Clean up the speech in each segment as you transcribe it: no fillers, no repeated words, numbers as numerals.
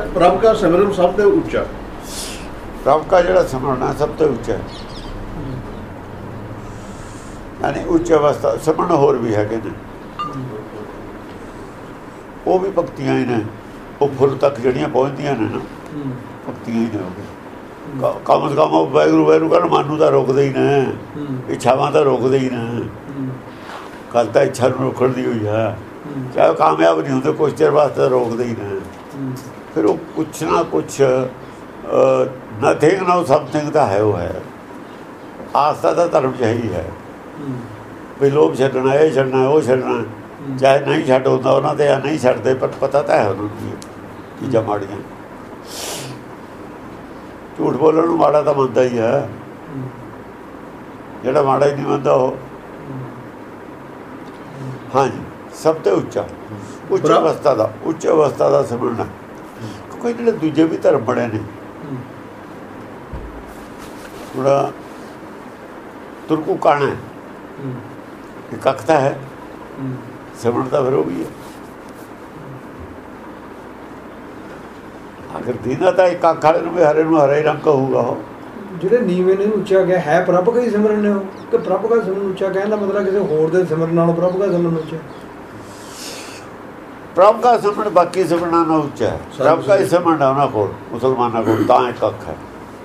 ਪ੍ਰਭ ਦਾ ਸਿਮਰਨ ਸਭ ਤੋਂ ਉੱਚਾ, ਪ੍ਰਭ ਦਾ ਜਿਹੜਾ ਸਿਮਰਨ ਸਭ ਤੋਂ ਉੱਚਾ ਹੈ। यानी उच्च अवस्था सिमरन होर भी है ने, वो भी भगतियां ही ने, वो फुल तक जड़ियाँ पहुँचदियां ने ना भगतियां ही ने। हो कम से कम वाहगुरू वाहगुरू कर मन तो रोकते ही ने, इच्छावां तो रोकते ही ने। कल तो इच्छा रोकण दी हुई है, चाहे कामयाब नहीं होंगे कुछ चेर वास्ते रोकते ही ने। फिर वो कुछ ना कुछ नथिंग नो समथिंग तो है, वो है आस्था का धर्म यही है भी लोभ छड्डना, ये छड्डना, वो छड्डना, चाहे नहीं छड्ड होंदा उन्हां ते नहीं छड्डदे, पर पता तो है उन्होंने चीज़ां माड़ियां। झूठ बोलण नूं माड़ा तो मनदा ही है, जिहड़ा माड़ा ही नहीं मनदा वो। हाँ जी, सब तो उच्चा उच्च अवस्था का, उच्च अवस्था का सिमरन। क्योंकि जिहड़े दूजे भी धर्म बने ने, थोड़ा तुरकू काना है कखता है, सिमरन तो फिर वो भी है। अगर दीना तो एक कख वाले भी हरे हरा ही रंग कहूगा। वो ਜਿਹੜੇ ਨੀਵੇਂ ਨੇ ਉੱਚਾ ਗਿਆ ਹੈ ਪ੍ਰਭ ਦਾ ਹੀ ਸਿਮਰਨ ਨੇ, ਕਿ ਪ੍ਰਭ ਦਾ ਸਿਮਰਨ ਉੱਚਾ ਕਹਿਣ ਦਾ ਮਤਲਬ ਕਿਸੇ ਹੋਰ ਦੇ ਸਿਮਰਨ ਨਾਲੋਂ ਪ੍ਰਭ ਦਾ ਸਿਮਰਨ ਉੱਚਾ। ਪ੍ਰਭ ਦਾ ਸਿਮਰਨ ਬਾਕੀ ਸਿਮਰਨਾਂ ਨਾਲੋਂ ਉੱਚਾ ਹੈ। ਪ੍ਰਭ ਦਾ ਹੀ ਸਿਮਰਨ ਉਹਨਾਂ ਕੋਲ, ਮੁਸਲਮਾਨਾਂ ਕੋਲ ਤਾਂ ਇੱਕ ਅੱਖ ਹੈ,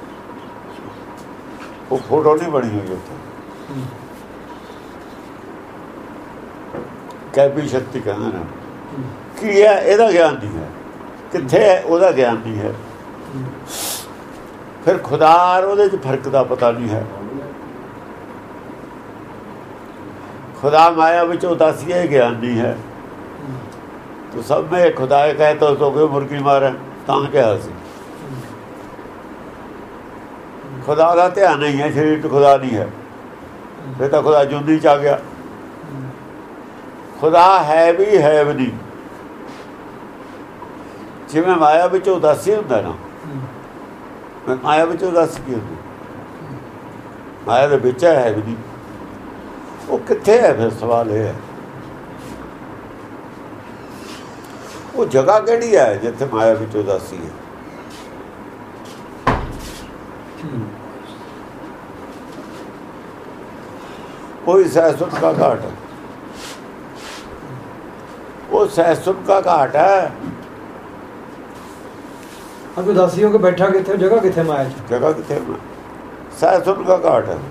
ਉਹ ਫੋਟੋ ਨਹੀਂ ਬਣੀ ਹੋਈ ਉੱਥੇ। ਕੈਪੀ ਸ਼ਕਤੀ ਕਹਿੰਦੇ ਨੇ, ਕੀ ਹੈ ਇਹਦਾ ਗਿਆਨ ਨਹੀਂ ਹੈ, ਕਿੱਥੇ ਹੈ ਉਹਦਾ ਗਿਆਨ ਨਹੀਂ ਹੈ। ਫਿਰ ਖੁਦਾ ਉਹਦੇ 'ਚ ਫਰਕ ਦਾ ਪਤਾ ਨਹੀਂ ਹੈ। ਖੁਦਾ ਮਾਇਆ ਵਿੱਚ ਉਦਾਸੀਏ ਗਿਆਨ ਨਹੀਂ ਹੈ। तो सब में खुदा कहे तो क्यों मुर्गी मारे ਤਾਂ ਕਿਹਾ ਸੀ। खुदा का ध्यान नहीं है, शरीर तो खुदा नहीं है, फिर तो खुदा जूंदी च आ गया। खुदा है भी नहीं, जिवें माया विच उदासी हुंदा ना, माया विच उदासी की हुंदी, माया दे विच है भी नहीं, वो कित्थे है? फिर सवाल ये है वो जगह किहड़ी है जिथे माया विच उदासी है? कोई सहसुन का घाट है, वो सहसुन का घाट है। अब उदासी होकर बैठा किथे, जगह किथे माया, जगह किथे? सहसुन का घाट है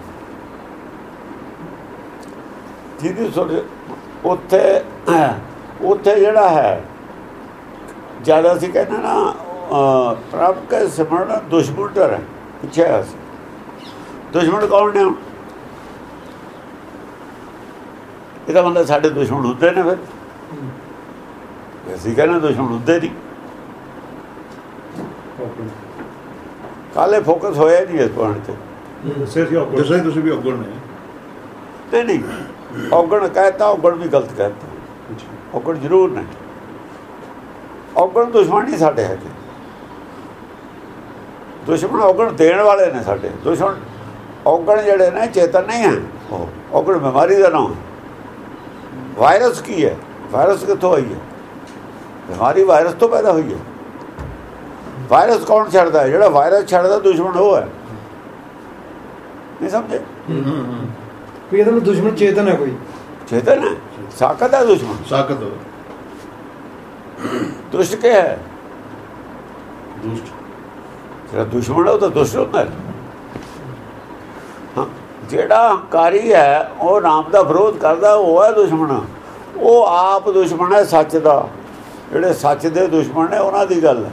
जिहदी सुन उत्थे उत्थे जिहड़ा है ज़्यादा असीं कहने ना प्रभ के सिमरन दुश्मन डर है पिछे। दुश्मन कौन ने? ਇਹਦਾ मतलब साढ़े दुश्मन होंदे ने, फिर असीं कहने दुश्मन होंदे नहीं। काले फोकस होया नहीं इस पॉइंट से। ਤੁਸੀਂ ਵੀ ਔਗਣ ਨੇ? नहीं औगण कहता, औगण भी गलत कहता। औगण जरूर नहीं, औगण दुश्मन नहीं साढ़े है। दुश्मन औगण देने वाले ने साढ़े दुश्मन। औगण जड़े ने चेतन नहीं है, औगण बीमारी का नाम है। वायरस की है? वायरस कितों आई है? बीमारी वायरस तो पैदा हुई है। वायरस कौन छड़ता है? जो वायरस छड़ता दुश्मन वो है। नहीं समझे? दुश्मन चेतन है, कोई चेतन है, साकत है दुश्मन, साकत हो। दुष्ट क्या है? दुष्ट जो दुश्मन है वो तो दुष्ट होता है। हाँ, जेड़ा हंकारी है वो नाम का विरोध करता वो है दुश्मन। वो आप दुश्मन है सच का। जेड़े सच के दुश्मन ने उन्हों की गल है।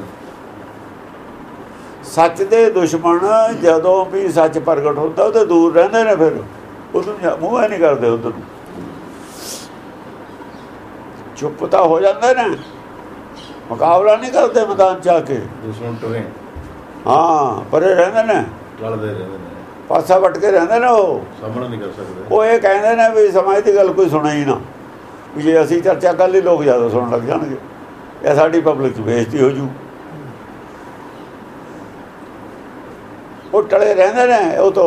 सच के दुश्मन जदों भी सच प्रगट होता तो दूर रहते हैं, फिर उधर मूँह नहीं करते, उधर चुप तो हो जाते हैं, मुकाबला नहीं करते मैदान च आके। दुश्मन टुरे हाँ परे रहते हैं, लड़ते रहते हैं, पासा वट के रहते हैं। सामना नहीं कर सकते। वो ये कहते हैं भी समाज की गल कोई सुने ही ना, भी जे असीं चर्चा कर ली लोग ज़्यादा सुन लग जाएंगे, या साडी पब्लिक बेइज्जती हो जू। वो टले रहते हैं, वो तो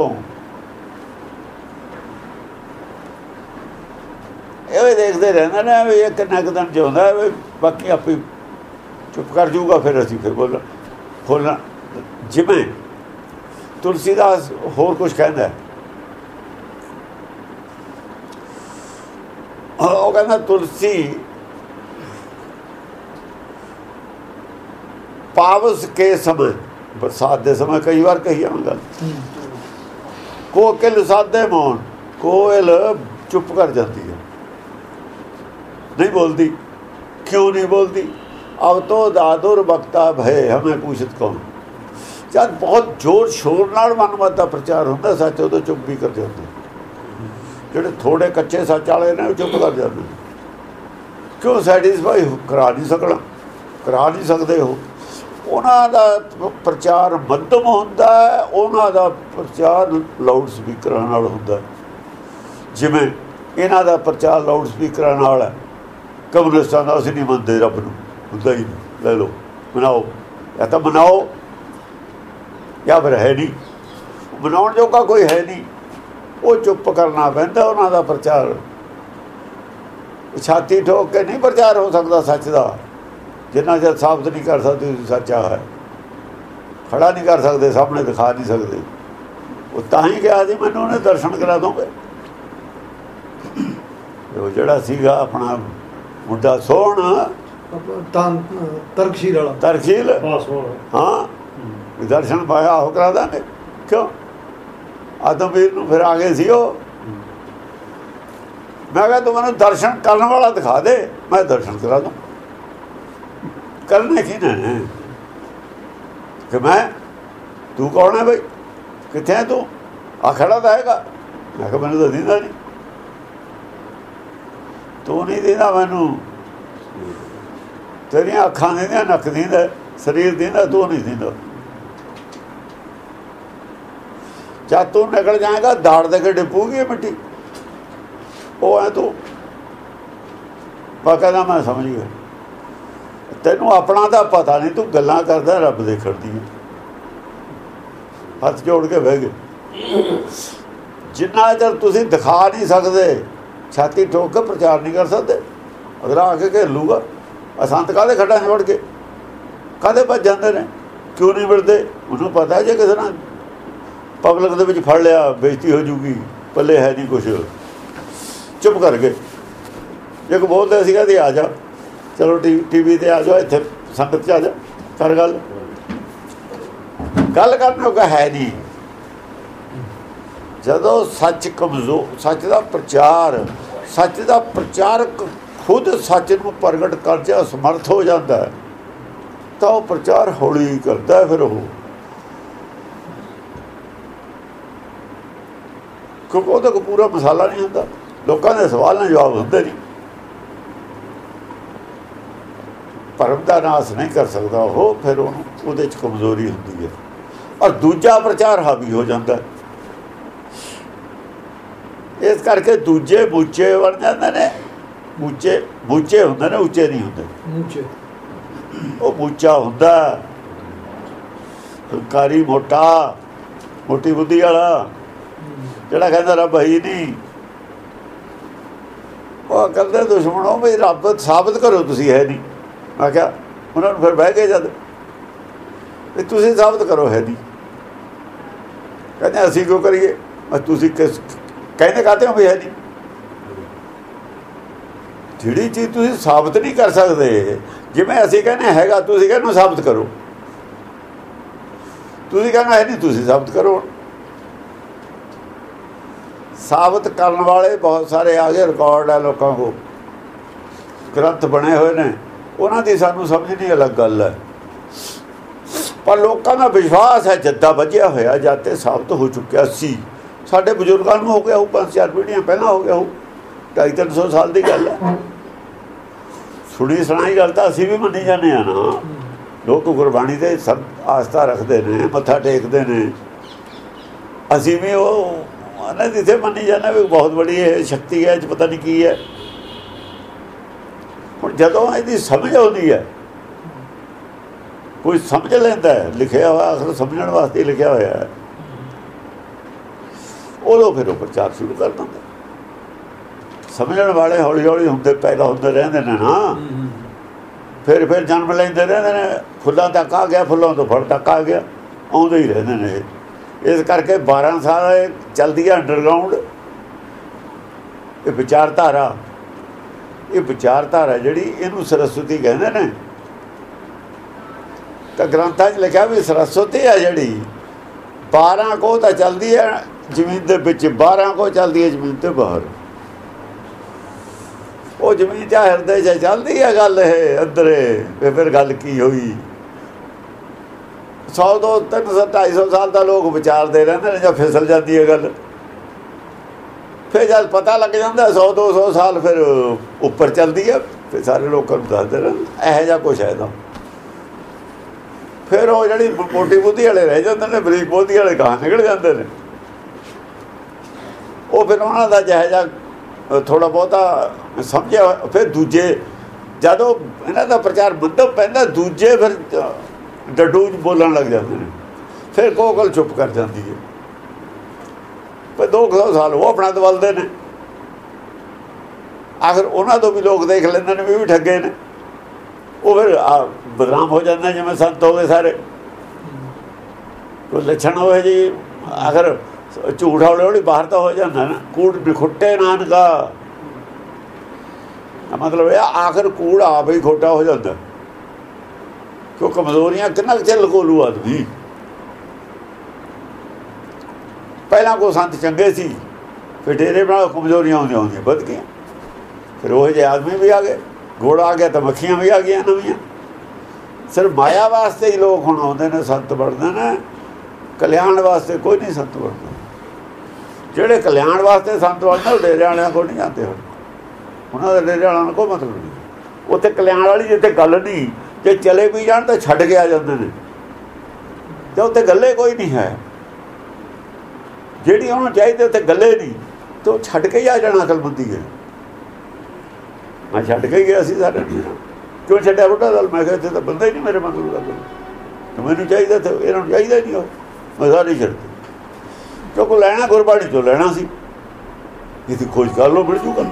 ये देखते रहते हैं भी एक कितना दिन जिंदा है, बाकी आप ही ਚੁੱਪ ਕਰ ਜਾਊਗਾ, ਫਿਰ ਅਸੀਂ ਫਿਰ ਬੋਲਣਾ। ਜਿਵੇਂ ਤੁਲਸੀਦਾਸ ਹੋਰ ਕੁਝ ਕਹਿੰਦਾ, ਉਹ ਕਹਿੰਦਾ ਤੁਲਸੀ ਪਾਵਸ ਕੇ ਸਮੇਂ, ਬਰਸਾਤ ਦੇ ਸਮੇਂ ਕਈ ਵਾਰ ਕਹੀ ਆਵਾਂਗਾ, ਕੋਕਿਲ ਸਾਧੇ ਮੌਨ, ਕੋਇਲ ਚੁੱਪ ਕਰ ਜਾਂਦੀ ਹੈ, ਨਹੀਂ ਬੋਲਦੀ। ਕਿਉਂ ਨਹੀਂ ਬੋਲਦੀ? ਅਬ ਤੋਂ ਦਾਦੁਰ ਬਖਤਾ ਭਏ ਹਮੇ ਪੁੱਛਤ ਕੌਣ। ਜਦ ਬਹੁਤ ਜ਼ੋਰ ਸ਼ੋਰ ਨਾਲ ਮਨਮਤ ਦਾ ਪ੍ਰਚਾਰ ਹੁੰਦਾ ਸੱਚ, ਉਦੋਂ ਚੁੱਪ ਵੀ ਕਰ ਜਾਂਦੇ। ਜਿਹੜੇ ਥੋੜੇ ਕੱਚੇ ਸੱਚ ਵਾਲੇ ਨੇ ਉਹ ਚੁੱਪ ਕਰ ਜਾਂਦੇ। ਕਿਉਂ? ਸੈਟਿਸਫਾਈ ਕਰਾ ਨਹੀਂ ਸਕਦੇ ਹੋ। ਉਹਨਾਂ ਦਾ ਪ੍ਰਚਾਰ ਮੱਧਮ ਹੁੰਦਾ, ਉਹਨਾਂ ਦਾ ਪ੍ਰਚਾਰ ਲਾਊਡ ਸਪੀਕਰਾਂ ਨਾਲ ਹੁੰਦਾ। ਜਿਵੇਂ ਇਹਨਾਂ ਦਾ ਪ੍ਰਚਾਰ ਲਾਊਡ ਸਪੀਕਰਾਂ ਨਾਲ ਹੈ। ਕਮਿਊਨਿਸਟਾਂ ਦਾ ਅਸੀਂ ਨਹੀਂ ਮੰਨਦੇ ਰੱਬ ਨੂੰ, ਹੁੰਦਾ ਹੀ ਨਹੀਂ, ਲੈ ਲਓ ਮਨਾਓ, ਜਾਂ ਤਾਂ ਮਨਾਓ ਜਾਂ ਫਿਰ ਹੈ ਨਹੀਂ। ਮਨਾਉਣ ਜੋਗਾ ਕੋਈ ਹੈ ਨਹੀਂ, ਉਹ ਚੁੱਪ ਕਰਨਾ ਪੈਂਦਾ। ਉਹਨਾਂ ਦਾ ਪ੍ਰਚਾਰ ਛਾਤੀ ਠੋਕ ਕੇ ਨਹੀਂ ਪ੍ਰਚਾਰ ਹੋ ਸਕਦਾ ਸੱਚ ਦਾ, ਜਿੰਨਾ ਚਿਰ ਸਾਬਤ ਨਹੀਂ ਕਰ ਸਕਦੇ ਤੁਸੀਂ ਸੱਚਾ ਹੈ, ਖੜਾ ਨਹੀਂ ਕਰ ਸਕਦੇ, ਸਾਹਮਣੇ ਦਿਖਾ ਨਹੀਂ ਸਕਦੇ। ਉਹ ਤਾਂ ਹੀ ਕਿਹਾ ਸੀ ਮੈਨੂੰ ਉਹਨੇ ਦਰਸ਼ਨ ਕਰਾ ਦੋਗੇ। ਉਹ ਜਿਹੜਾ ਸੀਗਾ ਆਪਣਾ ਮੁੰਡਾ ਸੋਹਣ ਤਰਕਸ਼ੀਲ ਵਾਲਾ, ਤਰਕਸ਼ੀਲ, ਹਾਂ ਦਰਸ਼ਨ ਪਾਇਆ ਉਹ ਕਰਾ ਦਾਂਗੇ। ਕਿਉਂ? ਆਦਮਵੀਰ ਨੂੰ ਫਿਰ ਆ ਗਏ ਸੀ ਉਹ। ਮੈਂ ਕਿਹਾ ਤੂੰ ਮੈਨੂੰ ਦਰਸ਼ਨ ਕਰਨ ਵਾਲਾ ਦਿਖਾ ਦੇ, ਮੈਂ ਦਰਸ਼ਨ ਕਰਾ ਦੂੰ। ਕਰਨੇ ਕੀ ਨੇ ਕਿ ਮੈਂ, ਤੂੰ ਕੌਣ ਹੈ ਬਈ, ਕਿੱਥੇ ਹੈ ਤੂੰ? ਆ ਖੜਾ ਤਾਂ ਹੈਗਾ। ਮੈਂ ਕਿਹਾ ਮੈਨੂੰ ਤਾਂ ਦਿੰਦਾ ਨਹੀਂ, ਤੂੰ ਨਹੀਂ ਦਿੰਦਾ ਮੈਨੂੰ, ਤੇਰੀਆਂ ਅੱਖਾਂ ਦਿੰਦੀਆਂ, ਨੱਕ ਦਿੰਦਾ, ਸਰੀਰ ਦਿੰਦਾ, ਤੂੰ ਨਹੀਂ ਦਿੰਦਾ। ਜਦ ਤੂੰ ਨਿਕਲ ਜਾਏਗਾ ਦਾੜ ਦੇ ਕੇ ਡਿੱਪੂਗੀ ਮਿੱਟੀ। ਉਹ ਹੈ ਤੂੰ। ਮੈਂ ਕਹਿੰਦਾ ਮੈਂ ਸਮਝ ਗਿਆ, ਤੈਨੂੰ ਆਪਣਾ ਤਾਂ ਪਤਾ ਨਹੀਂ, ਤੂੰ ਗੱਲਾਂ ਕਰਦਾ ਰੱਬ ਦੇ ਖੜਦੀ। ਹੱਥ ਜੋੜ ਕੇ ਬਹਿ ਗਏ। ਜਿੰਨਾ ਚਿਰ ਤੁਸੀਂ ਦਿਖਾ ਨਹੀਂ ਸਕਦੇ, ਛਾਤੀ ਠੋਕ ਕੇ ਪ੍ਰਚਾਰ ਨਹੀਂ ਕਰ ਸਕਦੇ, ਅਗਰ ਆ ਕੇ ਘੇਰ ਲੂਗਾ। ਅਸੰਤ ਕਾਹਦੇ ਖੱਡਾਂ 'ਚ ਵੜ ਕੇ ਕਾਹਦੇ ਭੱਜ ਜਾਂਦੇ ਨੇ? ਕਿਉਂ ਨਹੀਂ ਮਿਲਦੇ? ਉਹਨੂੰ ਪਤਾ ਜੇ ਕਿਸੇ ਨਾਲ ਪਬਲਿਕ ਦੇ ਵਿੱਚ ਫੜ ਲਿਆ ਬੇਇੱਜ਼ਤੀ ਹੋ ਜੂਗੀ, ਪੱਲੇ ਹੈ ਨਹੀਂ ਕੁਛ, ਚੁੱਪ ਕਰ ਗਏ। ਜੇ ਕੋ ਬੋਲਦੇ ਸੀਗਾ ਤੇ ਆ ਜਾ, ਚਲੋ ਟੀਵੀ ਤੇ ਆ ਜਾਓ, ਇੱਥੇ ਸੰਗਤ 'ਚ ਆ ਜਾ, ਕਰ ਗੱਲ ਕਰਨ ਨੂੰ ਹੈ ਨਹੀਂ। ਜਦੋਂ ਸੱਚ ਕਮਜ਼ੋਰ, ਸੱਚ ਦਾ ਪ੍ਰਚਾਰਕ ਖੁਦ ਸੱਚ ਨੂੰ ਪ੍ਰਗਟ ਕਰ ਜਾ ਸਮਰਥ ਹੋ ਜਾਂਦਾ ਹੈ, ਤਾਂ ਉਹ ਪ੍ਰਚਾਰ ਹੌਲੀ ਕਰਦਾ ਹੈ। ਫਿਰ ਉਹ ਕਿਉਂਕਿ ਉਹਦਾ ਕੋਈ ਪੂਰਾ ਮਸਾਲਾ ਨਹੀਂ ਹੁੰਦਾ, ਲੋਕਾਂ ਦੇ ਸਵਾਲ ਨਾਲ ਜਵਾਬ ਹੁੰਦੇ ਨਹੀਂ। ਭਰਮ ਦਾ ਨਾਸ ਨਹੀਂ ਕਰ ਸਕਦਾ ਉਹ, ਫਿਰ ਉਹਨੂੰ ਉਹਦੇ 'ਚ ਕਮਜ਼ੋਰੀ ਹੁੰਦੀ ਹੈ। ਔਰ ਦੂਜਾ ਪ੍ਰਚਾਰ ਹਾਵੀ ਹੋ ਜਾਂਦਾ। ਇਸ ਕਰਕੇ ਦੂਜੇ ਬੂਚੇ ਬਣ ਜਾਂਦੇ ਨੇ। ਬੂਚੇ ਹੁੰਦੇ ਨੇ, ਉੱਚੇ ਨਹੀਂ ਹੁੰਦੇ। ਉਹ ਬੂਚਾ ਹੁੰਦਾ ਹੰਕਾਰੀ, ਮੋਟੀ ਬੁੱਧੀ ਵਾਲਾ, ਜਿਹੜਾ ਕਹਿੰਦਾ ਰੱਬ ਹੀ ਨਹੀਂ। ਉਹ ਕਹਿੰਦੇ ਦੁਸ਼ਮਣੋਂ ਵੀ ਰੱਬ ਸਾਬਤ ਕਰੋ, ਤੁਸੀਂ ਹੈ ਨਹੀਂ। ਮੈਂ ਕਿਹਾ ਉਹਨਾਂ ਨੂੰ ਫਿਰ ਬਹਿ ਕੇ ਜਦ ਵੀ ਤੁਸੀਂ ਸਾਬਤ ਕਰੋ ਹੈ ਨਹੀਂ। ਕਹਿੰਦੇ ਅਸੀਂ ਕਿਉਂ ਕਰੀਏ? ਤੁਸੀਂ ਕਹਿੰਦੇ ਕਾਹਤੇ ਹੋ ਵੀ ਹੈ ਨਹੀਂ? ਜਿਹੜੀ ਚੀਜ਼ ਤੁਸੀਂ ਸਾਬਤ ਨਹੀਂ ਕਰ ਸਕਦੇ, ਜਿਵੇਂ ਅਸੀਂ ਕਹਿੰਦੇ ਹੈਗਾ, ਤੁਸੀਂ ਕਹਿੰਦੇ ਸਾਬਤ ਕਰੋ। ਤੁਸੀਂ ਕਹਿੰਦੇ ਹੈ ਨਹੀਂ, ਤੁਸੀਂ ਸਾਬਤ ਕਰੋ। ਸਾਬਤ ਕਰਨ ਵਾਲੇ ਬਹੁਤ ਸਾਰੇ ਆ ਗਏ, ਰਿਕਾਰਡ ਹੈ ਲੋਕਾਂ ਕੋਲ, ਗ੍ਰੰਥ ਬਣੇ ਹੋਏ ਨੇ, ਉਹਨਾਂ ਦੀ ਸਾਨੂੰ ਸਮਝ ਨਹੀਂ, ਅਲੱਗ ਗੱਲ ਹੈ। ਪਰ ਲੋਕਾਂ ਦਾ ਵਿਸ਼ਵਾਸ ਹੈ, ਜੱਦਾ ਵੱਜਿਆ ਹੋਇਆ, ਜਦ ਤੇ ਸਾਬਤ ਹੋ ਚੁੱਕਿਆ ਸੀ। ਸਾਡੇ ਬਜ਼ੁਰਗਾਂ ਨੂੰ ਹੋ ਗਿਆ ਉਹ 5-4 ਪੀੜ੍ਹੀਆਂ ਪਹਿਲਾਂ ਹੋ ਗਿਆ ਉਹ, 250-300 ਸਾਲ ਦੀ ਗੱਲ ਹੈ। ਸੁਣੀ ਸੁਣਾਈ ਗੱਲ ਤਾਂ ਅਸੀਂ ਵੀ ਮੰਨੀ ਜਾਂਦੇ ਹਾਂ ਨਾ। ਲੋਕ ਗੁਰਬਾਣੀ ਦੇ ਸਭ ਆਸਥਾ ਰੱਖਦੇ ਨੇ, ਮੱਥਾ ਟੇਕਦੇ ਨੇ, ਅਸੀਂ ਵੀ ਉਹ ਉਹਨਾਂ ਦੀ ਇੱਥੇ ਮੰਨੀ ਜਾਂਦੇ ਵੀ ਬਹੁਤ ਬੜੀ ਇਹ ਸ਼ਕਤੀ ਹੈ, ਪਤਾ ਨਹੀਂ ਕੀ ਹੈ। ਹੁਣ ਜਦੋਂ ਇਹਦੀ ਸਮਝ ਆਉਂਦੀ ਹੈ, ਕੋਈ ਸਮਝ ਲੈਂਦਾ ਹੈ, ਲਿਖਿਆ ਹੋਇਆ ਆਖਰ ਸਮਝਣ ਵਾਸਤੇ ਲਿਖਿਆ ਹੋਇਆ ਹੈ, ਉਦੋਂ ਫਿਰ ਉਹ ਪ੍ਰਚਾਰ ਸ਼ੁਰੂ ਕਰ ਦਿੰਦਾ। ਸਮਝਣ ਵਾਲੇ ਹੌਲੀ ਹੌਲੀ ਹੁੰਦੇ ਪੈਦਾ ਹੁੰਦੇ ਰਹਿੰਦੇ ਨੇ ਨਾ। ਫਿਰ ਜਨਮ ਲੈਂਦੇ ਰਹਿੰਦੇ ਨੇ। ਫੁੱਲਾਂ ਤੱਕ ਆ ਗਿਆ, ਫੁੱਲਾਂ ਤੋਂ ਫਲ ਤੱਕ ਆ ਗਿਆ, ਆਉਂਦੇ ਹੀ ਰਹਿੰਦੇ ਨੇ। ਇਸ ਕਰਕੇ 12 ਸਾਲ ਚੱਲਦੀ ਹੈ ਅੰਡਰਗਰਾਊਂਡ ਇਹ ਵਿਚਾਰਧਾਰਾ। ਇਹ ਵਿਚਾਰਧਾਰਾ ਜਿਹੜੀ, ਇਹਨੂੰ ਸਰਸਵਤੀ ਕਹਿੰਦੇ ਨੇ। ਤਾਂ ਗ੍ਰੰਥਾਂ 'ਚ ਲਿਖਿਆ ਵੀ ਸਰਸਵਤੀ ਆ ਜਿਹੜੀ 12 ਕੋਹ ਤਾਂ ਚੱਲਦੀ ਹੈ ਜ਼ਮੀਨ ਦੇ ਵਿੱਚ, 12 ਕੋਹ ਚੱਲਦੀ ਹੈ ਜ਼ਮੀਨ ਤੋਂ ਬਾਹਰ। ਉਹ ਜ਼ਮੀਨ 'ਚ ਹਿਰਦੇ 'ਚ ਚੱਲਦੀ ਹੈ ਗੱਲ ਇਹ ਅੰਦਰੇ। ਫਿਰ ਗੱਲ ਕੀ ਹੋਈ? 100 ਤੋਂ 300 250 ਸਾਲ ਦਾ ਲੋਕ ਵਿਚਾਰਦੇ ਰਹਿੰਦੇ ਨੇ, ਜਾਂ ਫਿਸਲ ਜਾਂਦੀ ਹੈ ਗੱਲ। ਫਿਰ ਜਦ ਪਤਾ ਲੱਗ ਜਾਂਦਾ 100-200 ਸਾਲ ਫਿਰ ਉੱਪਰ ਚੱਲਦੀ ਹੈ, ਫਿਰ ਸਾਰੇ ਲੋਕਾਂ ਨੂੰ ਦੱਸਦੇ ਰਹਿੰਦੇ ਇਹੋ ਜਿਹਾ ਕੁਛ ਹੈ ਤਾਂ। ਫਿਰ ਉਹ ਜਿਹੜੀ ਮੋਟੀ ਬੁੱਧੀ ਵਾਲੇ ਰਹਿ ਜਾਂਦੇ ਨੇ, ਬਰੀਕ ਬੁੱਧੀ ਵਾਲੇ ਗਾਹ ਨਿਕਲ ਜਾਂਦੇ ਨੇ। ਉਹ ਫਿਰ ਉਹਨਾਂ ਦਾ ਜਿਹੋ ਜਿਹਾ ਥੋੜ੍ਹਾ ਬਹੁਤਾ ਸਮਝਿਆ। ਫਿਰ ਦੂਜੇ ਜਦੋਂ ਇਹਨਾਂ ਦਾ ਪ੍ਰਚਾਰ ਮੰਦਬ ਪੈਂਦਾ, ਦੂਜੇ ਫਿਰ ਡੱਡੂ ਬੋਲਣ ਲੱਗ ਜਾਂਦੇ ਨੇ। ਫਿਰ ਕੋਕਲ ਚੁੱਪ ਕਰ ਜਾਂਦੀ ਹੈ। ਪਰ 200 ਸਾਲ ਉਹ ਆਪਣਾ ਦਵਲਦੇ ਨੇ। ਆਖਰ ਉਹਨਾਂ ਤੋਂ ਵੀ ਲੋਕ ਦੇਖ ਲੈਂਦੇ ਨੇ ਵੀ ਠੱਗੇ ਨੇ। ਉਹ ਫਿਰ ਬਦਨਾਮ ਹੋ ਜਾਂਦਾ, ਜਿਵੇਂ ਸੰਤ ਹੋ ਗਏ ਸਾਰੇ। ਕੋਈ ਲੱਛਣ ਹੋਏ ਜੀ, ਆਖਰ ਝੂਠ ਹੌਲੀ ਹੌਲੀ ਬਾਹਰ ਤਾਂ ਹੋ ਜਾਂਦਾ ਨਾ। ਕੂੜ ਨਿਖੁੱਟੇ ਨਾਨਕਾ, ਮਤਲਬ ਇਹ ਆਖਰ ਕੂੜ ਆਪ ਹੀ ਖੋਟਾ ਹੋ ਜਾਂਦਾ। ਕਿਉਂ ਕਮਜ਼ੋਰੀਆਂ ਕਿੰਨਾ ਕੁ ਚਿਰ ਲਕੋ ਲੂ ਆਦਮੀ। ਪਹਿਲਾਂ ਕੋਈ ਸੰਤ ਚੰਗੇ ਸੀ, ਫਿਰ ਡੇਰੇ ਬਣਾ ਕਮਜ਼ੋਰੀਆਂ ਆਉਂਦੀਆਂ ਵੱਧ ਗਈਆਂ। ਫਿਰ ਉਹ ਜਿਹੇ ਆਦਮੀ ਵੀ ਆ ਗਏ, ਘੋੜਾ ਆ ਗਿਆ ਤਾਂ ਮੱਖੀਆਂ ਵੀ ਆ ਗਈਆਂ ਨਵੀਆਂ। ਸਿਰਫ ਮਾਇਆ ਵਾਸਤੇ ਹੀ ਲੋਕ ਹੁਣ ਆਉਂਦੇ ਨੇ, ਸੰਤ ਬਣਦੇ ਨੇ। ਕਲਿਆਣ ਵਾਸਤੇ ਕੋਈ ਨਹੀਂ ਸੰਤ ਬਣਦਾ। ਜਿਹੜੇ ਕਲਿਆਣ ਵਾਸਤੇ ਸੰਤ ਬਣਦੇ ਉਹ ਡੇਰੇ ਵਾਲਿਆਂ ਕੋਲ ਨਹੀਂ ਜਾਂਦੇ। ਹੁਣ ਉਹਨਾਂ ਦਾ ਡੇਰੇ ਵਾਲਿਆਂ ਨੂੰ ਕੋਈ ਮਤਲਬ ਨਹੀਂ। ਉੱਥੇ ਕਲਿਆਣ ਵਾਲੀ ਜਿੱਥੇ ਗੱਲ ਨਹੀਂ, ਜੇ ਚਲੇ ਵੀ ਜਾਣ ਤਾਂ ਛੱਡ ਕੇ ਆ ਜਾਂਦੇ ਨੇ। ਤੇ ਉੱਥੇ ਗੱਲੇ ਕੋਈ ਨਹੀਂ ਹੈ ਜਿਹੜੀ ਉਹਨੂੰ ਚਾਹੀਦੀ, ਉੱਥੇ ਗੱਲੇ ਨਹੀਂ। ਤੇ ਉਹ ਛੱਡ ਕੇ ਹੀ ਆ ਜਾਣਾ ਅਕਲਬੁੱਧੀ ਹੈ। ਮੈਂ ਛੱਡ ਕੇ ਗਿਆ ਸੀ ਸਾਡੇ। ਕਿਉਂ ਛੱਡਿਆ ਬੁੱਢਾ ਦਲ? ਮੈਂ ਕਿਹਾ ਇੱਥੇ ਤਾਂ ਬੰਦਾ ਹੀ ਨਹੀਂ ਮੇਰੇ ਮਨ ਨੂੰ ਲੱਗਦਾ। ਮੈਨੂੰ ਚਾਹੀਦਾ ਤੇ ਇਹਨਾਂ ਨੂੰ ਚਾਹੀਦਾ ਨਹੀਂ। ਉਹ ਮੈਂ ਸਾਰੇ ਛੱਡਦੇ ਕਿਉਂਕਿ ਲੈਣਾ ਗੁਰਬਾਣੀ ਤੋਂ ਲੈਣਾ ਸੀ। ਇਹਦੀ ਖੋਜ ਕਰ ਲਓ, ਮਿਲ ਜੂਗਾ।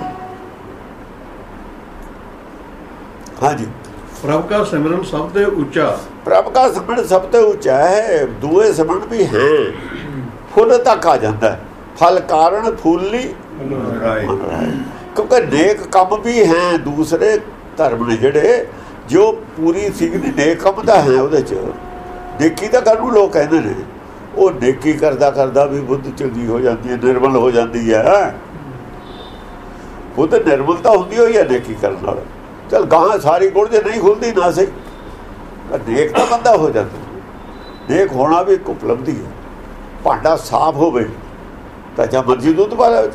ਹਾਂਜੀ। ਪ੍ਰਭ ਕਾ ਸਿਮਰਨ ਸਭ ਤੋਂ ਉੱਚਾ। ਪ੍ਰਭ ਕਾ ਸਿਮਰਨ ਸਭ ਤੋਂ ਉੱਚਾ ਹੈ। ਦੂਏ ਸਿਮਰਨ ਵੀ ਹੈ, ਫੁੱਲ ਤੱਕ ਆ ਜਾਂਦਾ। ਫਲ ਕਾਰਨ ਫੁੱਲੀ, ਕਿਉਂਕਿ ਨੇਕ ਕੰਮ ਵੀ ਹੈ। ਦੂਸਰੇ ਧਰਮ ਨੇ ਜਿਹੜੇ, ਜੋ ਪੂਰੀ ਸਿੱਖੀ ਨੇਕ ਕੰਮ ਤਾਂ ਹੈ ਉਹਦੇ 'ਚ। ਨੇਕੀ ਤਾਂ ਕਰਨ ਨੂੰ ਲੋਕ ਕਹਿੰਦੇ ਨੇ। ਉਹ ਨੇਕੀ ਕਰਦਾ ਕਰਦਾ ਵੀ ਬੁੱਧ ਚੰਗੀ ਹੋ ਜਾਂਦੀ ਹੈ, ਨਿਰਮਲ ਹੋ ਜਾਂਦੀ ਹੈ। ਬੁੱਧ ਨਿਰਮਲਤਾ ਹੁੰਦੀ ਹੋਈ ਹੈ ਨੇਕੀ ਕਰਨ ਨਾਲ। ਚੱਲ ਗਾਂ ਸਾਰੀ ਗੁੜ ਜੇ ਨਹੀਂ ਖੁੱਲਦੀ ਨਾ ਸਹੀ, ਪਰ ਨੇਕ ਤਾਂ ਬੰਦਾ ਹੋ ਜਾਂਦਾ। ਨੇਕ ਹੋਣਾ ਵੀ ਇੱਕ ਉਪਲਬਧੀ ਹੈ। ਭਾਂਡਾ ਸਾਫ਼ ਹੋਵੇ ਤਾਂ ਜਾਂ ਮਰਜ਼ੀ ਦੁੱਧ ਪਾ ਲੈ।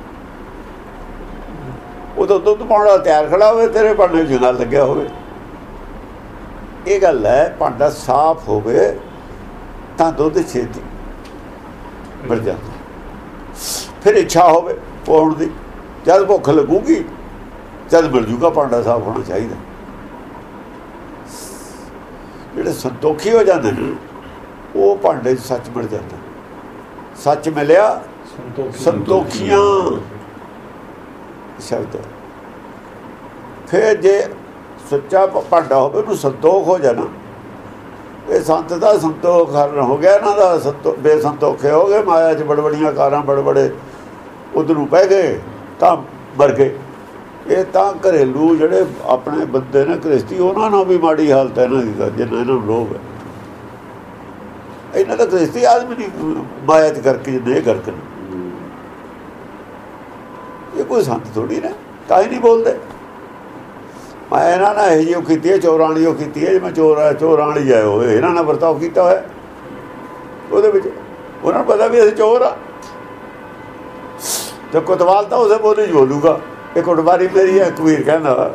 ਉਦੋਂ ਦੁੱਧ ਪਾਉਣ ਵਾਲਾ ਤਿਆਰ ਖੜਾ ਹੋਵੇ, ਤੇਰੇ ਭਾਂਡੇ 'ਚ ਨਾਲ ਲੱਗਿਆ ਹੋਵੇ। ਇਹ ਗੱਲ ਹੈ, ਭਾਂਡਾ ਸਾਫ਼ ਹੋਵੇ ਤਾਂ ਦੁੱਧ ਛੇਤੀ ਮਿਲ ਜਾਂਦਾ। ਫਿਰ ਇੱਛਾ ਹੋਵੇ ਪਾਉਣ ਦੀ, ਜਦ ਭੁੱਖ ਲੱਗੂਗੀ ਜਦ ਮਿਲ ਜੂਗਾ। ਭਾਂਡਾ ਸਾਫ਼ ਹੋਣਾ ਚਾਹੀਦਾ। ਜਿਹੜੇ ਸੰਤੋਖੀ ਹੋ ਜਾਂਦੇ ਨੇ, ਉਹ ਭਾਂਡੇ 'ਚ ਸੱਚ ਮਿਲ ਜਾਂਦਾ। ਸੱਚ ਮਿਲਿਆ ਸੰਤੋਖੀਆਂ ਸ਼ਬਦ। ਫਿਰ ਜੇ ਸੱਚਾ ਭਾਂਡਾ ਹੋਵੇ, ਉਹਨੂੰ ਸੰਤੋਖ ਹੋ ਜਾਣਾ। ਇਹ ਸੰਤ ਦਾ ਸੰਤੋਖ ਹੋ ਗਿਆ, ਇਹਨਾਂ ਦਾ ਬੇਸੰਤੋਖੇ ਹੋ ਗਏ। ਮਾਇਆ 'ਚ ਬੜਬੜੀਆਂ ਕਾਰਾਂ, ਬੜਬੜੇ ਉਧਰ ਨੂੰ ਪੈ ਗਏ ਤਾਂ ਮਰ ਗਏ। ਇਹ ਤਾਂ ਘਰੇਲੂ ਜਿਹੜੇ ਆਪਣੇ ਬੰਦੇ ਨੇ ਗ੍ਰਸਤੀ, ਉਹਨਾਂ ਨਾਲ ਵੀ ਮਾੜੀ ਹਾਲਤ ਹੈ ਇਹਨਾਂ ਦੀ, ਜਿੰਨਾ ਇਹਨਾਂ ਨੂੰ ਲੋਭ ਹੈ। ਇਹਨਾਂ ਦਾ ਗ੍ਰਸਤੀ ਆਦਮੀ ਨਹੀਂ ਮਾਇਆ 'ਚ ਕਰਕੇ ਜਿੰਨੇ ਕਰਕੇ। ਇਹ ਕੋਈ ਸੰਤ ਥੋੜ੍ਹੀ ਨੇ, ਤਾਂ ਹੀ ਨਹੀਂ ਬੋਲਦੇ। ਮੈਂ ਇਹਨਾਂ ਨਾਲ ਇਹੋ ਜਿਹੀ ਉਹ ਕੀਤੀ ਹੈ, ਚੋਰਾਂ ਵਾਲੀ ਉਹ ਕੀਤੀ ਹੈ। ਜਿਵੇਂ ਚੋਰਾਂ ਵਾਲੀ ਆਏ ਹੋਏ, ਇਹਨਾਂ ਨਾਲ ਵਰਤਾਓ ਕੀਤਾ ਹੋਇਆ ਉਹਦੇ ਵਿੱਚ। ਉਹਨਾਂ ਨੂੰ ਪਤਾ ਵੀ ਅਸੀਂ ਚੋਰ ਆ। ਜੇ ਕੋਤਵਾਲ ਤਾਂ ਉਸੇ ਬੋਲੀ 'ਚ ਬੋਲੂਗਾ। ਇਹ ਕੁਟਵਾਰੀ ਮੇਰੀ ਹੈ, ਕਬੀਰ ਕਹਿੰਦਾ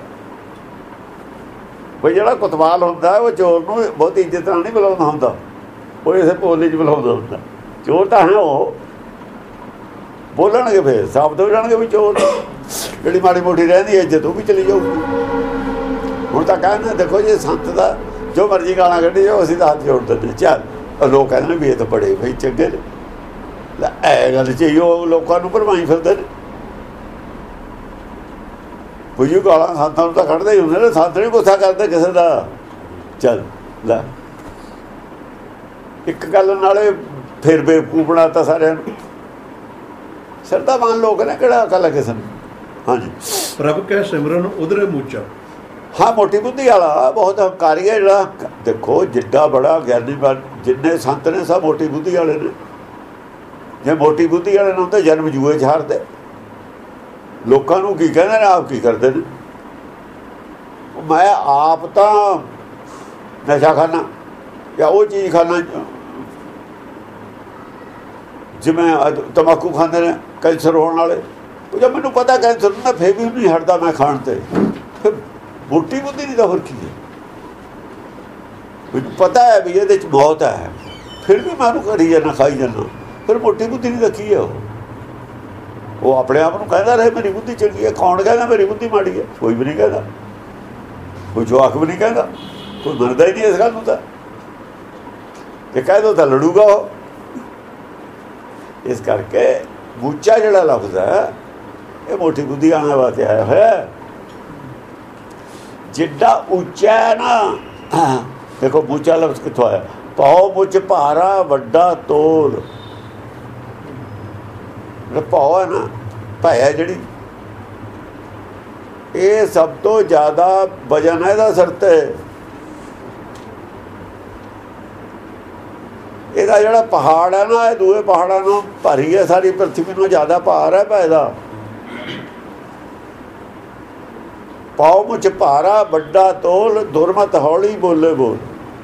ਬਈ ਜਿਹੜਾ ਕੁਤਵਾਲ ਹੁੰਦਾ ਉਹ ਚੋਰ ਨੂੰ ਬਹੁਤੀ ਇੱਜ਼ਤ ਨਾਲ ਨਹੀਂ ਬੁਲਾਉਂਦਾ ਹੁੰਦਾ, ਉਹ ਇਸੇ ਬੋਲੀ 'ਚ ਬੁਲਾਉਂਦਾ ਹੁੰਦਾ। ਚੋਰ ਤਾਂ ਹੈ, ਉਹ ਬੋਲਣਗੇ ਫਿਰ ਸਾਬਤ ਹੋ ਜਾਣਗੇ ਵੀ ਚੋਰ। ਜਿਹੜੀ ਮਾੜੀ ਮੋਟੀ ਰਹਿੰਦੀ ਇੱਜ਼ਤ ਉਹ ਵੀ ਚਲੀ ਜਾਊਗੀ। ਹੁਣ ਤਾਂ ਕਹਿੰਦੇ ਦੇਖੋ ਜੀ, ਸੰਤ ਦਾ ਜੋ ਮਰਜ਼ੀ ਗਾਲਾਂ ਕੱਢੀ ਜਾਓ, ਅਸੀਂ ਤਾਂ ਹੱਥ ਜੋੜ ਦਿੰਦੇ। ਚੱਲ ਲੋਕ ਕਹਿੰਦੇ ਨੇ ਵੀ ਇਹ ਤਾਂ ਬੜੇ ਬਈ ਚੰਗੇ ਨੇ। ਲੈ ਇਹ ਗੱਲ 'ਚ ਉਹ ਲੋਕਾਂ ਨੂੰ ਭਰਮਾਈ ਫਿਰਦੇ ਨੇ। ਬੁਝੂ ਗਾਲਾਂ ਸੰਤਾਂ ਨੂੰ ਤਾਂ ਕੱਢਦੇ ਹੀ ਹੁੰਦੇ ਨੇ, ਸੰਤ ਨਹੀਂ ਗੁੱਸਾ ਕਰਦੇ ਕਿਸੇ ਦਾ। ਚੱਲ ਲੈ ਇੱਕ ਗੱਲ ਨਾਲੇ ਫਿਰ ਬੇਵਕੂਫ ਬਣਾਤਾ ਸਾਰਿਆਂ ਨੂੰ। ਸ਼ਰਧਾਵਾਨ ਲੋਕ ਨੇ, ਕਿਹੜਾ ਅਕਲ ਹੈ ਕਿਸੇ ਨੂੰ। ਹਾਂਜੀ, ਪ੍ਰਭ ਕੈ ਸਿਮਰਨ ਉਧਰੇ ਮੁੱਚਾ। ਹਾਂ, ਮੋਟੀ ਬੁੱਧੀ ਵਾਲਾ ਬਹੁਤ ਹੰਕਾਰੀ ਹੈ ਜਿਹੜਾ। ਦੇਖੋ ਜਿੱਡਾ ਬੜਾ ਗਿਆਨੀ ਜਿੰਨੇ ਸੰਤ ਨੇ ਸਭ ਮੋਟੀ ਬੁੱਧੀ ਵਾਲੇ ਨੇ। ਜੇ ਮੋਟੀ ਬੁੱਧੀ ਵਾਲੇ ਨੂੰ ਤਾਂ ਜਨਮ ਜੂਏ 'ਚ ਹਾਰਦੇ। ਲੋਕਾਂ ਨੂੰ ਕੀ ਕਹਿੰਦੇ ਨੇ, ਆਪ ਕੀ ਕਰਦੇ ਨੇ। ਮੈਂ ਆਪ ਤਾਂ ਨਸ਼ਾ ਖਾਨਾ ਜਾਂ ਉਹ ਚੀਜ਼ ਖਾਨਾ, ਜਿਵੇਂ ਤੰਬਾਕੂ ਖਾਂਦੇ ਨੇ ਕੈਂਸਰ ਹੋਣ ਵਾਲੇ। ਉਹ ਜਦ ਮੈਨੂੰ ਪਤਾ ਕੈਂਸਰ ਹੁੰਦਾ ਫਿਰ ਵੀ ਨਹੀਂ ਹਟਦਾ ਮੈਂ ਖਾਣ ਤੇ। ਫਿਰ ਮੋਟੀ ਬੁੱਧੀ ਨਹੀਂ ਤਾਂ ਹੋਰ ਕੀ ਹੈ। ਮੈਨੂੰ ਪਤਾ ਹੈ ਵੀ ਇਹਦੇ 'ਚ ਮੌਤ ਹੈ, ਫਿਰ ਵੀ ਮੈਂ ਉਹਨੂੰ ਕਰੀ ਜਾਂਦਾ, ਖਾਈ ਜਾਂਦਾ। ਫਿਰ ਮੋਟੀ ਬੁੱਧੀ ਨਹੀਂ ਤਾਂ ਕੀ ਹੈ। ਉਹ ਆਪਣੇ ਆਪ ਨੂੰ ਕਹਿੰਦਾ ਰਹੇ ਮੇਰੀ ਬੁੱਧੀ ਚੰਗੀ ਹੈ। ਕੌਣ ਕਹਿੰਦਾ ਮੇਰੀ ਬੁੱਧੀ ਮਾੜੀ ਹੈ? ਕੋਈ ਵੀ ਨਹੀਂ ਕਹਿੰਦਾ, ਕੋਈ ਜਵਾਕ ਵੀ ਨਹੀਂ ਕਹਿੰਦਾ, ਕੋਈ ਮੰਨਦਾ ਹੀ ਨਹੀਂ ਇਸ ਗੱਲ ਨੂੰ। ਤਾਂ ਜੇ ਕਹਿ ਦੋ ਤਾਂ ਲੜੂਗਾ ਉਹ। ਇਸ ਕਰਕੇ ਮੁੱਚਾ ਜਿਹੜਾ ਲਫ਼ਜ਼ ਹੈ ਇਹ ਮੋਟੀ ਬੁੱਧੀ ਆਉਣ ਵਾਸਤੇ ਆਇਆ ਹੋਇਆ। ਜਿੱਡਾ ਉੱਚਾ ਹੈ ਨਾ, ਦੇਖੋ ਮੁੱਚਾ ਲਫ਼ਜ਼ ਕਿੱਥੋਂ ਆਇਆ? ਪਾਉ ਮੁੱਚ ਭਾਰਾ ਵੱਡਾ ਤੋਲ। ਪਾਉ ਹੈ ਨਾ, ਭਾਇਆ ਜਿਹੜੀ, ਇਹ ਸਭ ਤੋਂ ਜ਼ਿਆਦਾ ਵਜਨ ਹੈ ਇਹਦਾ ਸਿਰ ਤੇ। ਇਹਦਾ ਜਿਹੜਾ ਪਹਾੜ ਹੈ ਨਾ, ਇਹ ਦੂਏ ਪਹਾੜਾਂ ਨੂੰ ਭਾਰੀ ਹੈ, ਸਾਰੀ ਪ੍ਰਿਥਵੀ ਨੂੰ ਜ਼ਿਆਦਾ ਭਾਰ ਹੈ ਭਾਏ ਦਾ। ਪਾਉ ਮੁੱਚ ਭਾਰਾ ਵੱਡਾ ਤੋਲ, ਦੁਰਮਤ ਹੌਲੀ ਬੋਲੇ ਬੋਲ।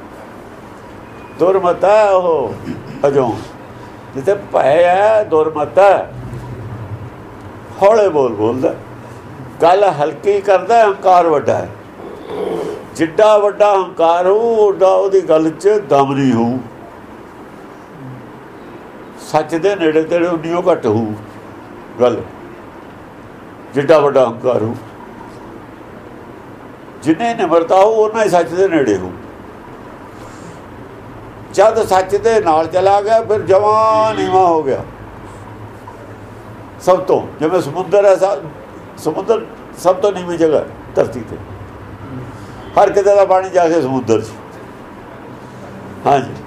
ਦੁਰਮਤ ਹੈ ਉਹ ਅਜੋਂ, ਜਿੱਥੇ ਭੈ ਹੈ ਦੁਰਮਤ ਹੈ। ਹੌਲੇ ਬੋਲ ਬੋਲਦਾ, ਗੱਲ ਹਲਕੀ ਕਰਦਾ, ਹੰਕਾਰ ਵੱਡਾ ਹੈ। ਜਿੱਡਾ ਵੱਡਾ ਹੰਕਾਰ ਹੋਊ ਓਡਾ ਉਹਦੀ ਗੱਲ 'ਚ ਦਮ ਨਹੀਂ ਹੋਊ। ਸੱਚ ਦੇ ਨੇੜੇ ਤੇੜੇ ਉਨੀ ਉਹ ਘੱਟ ਹੋਊ ਗੱਲ। ਜਿੱਡਾ ਵੱਡਾ ਹੰਕਾਰ ਹੋਊ, ਜਿੰਨੇ ਨਿਮਰਤਾ ਹੋਊ ਉਹਨਾਂ ਹੀ ਸੱਚ ਦੇ ਨੇੜੇ ਹੋਊ। ਜਦ ਸੱਚ ਦੇ ਨਾਲ ਚਲਾ ਗਿਆ ਫਿਰ ਜਵਾਂ ਨੀਵਾਂ ਹੋ ਗਿਆ ਸਭ ਤੋਂ। ਜਿਵੇਂ ਸਮੁੰਦਰ ਹੈ, ਸਮੁੰਦਰ ਸਭ ਤੋਂ ਨੀਵੀਂ ਜਗ੍ਹਾ ਧਰਤੀ ਤੇ। ਹਰ ਕਿਤੇ ਦਾ ਪਾਣੀ ਜਾ ਕੇ ਸਮੁੰਦਰ 'ਚ। ਹਾਂਜੀ,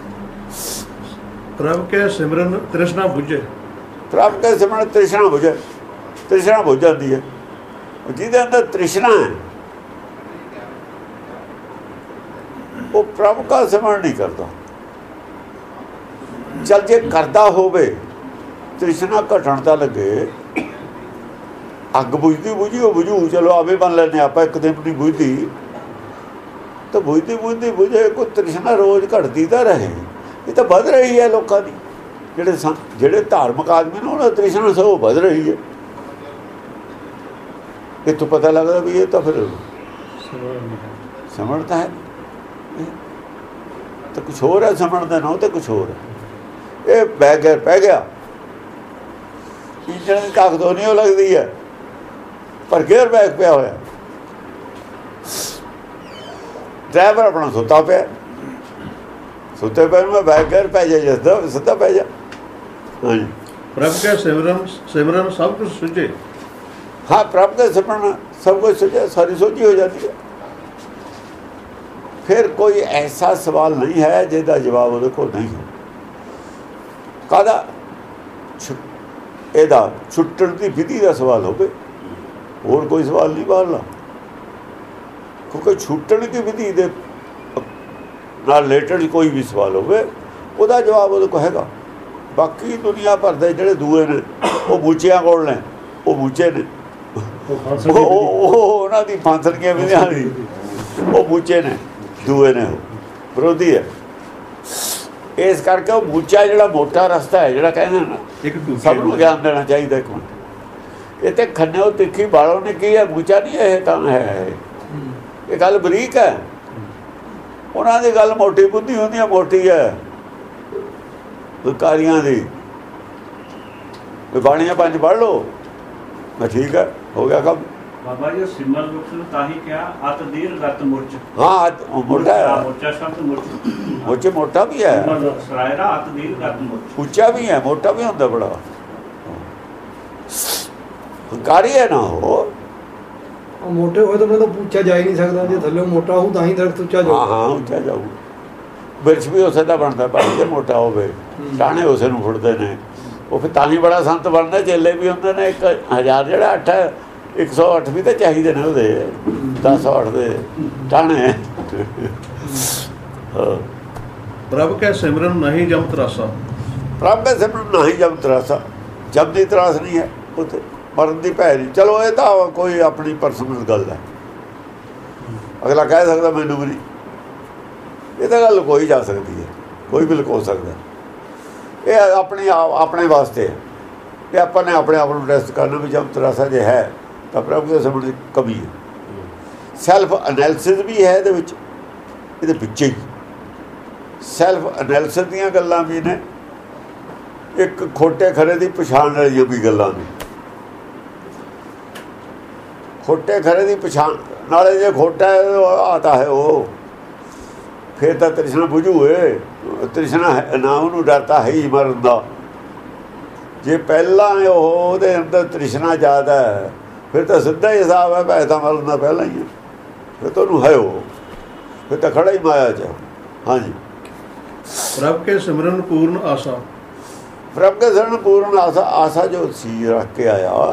ਪ੍ਰਭ ਕੇ ਸਿਮਰਨ ਤ੍ਰਿਸ਼ਨਾ ਬੁਝੇ। ਪ੍ਰਭ ਕੇ ਸਿਮਰਨ ਤ੍ਰਿਸ਼ਨਾ ਬੁਝੇ। ਤ੍ਰਿਸ਼ਨਾ ਬੁਝ ਜਾਂਦੀ ਹੈ ਜਿਹਦੇ ਅੰਦਰ ਤ੍ਰਿਸ਼ਨਾ ਹੈ, ਉਹ ਪ੍ਰਭ ਦਾ ਸਿਮਰਨ ਨਹੀਂ ਕਰਦਾ। ਚੱਲ ਜੇ ਕਰਦਾ ਹੋਵੇ, ਤ੍ਰਿਸ਼ਨਾ ਘਟਣ ਤਾਂ ਲੱਗੇ, ਅੱਗ ਬੁਝਦੀ ਬੁਝੀ ਉਹ ਬੁਝੂ, ਚਲੋ ਆਵੇ ਬਣ ਲੈਂਦੇ ਆਪਾਂ। ਇੱਕ ਦਿਨ ਨਹੀਂ ਬੁਝਦੀ ਤਾਂ ਬੁਝਦੀ ਬੁਝਦੀ ਬੁਝੇ। ਕੋਈ ਤ੍ਰਿਸ਼ਨਾ ਰੋਜ਼ ਘਟਦੀ ਤਾਂ ਰਹੇ, ਇਹ ਤਾਂ ਵੱਧ ਰਹੀ ਹੈ ਲੋਕਾਂ ਦੀ। ਜਿਹੜੇ ਧਾਰਮਿਕ ਆਦਮੀ ਨੇ ਉਹਨਾਂ ਤ੍ਰਿਸ਼ਨਾ ਸਭ ਵੱਧ ਰਹੀ ਹੈ। ਇੱਥੋਂ ਪਤਾ ਲੱਗਦਾ ਵੀ ਇਹ ਤਾਂ ਫਿਰ ਸਮਝਦਾ ਹੈ ਤਾਂ ਕੁਛ ਹੋਰ ਹੈ, ਸਮਝਦਾ ਨਾ ਤੇ ਕੁਛ ਹੋਰ ਹੈ। ਇਹ ਬੈਗਰ ਪੈ ਗਿਆ, ਇੰਜਣ ਦੀ ਤਾਕਤ ਨਹੀਂ ਉਹ ਲੱਗਦੀ ਹੈ, ਪਰ ਗੇਅਰ ਬੈਗ ਪਿਆ ਹੋਇਆ। ਡਰਾਈਵਰ ਆਪਣਾ ਸੁੱਤਾ ਪਿਆ, ਸੁੱਤੇ ਪੈ ਨੂੰ ਬੈਗਰ ਪੈ ਜਾ, ਜਿਸਦਾ ਸਿੱਧਾ ਪੈ ਜਾ। ਹਾਂਜੀ, ਪ੍ਰਭ ਕੇ ਸਿਮਰਨ ਸਭ ਕੁਝ ਸੁਝੇ। ਹਾਂ, ਪ੍ਰਭ ਕੇ ਸਿਮਰਨ ਸਭ ਕੁਝ ਸੁਝੇ, ਸਾਰੀ ਸੋਝੀ ਹੋ ਜਾਂਦੀ ਹੈ। ਫਿਰ ਕੋਈ ਐਸਾ ਸਵਾਲ ਨਹੀਂ ਹੈ ਜਿਹਦਾ ਜਵਾਬ ਉਹਦੇ ਕੋਲ ਨਹੀਂ ਹੈ। ਕਾਹਦਾ? ਇਹਦਾ ਛੁੱਟਣ ਦੀ ਵਿਧੀ ਦਾ ਸਵਾਲ ਹੋਵੇ, ਹੋਰ ਕੋਈ ਸਵਾਲ ਨਹੀਂ ਬਾਹਰਲਾ। ਕਿਉਂਕਿ ਛੁੱਟਣ ਦੀ ਵਿਧੀ ਦੇ ਨਾਲ ਰਿਲੇਟਡ ਕੋਈ ਵੀ ਸਵਾਲ ਹੋਵੇ, ਉਹਦਾ ਜਵਾਬ ਉਹਦੇ ਕੋਲ ਹੈਗਾ। ਬਾਕੀ ਦੁਨੀਆ ਭਰ ਦੇ ਜਿਹੜੇ ਦੂਏ ਨੇ ਉਹ ਬੂਚਿਆਂ ਕੋਲ ਨੇ, ਉਹ ਬੂਚੇ ਨੇ, ਉਹ ਉਹਨਾਂ ਦੀ ਫਾਂਸਣੀਆਂ ਵਿਧੀਆਂ ਦੀ ਉਹ ਬੂਚੇ ਨੇ, ਦੂਏ ਨੇ, ਉਹ ਵਿਰੋਧੀ ਹੈ। ਇਸ ਕਰਕੇ ਉਹ ਬੂਚਾ ਜਿਹੜਾ ਮੋਟਾ ਰਸਤਾ ਹੈ, ਜਿਹੜਾ ਕਹਿੰਦੇ ਨਾ ਸਭ ਨੂੰ ਗਿਆਨ ਦੇਣਾ ਚਾਹੀਦਾ। ਇੱਕ ਮਿੰਟ, ਇਹ ਤੇ ਖੰਨੇ ਤਿੱਖੀ ਬਾਲੋਂ ਨੇ ਕੀ ਹੈ, ਬੂਚਾ ਨਹੀਂ ਇਹ ਤਾਂ ਹੈ। ਇਹ ਗੱਲ ਬਰੀਕ ਹੈ, ਉਹਨਾਂ ਦੀ ਗੱਲ ਮੋਟੀ ਬੁੱਧੀ ਹੁੰਦੀ ਹੈ, ਮੋਟੀ ਹੈ ਕਾਰੀਆਂ ਦੀ। ਬਾਣੀਆਂ ਪੰਜ ਪੜ੍ਹ ਲਓ, ਮੈਂ ਠੀਕ ਹੈ, ਹੋ ਗਿਆ ਕੰਮ। ਬਾਬਾ ਜੀ ਸਿਮਰ ਰੁੱਖ ਨੂੰ ਤਾਂ ਹੀ ਕਿਹਾ ਅਤ ਦੀਰ ਗਤ ਮੁਰਚ। ਹਾਂ, ਮੋਟਾ ਹੈ, ਮੋਟਾ ਸ਼ਬਦ ਮੁਰਚ। ਮੁਰਚ ਮੋਟਾ ਵੀ ਹੈ, ਸਰਾਇਰਾ ਅਤ ਦੀਰ ਗਤ ਮੁਰਚ। ਉੱਚਾ ਵੀ ਹੈ, ਮੋਟਾ ਵੀ ਹੁੰਦਾ ਬੜਾ। ਹੰਕਾਰੀ ਹੈ ਨਾ ਉਹ, ਉਹ ਮੋਟੇ ਹੋਏ ਤਾਂ ਬੰਦਾ ਪੁੱਛਿਆ ਜਾ ਹੀ ਨਹੀਂ ਸਕਦਾ, ਜੇ ਥੱਲੇ ਮੋਟਾ ਹੋਊ ਤਾਂ ਹੀ ਦਰਖਤ ਉੱਚਾ ਜਾਊ। ਹਾਂ ਉੱਚਾ ਜਾਊ। ਬਿਰਛ ਵੀ ਉਸੇ ਦਾ ਬਣਦਾ, ਪਰ ਜੇ ਮੋਟਾ ਹੋਵੇ ਟਾਹਣੇ ਉਸੇ ਨੂੰ ਫੁੱਟਦੇ ਨੇ। ਉਹ ਫਿਰ ਤਾਂ ਹੀ ਬੜਾ ਸੰਤ ਬਣਦਾ। ਚੇਲੇ ਵੀ ਹੁੰਦੇ ਨੇ 1000 ਜਿਹੜਾ 8 ਹੈ 108 ਵੀ ਤਾਂ ਚਾਹੀਦੇ ਨੇ ਉਹਦੇ 1008 ਦੇ ਟਾਹਣੇ। ਪ੍ਰਭ ਕੈ ਸਿਮਰਨ ਨਹੀਂ ਜਮ ਤਰਾਸਾ। ਪ੍ਰਭ ਕੈ ਸਿਮਰਨ ਨਹੀਂ ਜਮ ਤਰਾਸਾ। ਜਮ ਦੀ ਤਰਾਸ ਨਹੀਂ ਹੈ ਉੱਥੇ, ਮਰਨ ਦੀ ਭੈ ਨਹੀਂ। ਚਲੋ ਇਹ ਤਾਂ ਕੋਈ ਆਪਣੀ ਪਰਸਨਲ ਗੱਲ ਹੈ, ਅਗਲਾ ਕਹਿ ਸਕਦਾ ਮੈਨੂੰ ਵੀ ਨਹੀਂ। ਇਹ ਤਾਂ ਗੱਲ ਕੋਈ ਜਾ ਸਕਦੀ ਹੈ, ਕੋਈ ਵੀ ਲੁਕੋ ਸਕਦਾ। ਇਹ ਆਪਣੇ ਵਾਸਤੇ ਇਹ ਆਪਾਂ ਨੇ ਆਪਣੇ ਆਪ ਨੂੰ ਟੈਸਟ ਕਰਨਾ ਵੀ ਜਮ ਤਰਾਸਾ ਜੇ ਹੈ ਤਾਂ ਪ੍ਰਭੂ ਦੇ ਸਿਮਰਨ ਦੀ ਕਮੀ ਹੈ। ਸੈਲਫ ਐਨਾਲਿਸਿਸ ਵੀ ਹੈ ਇਹਦੇ ਵਿੱਚ, ਇਹਦੇ ਵਿੱਚ ਹੀ ਸੈਲਫ ਐਨਾਲਿਸਿਸ ਦੀਆਂ ਗੱਲਾਂ ਵੀ ਨੇ, ਇੱਕ ਖੋਟੇ ਖਰੇ ਦੀ ਪਛਾਣ ਵਾਲੀਆਂ ਵੀ ਗੱਲਾਂ ਨੇ। ਖੋਟੇ ਖਰੇ ਦੀ ਪਛਾਣ ਨਾਲੇ ਜੇ ਖੋਟਾ ਆਤਾ ਹੈ ਉਹ ਫਿਰ ਤਾਂ ਤ੍ਰਿਸ਼ਨਾ ਬੁਝੂਏ। ਤ੍ਰਿਸ਼ਨਾ ਨਾ ਉਹਨੂੰ ਡਰਤਾ ਹੈ ਹੀ ਮਰਨ ਦਾ। ਜੇ ਪਹਿਲਾਂ ਉਹਦੇ ਅੰਦਰ ਤ੍ਰਿਸ਼ਨਾ ਜ਼ਿਆਦਾ ਹੈ ਫਿਰ ਤਾਂ ਸਿੱਧਾ ਹੀ ਹਿਸਾਬ ਹੈ, ਭੈ ਤਾਂ ਮਰਨ ਦਾ ਪਹਿਲਾਂ ਹੀ ਹੈ। ਫਿਰ ਤੁਹਾਨੂੰ ਹੈ ਉਹ, ਫਿਰ ਤਾਂ ਖੜਾ ਹੀ ਮਾਇਆ 'ਚ। ਹਾਂਜੀ। ਪ੍ਰਭ ਕੇ ਸਿਮਰਨ ਪੂਰਨ ਆਸਾ। ਪ੍ਰਭ ਕੇ ਸਿਮਰਨ ਪੂਰਨ ਆਸਾ। ਆਸਾ ਜੋ ਸੀ ਰੱਖ ਕੇ ਆਇਆ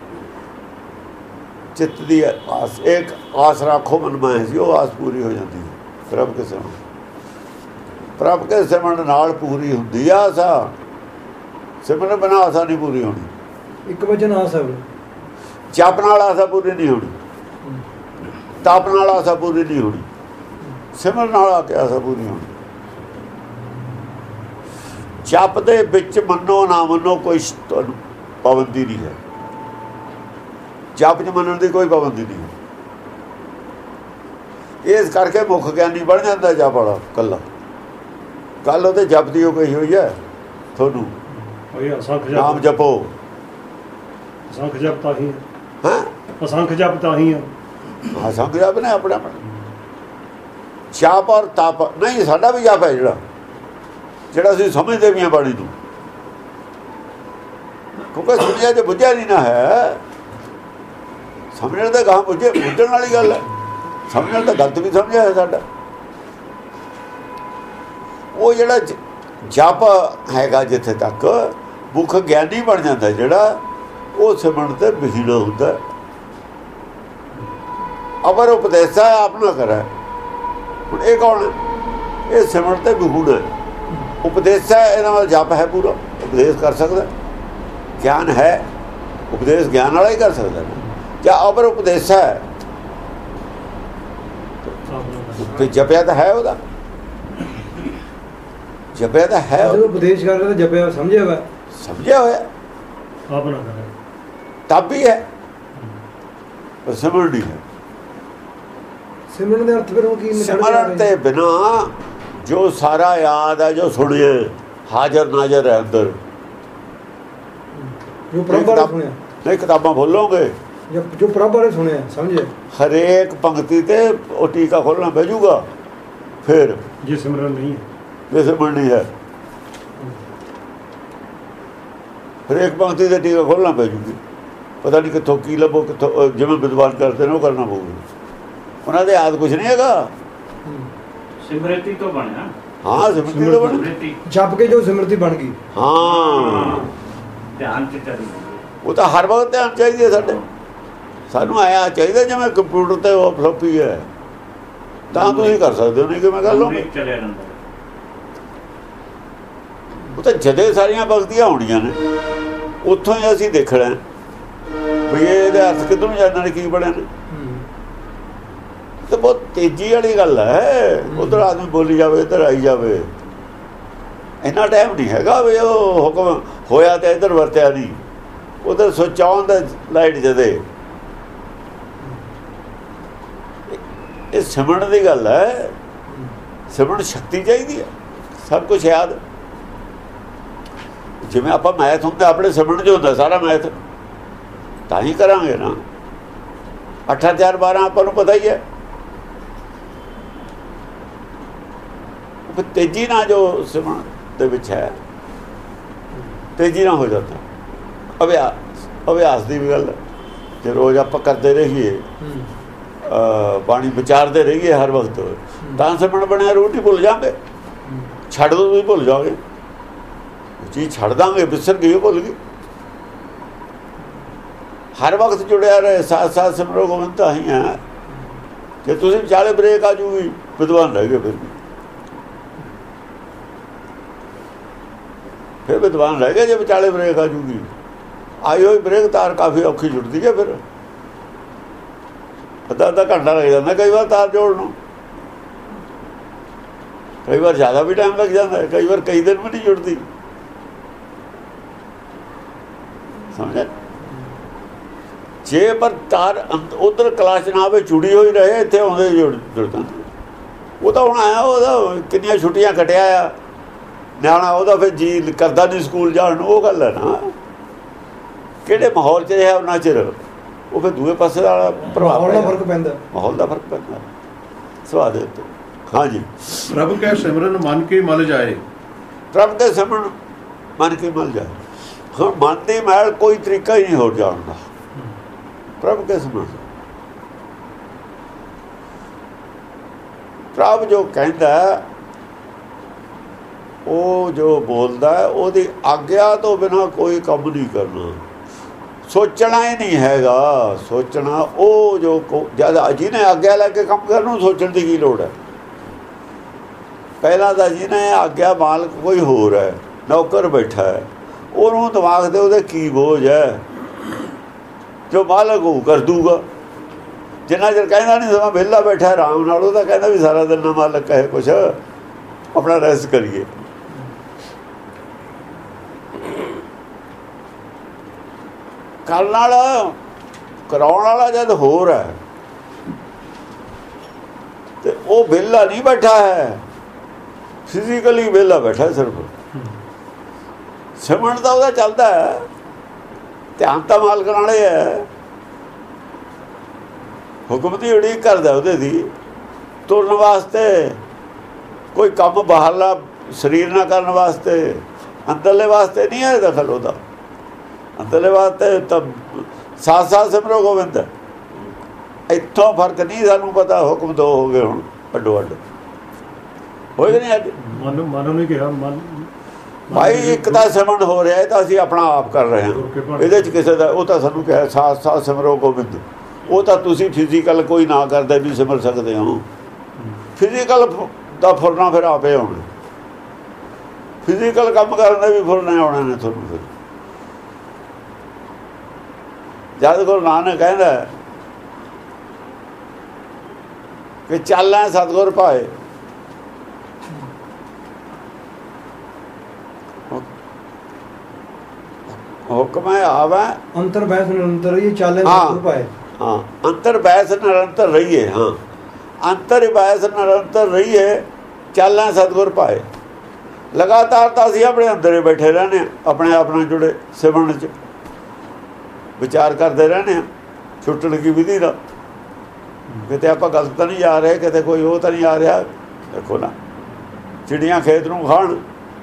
ਚਿੱਤ ਦੀ ਆਸ, ਇੱਕ ਆਸ ਰੱਖੋ ਮਨ ਮਾਇਆ ਸੀ, ਉਹ ਆਸ ਪੂਰੀ ਹੋ ਜਾਂਦੀ ਹੈ ਪ੍ਰਭ ਕੇ ਸਿਮਰਨ। ਪ੍ਰਭ ਕੇ ਸਿਮਰਨ ਨਾਲ ਪੂਰੀ ਹੁੰਦੀ ਆ ਆਸਾ। ਸਿਮਰਨ ਬਿਨਾਂ ਆਸਾ ਨਹੀਂ ਪੂਰੀ ਹੋਣੀ। ਇੱਕ ਵਚਨ ਆਸ ਹੈ, ਜਪ ਨਾਲ ਆਸਾ ਪੂਰੀ ਨਹੀਂ ਹੋਣੀ, ਤਪ ਨਾਲ ਆਸਾ ਪੂਰੀ ਨਹੀਂ ਹੋਣੀ, ਸਿਮਰਨ ਨਾਲ ਆ ਕੇ ਆਸਾ ਪੂਰੀ ਹੋਣੀ। ਜਪ ਦੇ ਵਿੱਚ ਮੰਨੋ ਨਾ ਮੰਨੋ ਕੋਈ ਤੁਹਾਨੂੰ ਪਾਬੰਦੀ ਨਹੀਂ ਹੈ। ਜਪ 'ਚ ਮੰਨਣ ਦੀ ਕੋਈ ਪਾਬੰਦੀ ਨਹੀਂ ਹੈ। ਇਸ ਕਰਕੇ ਮੁੱਖ ਗਿਆਨੀ ਬਣ ਜਾਂਦਾ ਜਪ ਵਾਲਾ ਕੱਲਾ। ਕੱਲ ਉਹਦੇ ਜਪ ਦੀ ਉਹ ਕਹੀ ਹੋਈ ਹੈ ਤੁਹਾਨੂੰ, ਨਾਮ ਜਪੋ। ਅਸੰਖ ਜਪ ਤਾਂ ਹੀ ਹੈ, ਅਸੰਖ ਜਪ ਤਾਂ ਹੀ ਅਸੰਖ ਜਪ ਨੇ ਆਪਣਾ ਜਪ ਔਰ ਤਪ ਨਹੀਂ। ਸਾਡਾ ਵੀ ਜਪ ਹੈ ਜਿਹੜਾ ਅਸੀਂ ਸਮਝਦੇ ਵੀ ਹਾਂ ਬਾਣੀ ਨੂੰ, ਕਿਉਂਕਿ ਸੁਣਿਆ ਜੇ ਬੁੱਝਿਆ ਨਹੀਂ ਨਾ ਹੈ। ਸਮਝਣ ਦਾ ਗਾਹ ਬੁੱਝਣ ਵਾਲੀ ਗੱਲ ਹੈ। ਸਮਝਣ ਦਾ ਗਲਤ ਵੀ ਸਮਝਿਆ ਹੈ ਸਾਡਾ। ਉਹ ਜਿਹੜਾ ਜਪ ਹੈਗਾ ਜਿੱਥੇ ਤੱਕ ਮੁੱਖ ਗਿਆਨੀ ਬਣ ਜਾਂਦਾ ਜਿਹੜਾ, ਉਹ ਸਿਮਰਨ ਤੇ ਬਹੀਣਾ ਹੁੰਦਾ। ਅਵਰ ਉਪਦੇਸ਼ਾ ਆਪ ਨਾ ਕਰੇ। ਹੁਣ ਇਹ ਕੌਣ? ਇਹ ਸਿਮਰਨ ਤੇ ਬਹੀਣਾ ਉਪਦੇਸ਼ਾ। ਇਹਨਾਂ ਨਾਲ ਜਪ ਹੈ ਪੂਰਾ, ਉਪਦੇਸ਼ ਕਰ ਸਕਦਾ। ਗਿਆਨ ਹੈ, ਉਪਦੇਸ਼ ਗਿਆਨ ਵਾਲਾ ਹੀ ਕਰ ਸਕਦਾ। ਜਾਂ ਅਵਰ ਉਪਦੇਸ਼ਾ ਹੈ ਤੇ ਜਪਿਆ ਤਾਂ ਹੈ ਉਹਦਾ, ਜਪਿਆ ਤਾਂ ਹੈ। ਉਪਦੇਸ਼ ਕਰ ਰਿਹਾ ਤਾਂ ਜਪਿਆ ਸਮਝਿਆ ਹੋਇਆ, ਸਮਝਿਆ ਹੋਇਆ ਆਪ ਨਾ ਕਰੇ ਤਬ ਵੀ ਹੈ, ਪਰ ਸਿਮਰਨ ਨਹੀਂ ਹੈ। ਸਿਮਰਨ ਦੇ ਅਰਥ ਫਿਰ ਉਹ ਕੀ? ਸਿਮਰਨ ਤੇ ਬਿਨਾਂ ਜੋ ਸਾਰਾ ਯਾਦ ਹੈ, ਜੋ ਸੁਣਿਆ ਹਾਜ਼ਰ ਨਾਜ਼ਰ ਹੈ ਅੰਦਰ। ਜੋ ਪ੍ਰਭ ਬਾਰੇ ਸੁਣਿਆ ਨਹੀਂ, ਕਿਤਾਬਾਂ ਬੋਲੋਗੇ ਜੋ ਪ੍ਰਭ ਬਾਰੇ ਸੁਣਿਆ ਸਮਝਿਆ, ਹਰੇਕ ਪੰਕਤੀ ਤੇ ਉਹ ਟੀਕਾ ਖੋਲਣਾ ਪੈ ਜਾਊਗਾ। ਫਿਰ ਜੇ ਸਿਮਰਨ ਨਹੀਂ ਹੈ, ਜੇ ਸਿਮਰਨ ਨਹੀਂ ਹੈ, ਹਰੇਕ ਪੰਕਤੀ ਤੇ ਟੀਕਾ ਖੋਲਣਾ ਪੈ ਜੂਗੀ। ਪਤਾ ਨਹੀਂ ਕਿੱਥੋਂ ਕੀ ਲੱਭੋ, ਕਿੱਥੋਂ ਜਿਵੇਂ ਵਿਦਵਾਨ ਕਰਦੇ ਨੇ ਉਹ ਕਰਨਾ ਪਊਗਾ। ਉਹਨਾਂ ਦੇ ਯਾਦ ਕੁਛ ਨਹੀਂ ਹੈਗਾ। ਸਿਮਰਤੀ ਤੋਂ ਬਣਿਆ। ਹਾਂ, ਸਿਮਰਤੀ ਤੋਂ ਬਣੀ। ਜਪ ਕੇ ਜੋ ਸਿਮਰਤੀ ਬਣ ਗਈ। ਹਾਂ, ਧਿਆਨ ਚ ਚੱਲੀ। ਉਹ ਤਾਂ ਹਰ ਵਕਤ ਧਿਆਨ ਚਾਹੀਦੀ ਹੈ ਸਾਡੇ। ਸਾਨੂੰ ਆਇਆ ਚਾਹੀਦਾ ਜਿਵੇਂ ਕੰਪਿਊਟਰ ਤੇ ਉਹ ਫਲੋਪੀ ਹੈ, ਤਾਂ ਤੁਸੀਂ ਕਰ ਸਕਦੇ ਹੋ। ਨਹੀਂ ਕਿ ਮੈਂ ਕਰ ਲਵਾਂਗਾ ਚੱਲਿਆ ਰਹਿੰਦਾ। ਉਹ ਤਾਂ ਜਦੇ ਸਾਰੀਆਂ ਭਗਤੀਆਂ ਹੋਣੀਆਂ ਨੇ, ਉੱਥੋਂ ਹੀ ਅਸੀਂ ਦੇਖਣਾ ਵੀ ਇਹਦੇ ਅਰਥ ਕਿੱਧਰ ਨੂੰ ਜਾਂਦੇ ਨੇ, ਕੀ ਬਣੇ ਨੇ। ਤਾਂ ਬਹੁਤ ਤੇਜ਼ੀ ਵਾਲੀ ਗੱਲ ਹੈ। ਉੱਧਰ ਆਦਮੀ ਬੋਲੀ ਜਾਵੇ, ਇੱਧਰ ਆਈ ਜਾਵੇ। ਇੰਨਾ ਟਾਈਮ ਨਹੀਂ ਹੈਗਾ ਵੀ ਉਹ ਹੁਕਮ ਹੋਇਆ ਤੇ ਇੱਧਰ ਵਰਤਿਆ ਨਹੀਂ। ਉੱਧਰ ਸੋਚਾਉਣ ਦਾ ਲਾਈਟ ਜਦੇ। ਇਹ ਸਿਮਰਨ ਦੀ ਗੱਲ ਹੈ। ਸਿਮਰਨ ਸ਼ਕਤੀ ਚਾਹੀਦੀ ਹੈ, ਸਭ ਕੁਛ ਯਾਦ। ਜਿਵੇਂ ਆਪਾਂ ਮੈਥ ਹੁੰਦਾ, ਆਪਣੇ ਸਿਮਰਨ 'ਚ ਹੁੰਦਾ ਸਾਰਾ ਮੈਥ, ਤਾਂ ਹੀ ਕਰਾਂਗੇ ਨਾ। 8 4 12 ਆਪਾਂ ਨੂੰ ਪਤਾ ਹੀ ਹੈ। ਤੇਜ਼ੀ ਨਾਲ ਜੋ ਸਿਮਰਨ ਦੇ ਵਿੱਚ ਹੈ, ਤੇਜ਼ੀ ਨਾਲ ਹੋ ਜਾਂਦਾ। ਅਭਿਆਸ ਦੀ ਵੀ ਗੱਲ ਹੈ। ਜੇ ਰੋਜ਼ ਆਪਾਂ ਕਰਦੇ ਰਹੀਏ ਬਾਣੀ ਵਿਚਾਰਦੇ ਰਹੀਏ ਹਰ ਵਕਤ ਤਾਂ ਸਿਮਰਨ ਬਣਿਆ। ਰੋਟੀ ਭੁੱਲ ਜਾਵਾਂਗੇ, ਛੱਡ ਦੋ ਤੁਸੀਂ ਭੁੱਲ ਜਾਓਗੇ। ਚੀਜ਼ ਛੱਡ ਦਾਂਗੇ, ਵਿਸਰ ਗਈ, ਭੁੱਲ ਗਈ। ਹਰ ਵਕਤ ਜੁੜਿਆ ਰਹੇ, ਸਾਥ ਸਾਥ ਸਿਮਰੋ ਗੋਬਿੰਦ। ਤਾਂ ਹੀ ਹੈ ਜੇ ਤੁਸੀਂ ਵਿਚਾਲੇ ਬ੍ਰੇਕ ਆ ਜੂਗੀ, ਵਿਦਵਾਨ ਰਹਿ ਗਏ। ਫਿਰ ਵਿਦਵਾਨ ਰਹਿ ਗਏ ਜੇ ਵਿਚਾਲੇ ਬ੍ਰੇਕ ਆ ਜੂਗੀ। ਆਈ ਹੋਈ ਬ੍ਰੇਕ ਤਾਰ ਕਾਫੀ ਔਖੀ ਜੁੜਦੀ ਹੈ, ਫਿਰ ਅੱਧਾ ਘੰਟਾ ਲੱਗ ਜਾਂਦਾ ਕਈ ਵਾਰ ਤਾਰ ਜੋੜਨ ਨੂੰ, ਕਈ ਵਾਰ ਜ਼ਿਆਦਾ ਵੀ ਟਾਈਮ ਲੱਗ ਜਾਂਦਾ, ਕਈ ਵਾਰ ਕਈ ਦਿਨ ਵੀ ਨਹੀਂ ਜੁੜਦੀ। ਸਮਝਿਆ? ਜੇ ਪਰ ਤਾਰ ਉਧਰ ਕਲਾਸ ਨਾ ਆਵੇ, ਜੁੜੀ ਹੋਈ ਰਹੇ, ਇੱਥੇ ਆਉਂਦੇ ਜੁੜਦਾ। ਉਹ ਤਾਂ ਹੁਣ ਆਇਆ, ਉਹਦਾ ਕਿੰਨੀਆਂ ਛੁੱਟੀਆਂ ਕੱਟਿਆ ਆ ਨਿਆਣਾ, ਉਹਦਾ ਫਿਰ ਜੀ ਕਰਦਾ ਨਹੀਂ ਸਕੂਲ ਜਾਣ ਨੂੰ। ਉਹ ਗੱਲ ਹੈ ਨਾ, ਕਿਹੜੇ ਮਾਹੌਲ 'ਚ ਰਿਹਾ ਉਹਨਾਂ ਚਿਰ, ਉਹ ਫਿਰ ਦੂਏ ਪਾਸੇ ਦਾ ਪ੍ਰਭਾਵ ਦਾ ਫਰਕ ਪੈਂਦਾ, ਮਾਹੌਲ ਦਾ ਫਰਕ ਪੈਂਦਾ ਸੁਭਾਅ ਦੇ ਉੱਤੇ। ਹਾਂਜੀ, ਪ੍ਰਭ ਕੈ ਸਿਮਰਨ ਮਨ ਕੀ ਮਲ ਜਾਏ। ਪ੍ਰਭ ਕੇ ਸਿਮਰਨ ਮਨ ਕੀ ਮਲ ਜਾਏ। ਹੁਣ ਮਨ ਦੀ ਮੈਲ ਕੋਈ ਤਰੀਕਾ ਹੀ ਨਹੀਂ ਹੋਰ ਜਾਣ ਦਾ। ਪ੍ਰਭ ਕੇ ਸਿਮਰਨ, ਪ੍ਰਭ ਜੋ ਕਹਿੰਦਾ, ਉਹ ਜੋ ਬੋਲਦਾ, ਉਹਦੀ ਆਗਿਆ ਤੋਂ ਬਿਨਾਂ ਕੋਈ ਕੰਮ ਨਹੀਂ ਕਰਨਾ। ਸੋਚਣਾ ਹੀ ਨਹੀਂ ਹੈਗਾ। ਸੋਚਣਾ ਉਹ ਜੋ ਜਦ ਜਿਹਨੇ ਆਗਿਆ ਲੈ ਕੇ ਕੰਮ ਕਰਨ ਨੂੰ ਸੋਚਣ ਦੀ ਕੀ ਲੋੜ ਹੈ। ਪਹਿਲਾਂ ਤਾਂ ਜਿਹਨੇ ਆਗਿਆ ਮਾਲਕ ਕੋਈ ਹੋਰ ਹੈ, ਨੌਕਰ ਬੈਠਾ ਹੈ, ਉਹਨੂੰ ਦਿਮਾਗ ਦੇ ਉਹਦੇ ਕੀ ਬੋਝ ਹੈ। ਜੋ ਮਾਲਕ ਉਹ ਕਰ ਦੂਗਾ। ਜਿੰਨਾ ਚਿਰ ਕਹਿੰਦਾ ਨਹੀਂ ਸਮਾਂ ਵਿਹਲਾ ਬੈਠਾ ਆਰਾਮ ਨਾਲ, ਉਹ ਤਾਂ ਕਹਿੰਦਾ ਵੀ ਸਾਰਾ ਦਿਨ ਨਾ ਮਾਲਕ ਕਹੇ ਕੁਛ, ਆਪਣਾ ਰੈਸਟ ਕਰੀਏ। ਕਰਨ ਵਾਲਾ ਕਰਾਉਣ ਵਾਲਾ ਜਦ ਹੋਰ ਹੈ, ਤੇ ਉਹ ਵਿਹਲਾ ਨਹੀਂ ਬੈਠਾ ਹੈ, ਫਿਜ਼ੀਕਲੀ ਵਿਹਲਾ ਬੈਠਾ ਸਿਰਫ। ਸਿਮਰਨ ਦਾ ਉਹਦਾ ਚੱਲਦਾ ਹੈ, ਧਿਆਨ ਤਾਂ ਮਾਲਕ ਨਾਲੇ ਹੈ। ਹੁਕਮ ਦੀ ਉਡੀਕ ਕਰਦਾ ਉਹਦੇ ਦੀ। ਤੁਰਨ ਵਾਸਤੇ ਕੋਈ ਕੰਮ ਬਾਹਰਲਾ ਸਰੀਰ ਨਾਲ ਕਰਨ ਵਾਸਤੇ, ਅੰਦਰਲੇ ਵਾਸਤੇ ਨਹੀਂ ਹੈ ਦਖਲ ਉਹਦਾ। ਅੰਦਰਲੇ ਵਾਸਤੇ ਤਾਂ ਸਾਥ ਸਾਥ ਸਿਮਰੋ ਗੋਬਿੰਦ। ਇੱਥੋਂ ਫਰਕ ਨਹੀਂ ਸਾਨੂੰ ਪਤਾ। ਹੁਕਮ ਦੋ ਹੋ ਗਏ ਹੁਣ ਅੱਡੋ ਅੱਡ, ਹੋਏ ਕਿ ਨਹੀਂ? ਅੱਜ ਮਨ ਨਹੀਂ ਕਿਹਾ, ਮਨ ਭਾਈ ਇੱਕ ਤਾਂ ਸਿਮਰਨ ਹੋ ਰਿਹਾ, ਇਹ ਤਾਂ ਅਸੀਂ ਆਪਣਾ ਆਪ ਕਰ ਰਹੇ ਹਾਂ। ਇਹਦੇ 'ਚ ਕਿਸੇ ਦਾ ਉਹ ਤਾਂ ਸਾਨੂੰ ਕਿਹਾ ਸਾਥ ਸਾਥ ਸਿਮਰੋ ਗੋਬਿੰਦ। ਉਹ ਤਾਂ ਤੁਸੀਂ ਫਿਜ਼ੀਕਲ ਕੋਈ ਨਾ ਕਰਦੇ ਵੀ ਸਿਮਰ ਸਕਦੇ ਹੋ। ਫਿਜ਼ੀਕਲ ਦਾ ਫੁਰਨਾ ਫਿਰ ਆਪੇ ਆਉਣਾ। ਫਿਜ਼ੀਕਲ ਕੰਮ ਕਰਨ ਦੇ ਵੀ ਫੁਰਨੇ ਆਉਣੇ ਨੇ ਤੁਹਾਨੂੰ। ਫਿਰ ਜਦ ਗੁਰੂ ਨਾਨਕ ਕਹਿੰਦਾ ਕਿ ਚੱਲਣਾ ਸਤਿਗੁਰ ਭਾਏ, ਹੁਕਮ ਹੈ ਆਵੇ ਅੰਤਰ ਬੈਸ ਨਿਰੰਤਰ ਰਹੀਏ, ਚਾਲੇ ਸਤਿਗੁਰ ਭਾਏ। ਹਾਂ, ਅੰਤਰ ਬੈਸ ਨਿਰੰਤਰ ਰਹੀਏ। ਹਾਂ, ਅੰਤਰ ਬੈਸ ਨਿਰੰਤਰ ਰਹੀਏ, ਚੱਲਣਾ ਸਤਿਗੁਰ ਭਾਏ। ਲਗਾਤਾਰ ਤਾਂ ਅਸੀਂ ਆਪਣੇ ਅੰਦਰ ਹੀ ਬੈਠੇ ਰਹਿੰਦੇ ਹਾਂ, ਆਪਣੇ ਆਪ ਨਾਲ ਜੁੜੇ ਸਿਮਰਨ 'ਚ ਵਿਚਾਰ ਕਰਦੇ ਰਹਿੰਦੇ ਹਾਂ ਛੁੱਟਣ ਦੀ ਵਿਧੀ ਦਾ। ਕਿਤੇ ਆਪਾਂ ਗਲਤ ਤਾਂ ਨਹੀਂ ਜਾ ਰਹੇ, ਕਿਤੇ ਕੋਈ ਉਹ ਤਾਂ ਨਹੀਂ ਆ ਰਿਹਾ। ਦੇਖੋ ਨਾ, ਚਿੜੀਆਂ ਖੇਤ ਨੂੰ ਖਾਣ,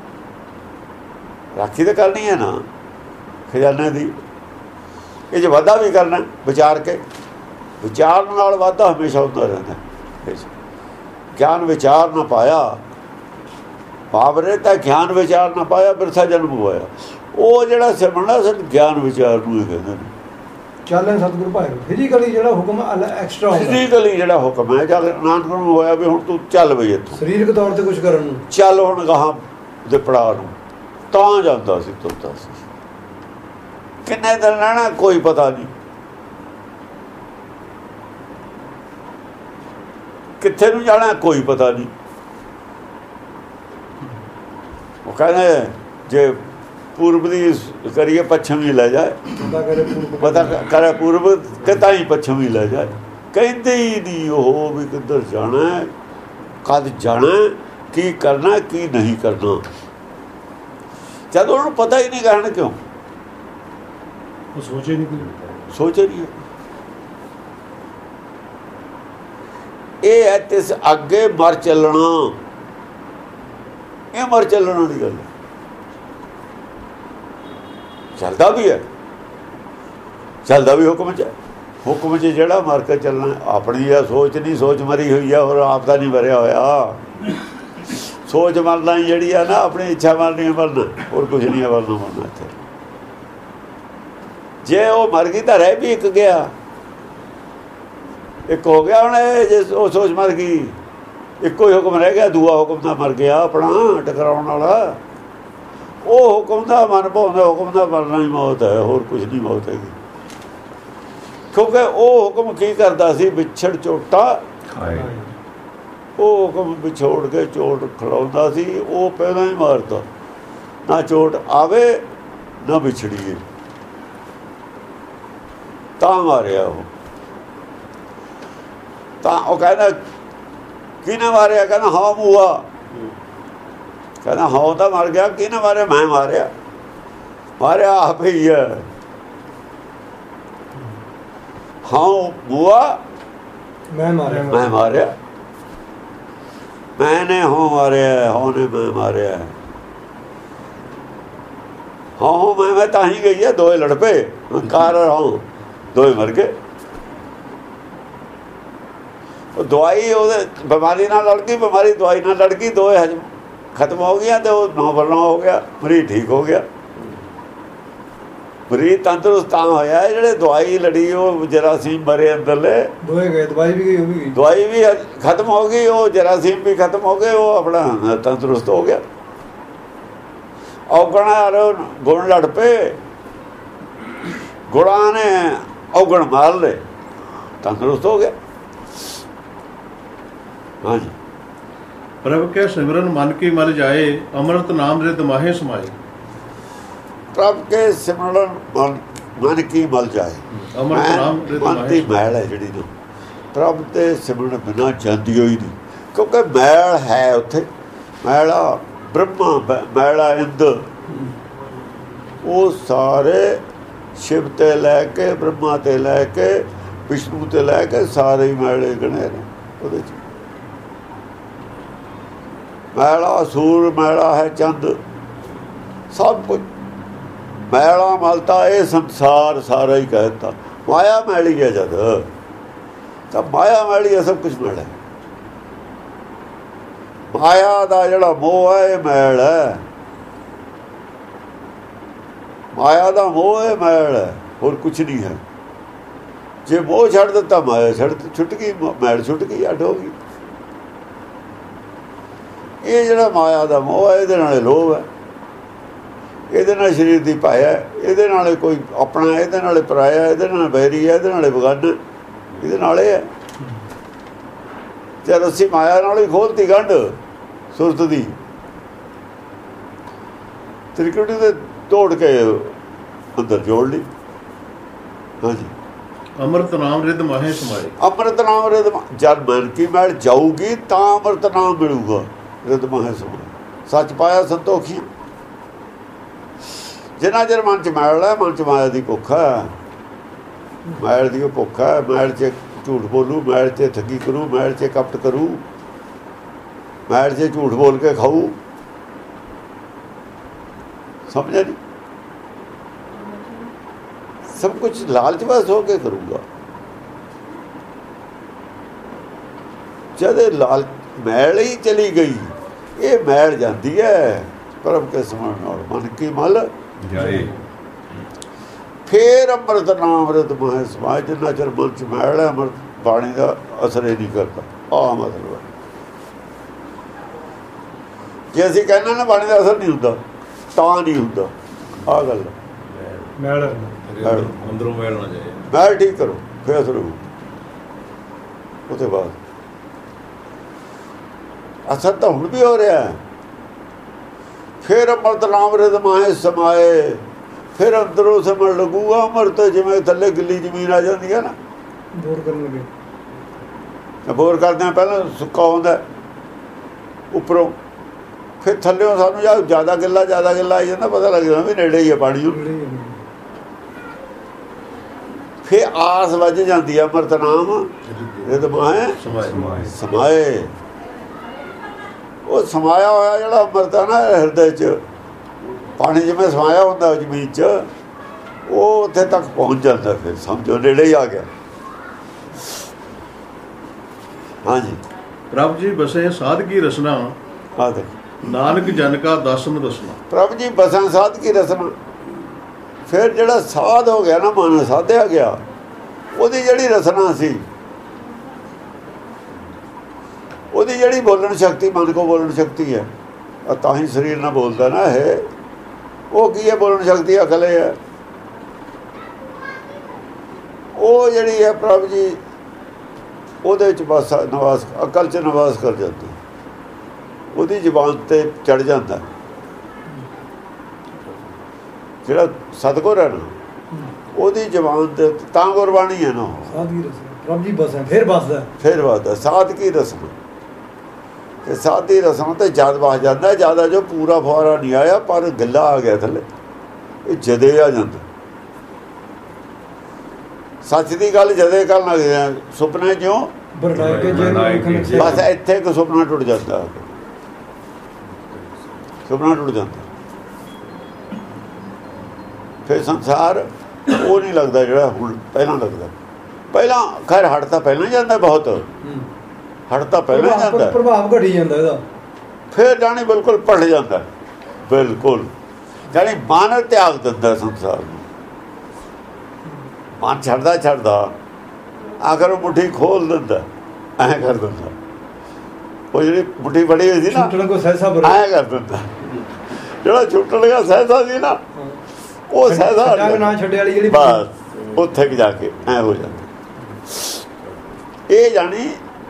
ਰਾਖੀ ਤਾਂ ਕਰਨੀ ਹੈ ਨਾ ਖਜ਼ਾਨੇ ਦੀ। ਇਹ 'ਚ ਵਾਧਾ ਵੀ ਕਰਨਾ ਵਿਚਾਰ ਕੇ। ਵਿਚਾਰ ਨਾਲ ਵਾਧਾ ਹਮੇਸ਼ਾ ਹੁੰਦਾ ਰਹਿੰਦਾ। ਗਿਆਨ ਵਿਚਾਰ ਨਾ ਪਾਇਆ ਬਾਬਰੇ ਤਾਂ ਗਿਆਨ ਵਿਚਾਰ ਨਾ ਪਾਇਆ, ਬਿਰਥਾ ਜਨਮ ਹੋਇਆ। ਉਹ ਜਿਹੜਾ ਸਿਮਰਨਾ ਸਿਰ ਗਿਆਨ ਵਿਚਾਰ ਨੂੰ ਹੀ ਕਹਿੰਦੇ ਨੇ। ਚਾਲੇ ਸਤਿਗੁਰ ਭਾਏ। ਫਿਜ਼ੀਕਲੀ ਜਿਹੜਾ ਹੁਕਮ ਐਕਸਟਰਾ ਹੁੰਦਾ, ਫਿਜ਼ੀਕਲੀ ਜਿਹੜਾ ਹੁਕਮ ਹੈ, ਜਦ ਨਾਨਕ ਨੂੰ ਹੋਇਆ ਵੀ ਹੁਣ ਤੂੰ ਚੱਲ ਬਈ ਇੱਥੋਂ, ਸਰੀਰਕ ਤੌਰ ਤੇ ਕੁਝ ਕਰਨ ਨੂੰ ਚੱਲ ਹੁਣ ਗਾਹਾਂ ਦੇ ਪੜਾਅ ਨੂੰ, ਤਾਂ ਜਾਂਦਾ ਸੀ, ਤੁਰਦਾ ਸੀ। ਕਿੰਨੇ ਦਿਨ ਰਹਿਣਾ ਕੋਈ ਪਤਾ ਨਹੀਂ, ਕਿੱਥੇ ਨੂੰ ਜਾਣਾ ਕੋਈ ਪਤਾ ਨਹੀਂ। ਉਹ ਕਹਿੰਦੇ ਜੇ ਪੂਰਬ ਦੀ ਕਰੀਏ ਪੱਛਮ ਹੀ ਲੈ ਜਾਏ, ਪਤਾ ਕਰੇ ਪੂਰਬ ਕਿ ਤਾਂ ਹੀ ਪੱਛਮ ਹੀ ਲੈ ਜਾਏ। ਕਹਿੰਦੇ ਹੀ ਨਹੀਂ ਉਹ ਵੀ ਕਿੱਧਰ ਜਾਣਾ, ਕਦ ਜਾਣਾ, ਕੀ ਕਰਨਾ ਕੀ ਨਹੀਂ ਕਰਨਾ। ਜਦ ਉਹਨੂੰ ਪਤਾ ਹੀ ਨਹੀਂ ਕਹਿਣ ਕਿਉਂ, ਉਹ ਸੋਚੇ ਨਹੀਂ, ਸੋਚੇ ਨਹੀਂ। ਇਹ ਹੈ ਤਿਸ ਅੱਗੇ ਮਰ ਚੱਲਣਾ, ਇਹ ਮਰ ਚੱਲਣਾ ਦੀ ਗੱਲ। ਚੱਲਦਾ ਵੀ ਹੈ, ਚੱਲਦਾ ਵੀ ਹੁਕਮ 'ਚ, ਹੁਕਮ 'ਚ ਜਿਹੜਾ ਮਰ ਕੇ ਚੱਲਣਾ ਆਪਣੀ ਆ ਸੋਚ ਨਹੀਂ, ਸੋਚ ਮਰੀ ਹੋਈ ਆ, ਹੋਰ ਆਪ ਦਾ ਨਹੀਂ ਮਰਿਆ ਹੋਇਆ। ਸੋਚ ਮਰਨਾ ਹੀ ਜਿਹੜੀ ਆ ਨਾ, ਆਪਣੀ ਇੱਛਾ ਮਰਨੀ ਮਰਨਾ, ਹੋਰ ਕੁਝ ਨਹੀਂ ਮਰਨਾ ਇੱਥੇ। ਜੇ ਉਹ ਮਰ ਗਈ ਤਾਂ ਰਹਿ ਵੀ ਇੱਕ ਗਿਆ, ਇੱਕ ਹੋ ਗਿਆ ਹੁਣ। ਜੇ ਉਹ ਸੋਚ ਮਰ ਗਈ, ਇੱਕੋ ਹੀ ਹੁਕਮ ਰਹਿ ਗਿਆ, ਦੂਆ ਹੁਕਮ ਤਾਂ ਮਰ ਗਿਆ ਆਪਣਾ ਟਕਰਾਉਣ ਵਾਲਾ। ਉਹ ਹੁਕਮ ਦਾ ਮਨ ਭਾਉਂਦਾ, ਹੁਕਮ ਦਾ ਮਰਨਾ ਹੀ ਮੌਤ ਹੈ, ਹੋਰ ਕੁਝ ਨਹੀਂ ਮੌਤ ਹੈਗੀ। ਕਿਉਂਕਿ ਉਹ ਹੁਕਮ ਕੀ ਕਰਦਾ ਸੀ? ਵਿਛੜ ਝੋਟਾ ਖਾਏ। ਉਹ ਹੁਕਮ ਵਿਛੋੜ ਕੇ ਚੋਟ ਖਿਲਾਉਂਦਾ ਸੀ, ਉਹ ਪਹਿਲਾਂ ਹੀ ਮਾਰਦਾ। ਨਾ ਚੋਟ ਆਵੇ ਨਾ ਵਿਛੜੀਏ, ਤਾਂ ਮਾਰਿਆ ਉਹ। ਤਾਂ ਉਹ ਕਹਿੰਦਾ ਕਿਹਨੇ ਮਾਰਿਆ? ਕਹਿੰਦਾ ਹਾਂ ਮੂਆ। ਕਹਿੰਦਾ ਹਾਂ ਤਾਂ ਮਰ ਗਿਆ, ਕਿਹਨੇ ਮਾਰਿਆ? ਮੈਂ ਮਾਰਿਆ। ਮਾਰਿਆ ਆਪ ਹੀ ਹੈ। ਹਾਂ ਮੂਆ, ਮੈਂ ਮਾਰਿਆ। ਮੈਨੇ ਹੋ ਮਾਰਿਆ, ਹੋ ਨੇ ਮੈਂ ਮਾਰਿਆ। ਹਾਂ ਮੈਂ ਤਾਂ ਹੀ ਗਈ ਹੈ। ਦੋਏ ਲੜ ਪਏ, ਕਾਰ ਹਾਂ ਦੋਏ ਮਰ ਗਏ। ਉਹ ਦਵਾਈ ਉਹਦੇ ਬਿਮਾਰੀ ਨਾਲ ਲੜ ਗਈ, ਬਿਮਾਰੀ ਦਵਾਈ ਨਾਲ ਲੜ ਗਈ, ਦੋਏ ਹਜਮ ਖਤਮ ਹੋ ਗਈਆਂ ਤੇ ਉਹ ਨੌਬਰਨਾ ਹੋ ਗਿਆ, ਮਰੀਜ਼ ਠੀਕ ਹੋ ਗਿਆ। ਮਰੀਜ਼ ਤੰਦਰੁਸਤ ਤਾਂ ਹੋਇਆ ਜਿਹੜੇ ਦਵਾਈ ਲੜੀ, ਉਹ ਜਰਾਸੀਮ ਮਰੇ ਅੰਦਰਲੇ, ਦੋਏ ਗਏ। ਦਵਾਈ ਵੀ ਗਈ, ਉਹ ਵੀ ਗਈ, ਦਵਾਈ ਵੀ ਖਤਮ ਹੋ ਗਈ, ਉਹ ਜਰਾਸੀਮ ਵੀ ਖਤਮ ਹੋ ਗਏ, ਉਹ ਆਪਣਾ ਤੰਦਰੁਸਤ ਹੋ ਗਿਆ। ਔਗਣ ਗੁਣ ਲੜ ਪਏ, ਗੁਣਾਂ ਨੇ ਔਗਣ ਮਾਰ ਲਏ, ਤੰਦਰੁਸਤ ਹੋ ਗਿਆ। ਹਾਂਜੀ। ਪ੍ਰਭ ਕੇ ਸਿਮਰਨ ਮਨ ਕੀ ਮਲ ਜਾਏ, ਅੰਮ੍ਰਿਤ ਨਾਮ ਰਿਦ ਮਾਹੇ ਸਮਾਏ। ਪ੍ਰਭ ਕੇ ਸਿਮਰਨ ਮਨ ਕੀ ਮਲ ਜਾਏ, ਅੰਮ੍ਰਿਤ ਨਾਮ ਮਨ ਦੀ ਮੈਲ ਹੈ ਜਿਹੜੀ ਨਾ, ਪ੍ਰਭ ਤੇ ਸਿਮਰਨ ਬਿਨਾਂ ਜਾਂਦੀ ਹੋਈ ਨਹੀਂ। ਕਿਉਂਕਿ ਮੈਲ ਹੈ ਉੱਥੇ, ਮੈਲਾ ਬ੍ਰਹਮਾ, ਮੈਲਾ ਇੰਦ, ਉਹ ਸਾਰੇ ਸ਼ਿਵ ਤੇ ਲੈ ਕੇ, ਬ੍ਰਹਮਾ ਤੇ ਲੈ ਕੇ, ਵਿਸ਼ਨੂੰ ਤੇ ਲੈ ਕੇ ਸਾਰੇ ਹੀ ਮੈਲੇ ਗਣੇ ਨੇ ਉਹਦੇ 'ਚ। ਮੈਲਾ ਸੂਰ, ਮੈਲਾ ਹੈ ਚੰਦ, ਸਭ ਕੁਝ ਮੈਲਾ ਮਲਤਾ। ਇਹ ਸੰਸਾਰ ਸਾਰਾ ਹੀ ਕਹਿ ਦਿੱਤਾ ਮਾਇਆ ਮੈਲੀ ਹੈ। ਜਦ ਤਾਂ ਮਾਇਆ ਮੈਲੀ ਹੈ, ਸਭ ਕੁਝ ਮੈਲਾ। ਮਾਇਆ ਦਾ ਜਿਹੜਾ ਮੋਹ ਹੈ, ਇਹ ਮੈਲ ਹੈ। ਮਾਇਆ ਦਾ ਮੋਹ ਹੈ, ਮੈਲ ਹੈ, ਹੋਰ ਕੁਝ ਨਹੀਂ ਹੈ। ਜੇ ਮੋਹ ਛੱਡ ਦਿੱਤਾ, ਮਾਇਆ ਛੁੱਟ ਗਈ, ਮੈਲ ਛੁੱਟ ਗਈ, ਅੱਡ ਹੋ ਗਈ। ਇਹ ਜਿਹੜਾ ਮਾਇਆ ਦਾ ਮੋਹ ਹੈ, ਇਹਦੇ ਨਾਲ ਲੋਭ ਹੈ, ਇਹਦੇ ਨਾਲ ਸਰੀਰ ਦੀ ਭਾਇਆ, ਇਹਦੇ ਨਾਲ ਕੋਈ ਆਪਣਾ, ਇਹਦੇ ਨਾਲ ਪਰਾਇਆ, ਇਹਦੇ ਨਾਲ ਬੈਰੀ ਹੈ, ਇਹਦੇ ਨਾਲ ਬਗਾਨਾ, ਇਹਦੇ ਨਾਲ ਇਹ ਹੈ। ਜਦ ਅਸੀਂ ਮਾਇਆ ਨਾਲ ਹੀ ਖੋਲਤੀ ਗੰਢ ਸੁਰਤ ਦੀ, ਤ੍ਰਿਕੁਟੀ ਦੇ ਤੋੜ ਕੇ ਅੰਦਰ ਜੋੜ ਲਈ। ਹਾਂਜੀ। ਅੰਮ੍ਰਿਤ ਨਾਮ ਰਿਦ ਮਾਹੇ ਸਮਾਏ। ਅੰਮ੍ਰਿਤ ਨਾਮ ਰਿਦ, ਜਦ ਮਨ ਕੀ ਮੈਲ ਜਾਊਗੀ ਤਾਂ ਅੰਮ੍ਰਿਤ ਨਾਮ ਮਿਲੂਗਾ। ਰਿਦ ਮਾਹੇ ਸਮਾਏ, ਸੱਚ ਪਾਇਆ ਸੰਤੋਖੀ। ਜਿੰਨਾ ਚਿਰ ਮਨ 'ਚ ਮੈਲ ਹੈ, ਮਨ 'ਚ ਮਾਇਆ ਦੀ ਭੁੱਖ ਹੈ, ਮੈਲ ਦੀ ਭੁੱਖ ਹੈ। ਮੈਲ 'ਚ ਝੂਠ ਬੋਲੂ, ਮੈਲ 'ਚ ਠੱਗੀ ਕਰੂ, ਮੈਲ 'ਚ ਕਪਟ ਕਰੂ, ਮੈਲ 'ਚ ਝੂਠ ਬੋਲ ਕੇ ਖਾਊ। ਸਮਝਿਆ ਨਹੀਂ? ਸਭ ਕੁਝ ਲਾਲਚ ਬਸ ਹੋ ਕੇ ਕਰੂਗਾ। ਜਦ ਲਾਲ ਮੈਲ ਹੀ ਚਲੀ ਗਈ, ਇਹ ਮੈਲ ਜਾਂਦੀ ਹੈ ਪ੍ਰਭ ਕੇ ਸਿਮਰਨ ਨਾਲ, ਮਨ ਕੀ ਮਲ ਜਾਏ। ਫੇਰ ਅੰਮ੍ਰਿਤ ਨਾਮ ਰਿਦ ਮਾਹੇ ਸਮਾਏ। ਜਿੰਨਾ ਚਿਰ ਮਨ 'ਚ ਮੈਲ ਹੈ, ਅੰਮ੍ਰਿਤ ਬਾਣੀ ਦਾ ਅਸਰ ਹੀ ਨਹੀਂ ਕਰਦਾ। ਆਹ ਮਤਲਬ ਹੈ। ਜੇ ਅਸੀਂ ਕਹਿੰਦੇ ਨਾ ਬਾਣੀ ਦਾ ਅਸਰ ਨਹੀਂ ਹੁੰਦਾ, ਤਾਂ ਨਹੀਂ ਹੁੰਦਾ। ਆਹ ਗੱਲ ਮੈਲ ਅੰਦਰੋਂ ਮੈਲ ਨਾ ਜਾਏ, ਮੈਲ ਠੀਕ ਕਰੋ, ਫਿਰ ਅਸਰ ਹੋਊ। ਉਹਦੇ ਬਾਅਦ ਅਸਰ ਤਾਂ ਹੁਣ ਵੀ ਹੋ ਰਿਹਾ। ਫਿਰ ਅੰਮ੍ਰਿਤ ਨਾਮ ਰਿਦ ਮਾਹੇ ਸਮਾਏ, ਫਿਰ ਅੰਦਰੋਂ ਸਮਝ ਲੱਗੂਗਾ ਅੰਮ੍ਰਿਤ। ਜਿਵੇਂ ਥੱਲੇ ਗਿੱਲੀ ਜ਼ਮੀਨ ਆ ਜਾਂਦੀ ਹੈ ਨਾ, ਬੋਰ ਕਰਨ ਲੱਗੇ, ਬੋਰ ਕਰਦੇ ਹਾਂ ਪਹਿਲਾਂ ਸੁੱਕਾ ਹੁੰਦਾ ਉੱਪਰੋਂ, ਫਿਰ ਥੱਲਿਓਂ ਸਾਨੂੰ ਜਾਂ ਜ਼ਿਆਦਾ ਗਿੱਲਾ ਆਈ ਜਾਂਦਾ, ਪਤਾ ਲੱਗ ਜਾਂਦਾ ਵੀ ਨੇੜੇ ਹੀ ਹੈ ਪਾਣੀ। ਫਿਰ ਆਸ ਵੱਜ ਜਾਂਦੀ ਹੈ ਅੰਮ੍ਰਿਤ ਨਾਮ ਰਿਦ ਮਾਹੇ ਸਮਾਏ। ਉਹ ਸਮਾਇਆ ਹੋਇਆ ਜਿਹੜਾ ਅੰਮ੍ਰਿਤ ਹੈ ਨਾ ਹਿਰਦੇ 'ਚ, ਪਾਣੀ ਜਿਵੇਂ ਸਮਾਇਆ ਹੁੰਦਾ ਜ਼ਮੀਨ 'ਚ, ਉਹ ਉੱਥੇ ਤੱਕ ਪਹੁੰਚ ਜਾਂਦਾ। ਫਿਰ ਸਮਝੋ ਨੇੜੇ ਹੀ ਆ ਗਿਆ। ਹਾਂਜੀ ਪ੍ਰਭ ਜੀ ਬਸੇ ਸਾਧ ਕੀ ਰਸਨਾ ਆ ਦੇਖ ਨਾਨਕ ਜਨ ਕਾ ਦਰਸ਼ਨ ਦਸਨਾ। ਪ੍ਰਭ ਜੀ ਬਸਾਂ ਸਾਧ ਕੀ ਰਸਮ। ਫਿਰ ਜਿਹੜਾ ਸਾਧ ਹੋ ਗਿਆ ਨਾ, ਮਨ ਸਾਧਿਆ ਗਿਆ, ਉਹਦੀ ਜਿਹੜੀ ਰਸਨਾ ਸੀ, ਉਹਦੀ ਜਿਹੜੀ ਬੋਲਣ ਸ਼ਕਤੀ, ਮਨ ਕੋ ਬੋਲਣ ਸ਼ਕਤੀ ਹੈ, ਤਾਂ ਹੀ ਸਰੀਰ ਨਾਲ ਬੋਲਦਾ ਨਾ ਇਹ। ਉਹ ਕੀ ਹੈ? ਬੋਲਣ ਸ਼ਕਤੀ ਅਕਲ ਹੈ। ਉਹ ਜਿਹੜੀ ਹੈ ਪ੍ਰਭ ਜੀ ਉਹਦੇ ਵਿੱਚ ਬਸ ਨਿਵਾਸ, ਅਕਲ 'ਚ ਨਿਵਾਸ ਕਰ ਜਾਂਦੀ, ਉਹਦੀ ਜ਼ੁਬਾਨ ਤੇ ਚੜ ਜਾਂਦਾ। ਜਿਹੜਾ ਸਤਿਗੁਰ ਹੈ ਨਾ, ਉਹਦੀ ਜ਼ੁਬਾਨ ਤੇ ਤਾਂ ਗੁਰਬਾਣੀ ਹੈ ਨਾ। ਸਾਧਗੀ ਰਸਮ ਪ੍ਰਭ ਜੀ ਬਸ ਹੈ, ਫਿਰ ਬਸਦਾ, ਫਿਰ ਵੱਧਦਾ ਸਾਧ ਕੀ ਰਸਮ। ਤੇ ਸਾਧ ਦੀ ਰਸਮ ਤੇ ਜਦ ਵਸ ਜਾਂਦਾ, ਜਿਆਦਾ ਜੋ ਪੂਰਾ ਫੁਆਰਾ ਨਹੀਂ ਆਇਆ, ਪਰ ਗੱਲਾ ਆ ਗਿਆ ਥੱਲੇ, ਇਹ ਜਦੇ ਆ ਜਾਂਦਾ। ਸੱਚ ਦੀ ਗੱਲ ਜਦੇ ਕਰਨ ਲੱਗ ਜਾਂਦਾ, ਸੁਪਨੇ ਜਿਉਂ ਬਸ ਇੱਥੇ ਇੱਕ ਸੁਪਨਾ ਟੁੱਟ ਜਾਂਦਾ, ਸੁਪਨਾ ਟੁੱਟ ਜਾਂਦਾ। ਫਿਰ ਸੰਸਾਰ ਉਹ ਨਹੀਂ ਲੱਗਦਾ ਜਿਹੜਾ ਹੁਣ ਪਹਿਲਾਂ ਲੱਗਦਾ। ਪਹਿਲਾਂ ਖੈਰ ਹਟ ਤਾਂ ਪਹਿਲਾਂ ਜਾਂਦਾ, ਬਹੁਤ ਹਟ ਤਾਂ ਪਹਿਲਾਂ ਜਾਂਦਾ, ਪ੍ਰਭਾਵ ਘਟੀ ਜਾਂਦਾ ਇਹਦਾ। ਫਿਰ ਜਾਣੀ ਬਿਲਕੁਲ ਪਲਟ ਜਾਂਦਾ, ਬਿਲਕੁਲ ਜਾਣੀ ਮਨ ਤਿਆਗ ਦਿੰਦਾ ਸੰਸਾਰ ਨੂੰ। ਮਨ ਛੱਡਦਾ ਆਖਰ ਉਹ ਮੁੱਠੀ ਖੋਲ ਦਿੰਦਾ, ਐਂ ਕਰ ਦਿੰਦਾ। ਉਹ ਜਿਹੜੀ ਮੁੱਠੀ ਫੜੀ ਹੋਈ ਸੀ ਨਾ, ਐਂ ਕਰ ਦਿੰਦਾ। ਜਿਹੜਾ ਛੁੱਟਣ ਦਾ ਸਹਿਸਾ ਸੀ ਨਾ, ਉਹ ਸਹਿਸਾ ਨਾ ਛੱਡੇ ਵਾਲੀ ਜਿਹੜੀ ਬਸ ਉੱਥੇ ਜਾ ਕੇ ਐਂ ਹੋ ਜਾਂਦਾ। ਇਹ ਜਾਣੀ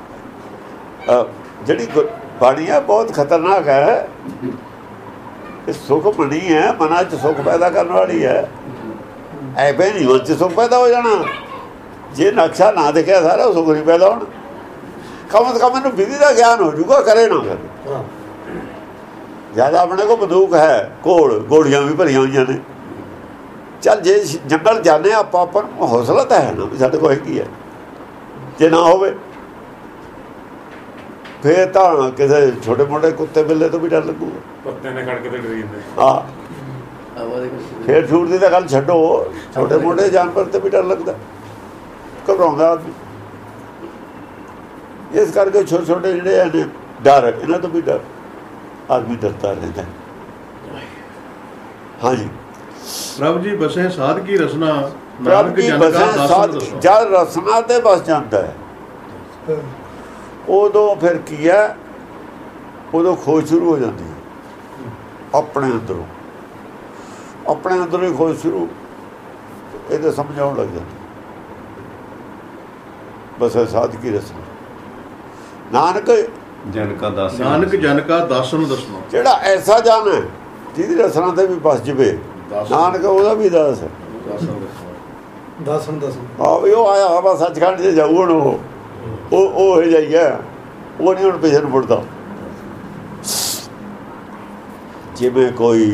ਜਿਹੜੀ ਬਾਣੀ ਹੈ ਬਹੁਤ ਖਤਰਨਾਕ ਹੈ। ਇਹ ਸੁਖ ਬਣੀ ਹੈ, ਮਨਾਂ 'ਚ ਸੁਖ ਪੈਦਾ ਕਰਨ ਵਾਲੀ ਹੈ। ਐਵੇਂ ਨਹੀਂ ਮਨ 'ਚ ਸੁਖ ਪੈਦਾ ਹੋ ਜਾਣਾ। ਜੇ ਨਕਸ਼ਾ ਨਾ ਦਿਖਿਆ ਸਾਰਾ ਸੁਖ ਨਹੀਂ ਪੈਦਾ ਹੋਣਾ। ਕਮ ਤੋਂ ਕਮ ਇਹਨੂੰ ਵਿਧੀ ਦਾ ਗਿਆਨ ਹੋ ਜੂਗਾ, ਕਰੇ ਨਾ ਕਰੇ। ਜ਼ਿਆਦਾ ਆਪਣੇ ਕੋਲ ਬੰਦੂਕ ਹੈ, ਗੋਲੀਆਂ ਵੀ ਭਰੀਆਂ ਹੋਈਆਂ ਨੇ। ਚੱਲ ਜੇ ਜੰਗਲ ਜਾਂਦੇ ਆਪਾਂ ਨੂੰ ਹੌਸਲਾ ਤਾਂ ਹੈ ਨਾ ਵੀ ਸਾਡੇ ਕੋਲ ਕੀ ਹੈ। ਜੇ ਨਾ ਹੋਵੇ ਫੇਰ ਤਾਂ ਕਿਸੇ ਛੋਟੇ ਮੋਟੇ ਕੁੱਤੇ ਬਿੱਲੇ ਤੋਂ ਵੀ ਡਰ ਲੱਗੂਗਾ। ਕੁੱਤੇ ਨੇ ਖੜਕੇ ਤੇ ਡਰ ਜਾਂਦੇ। ਹਾਂ, ਫੇਰ ਛੂਟ ਦੀ ਤਾਂ ਗੱਲ ਛੱਡੋ, ਛੋਟੇ ਮੋਟੇ ਜਾਨਵਰ ਤੇ ਵੀ ਡਰ ਲੱਗਦਾ, ਘਬਰਾਉਂਦਾ ਆਦਮੀ। ਇਸ ਕਰਕੇ ਛੋਟੇ ਛੋਟੇ ਜਿਹੜੇ ਨੇ ਡਰ, ਇਹਨਾਂ ਤੋਂ ਵੀ ਡਰ, ਆਦਮੀ ਡਰਦਾ ਰਹਿੰਦਾ। ਹਾਂਜੀ ਪ੍ਰਭ ਜੀ ਬਸੇ ਸਾਧ ਕੀ ਰਸਨਾ ਪ੍ਰਭ ਜੀ ਬਸੇ ਸਾਧ। ਜਦ ਰਸਨਾ ਤੇ ਬਸ ਜਾਂਦਾ ਹੈ, ਉਦੋਂ ਫਿਰ ਕੀ ਹੈ? ਉਦੋਂ ਖੋਜ ਸ਼ੁਰੂ ਹੋ ਜਾਂਦੀ ਹੈ ਆਪਣੇ ਅੰਦਰੋਂ, ਆਪਣੇ ਅੰਦਰੋਂ ਹੀ ਖੋਜ ਸ਼ੁਰੂ। ਇਹਦੇ ਸਮਝਾਉਣ ਲੱਗ ਜਾਂਦੀ ਬਸ ਸਾਧ ਕੀ ਰਸਨਾ। ਨਾਨਕ ਜਨ ਕਾ ਦਾਸਨ ਦਸਨਾ। ਜਿਹੜਾ ਐਸਾ ਜਨ ਹੈ ਜਿਹਦੀ ਰਸਨਾ ਤੇ ਵੀ ਬਸ ਜਵੇ, ਨਾਨਕ ਉਹਦਾ ਵੀ ਦਾਸ ਹੈ। ਦਸਨ ਹਾਂ ਵੀ ਉਹ ਆਇਆ ਹਵਾ ਸੱਚਖੰਡ 'ਚ ਜਾਊ। ਹੁਣ ਉਹ ਜਾਈਏ, ਉਹ ਨਹੀਂ ਹੁਣ ਪਿਛੇ ਨੂੰ ਮੁੜਦਾ। ਜਿਵੇਂ ਕੋਈ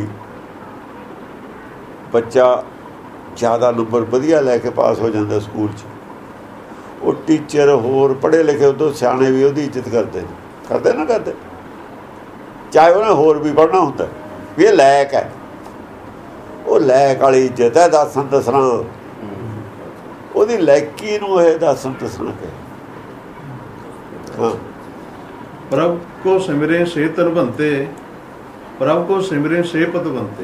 ਬੱਚਾ ਜ਼ਿਆਦਾ ਨੰਬਰ ਵਧੀਆ ਲੈ ਕੇ ਪਾਸ ਹੋ ਜਾਂਦਾ ਸਕੂਲ 'ਚ, ਉਹ ਟੀਚਰ ਹੋਰ ਪੜ੍ਹੇ ਲਿਖੇ ਉਦੋਂ ਸਿਆਣੇ ਵੀ ਉਹਦੀ ਇੱਜ਼ਤ ਕਰਦੇ ਨਾ ਕਰਦੇ, ਚਾਹੇ ਉਹਨੇ ਹੋਰ ਵੀ ਪੜ੍ਹਨਾ ਹੁੰਦਾ ਵੀ ਇਹ ਲਾਇਕ ਹੈ। ਉਹ ਲਾਇਕ ਵਾਲੀ ਇੱਜ਼ਤ ਹੈ। ਦਾਸਨ ਦਸਣਾ, ਉਹਦੀ ਲਾਇਕੀ ਨੂੰ ਇਹ ਦਾਸਨ ਦਸਣਾ ਕਿ ਹਾਂ। ਪ੍ਰਭ ਕੋ ਸਿਮਰੇ ਸੇ ਤਨ ਬੰਤੇ, ਪ੍ਰਭ ਕੋ ਸਿਮਰੇ ਸੇ ਪਤ ਬੰਤੇ।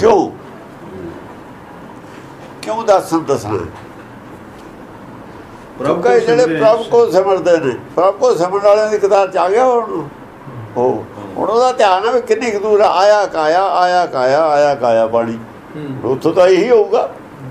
ਕਿਉਂ ਦਾਸਨ ਦਸਣਾ? ਪ੍ਰਭ ਕੋ ਜਿਹੜੇ ਪ੍ਰਭ ਕੋ ਸਿਮਰਦੇ ਨੇ, ਪ੍ਰਭ ਕੋ ਸਿਮਰਨ ਵਾਲਿਆਂ ਦੀ ਕਿਤਾਬ 'ਚ ਆ ਗਿਆ ਹੁਣ। ਹੁਣ ਉਹਦਾ ਧਿਆਨ ਹੈ ਵੀ ਕਿੰਨੀ ਕੁ ਦੂਰ ਆਇਆ ਕਾਇਆ ਬਾਣੀ, ਉੱਥੋਂ ਤਾਂ ਇਹੀ ਹੋਊਗਾ।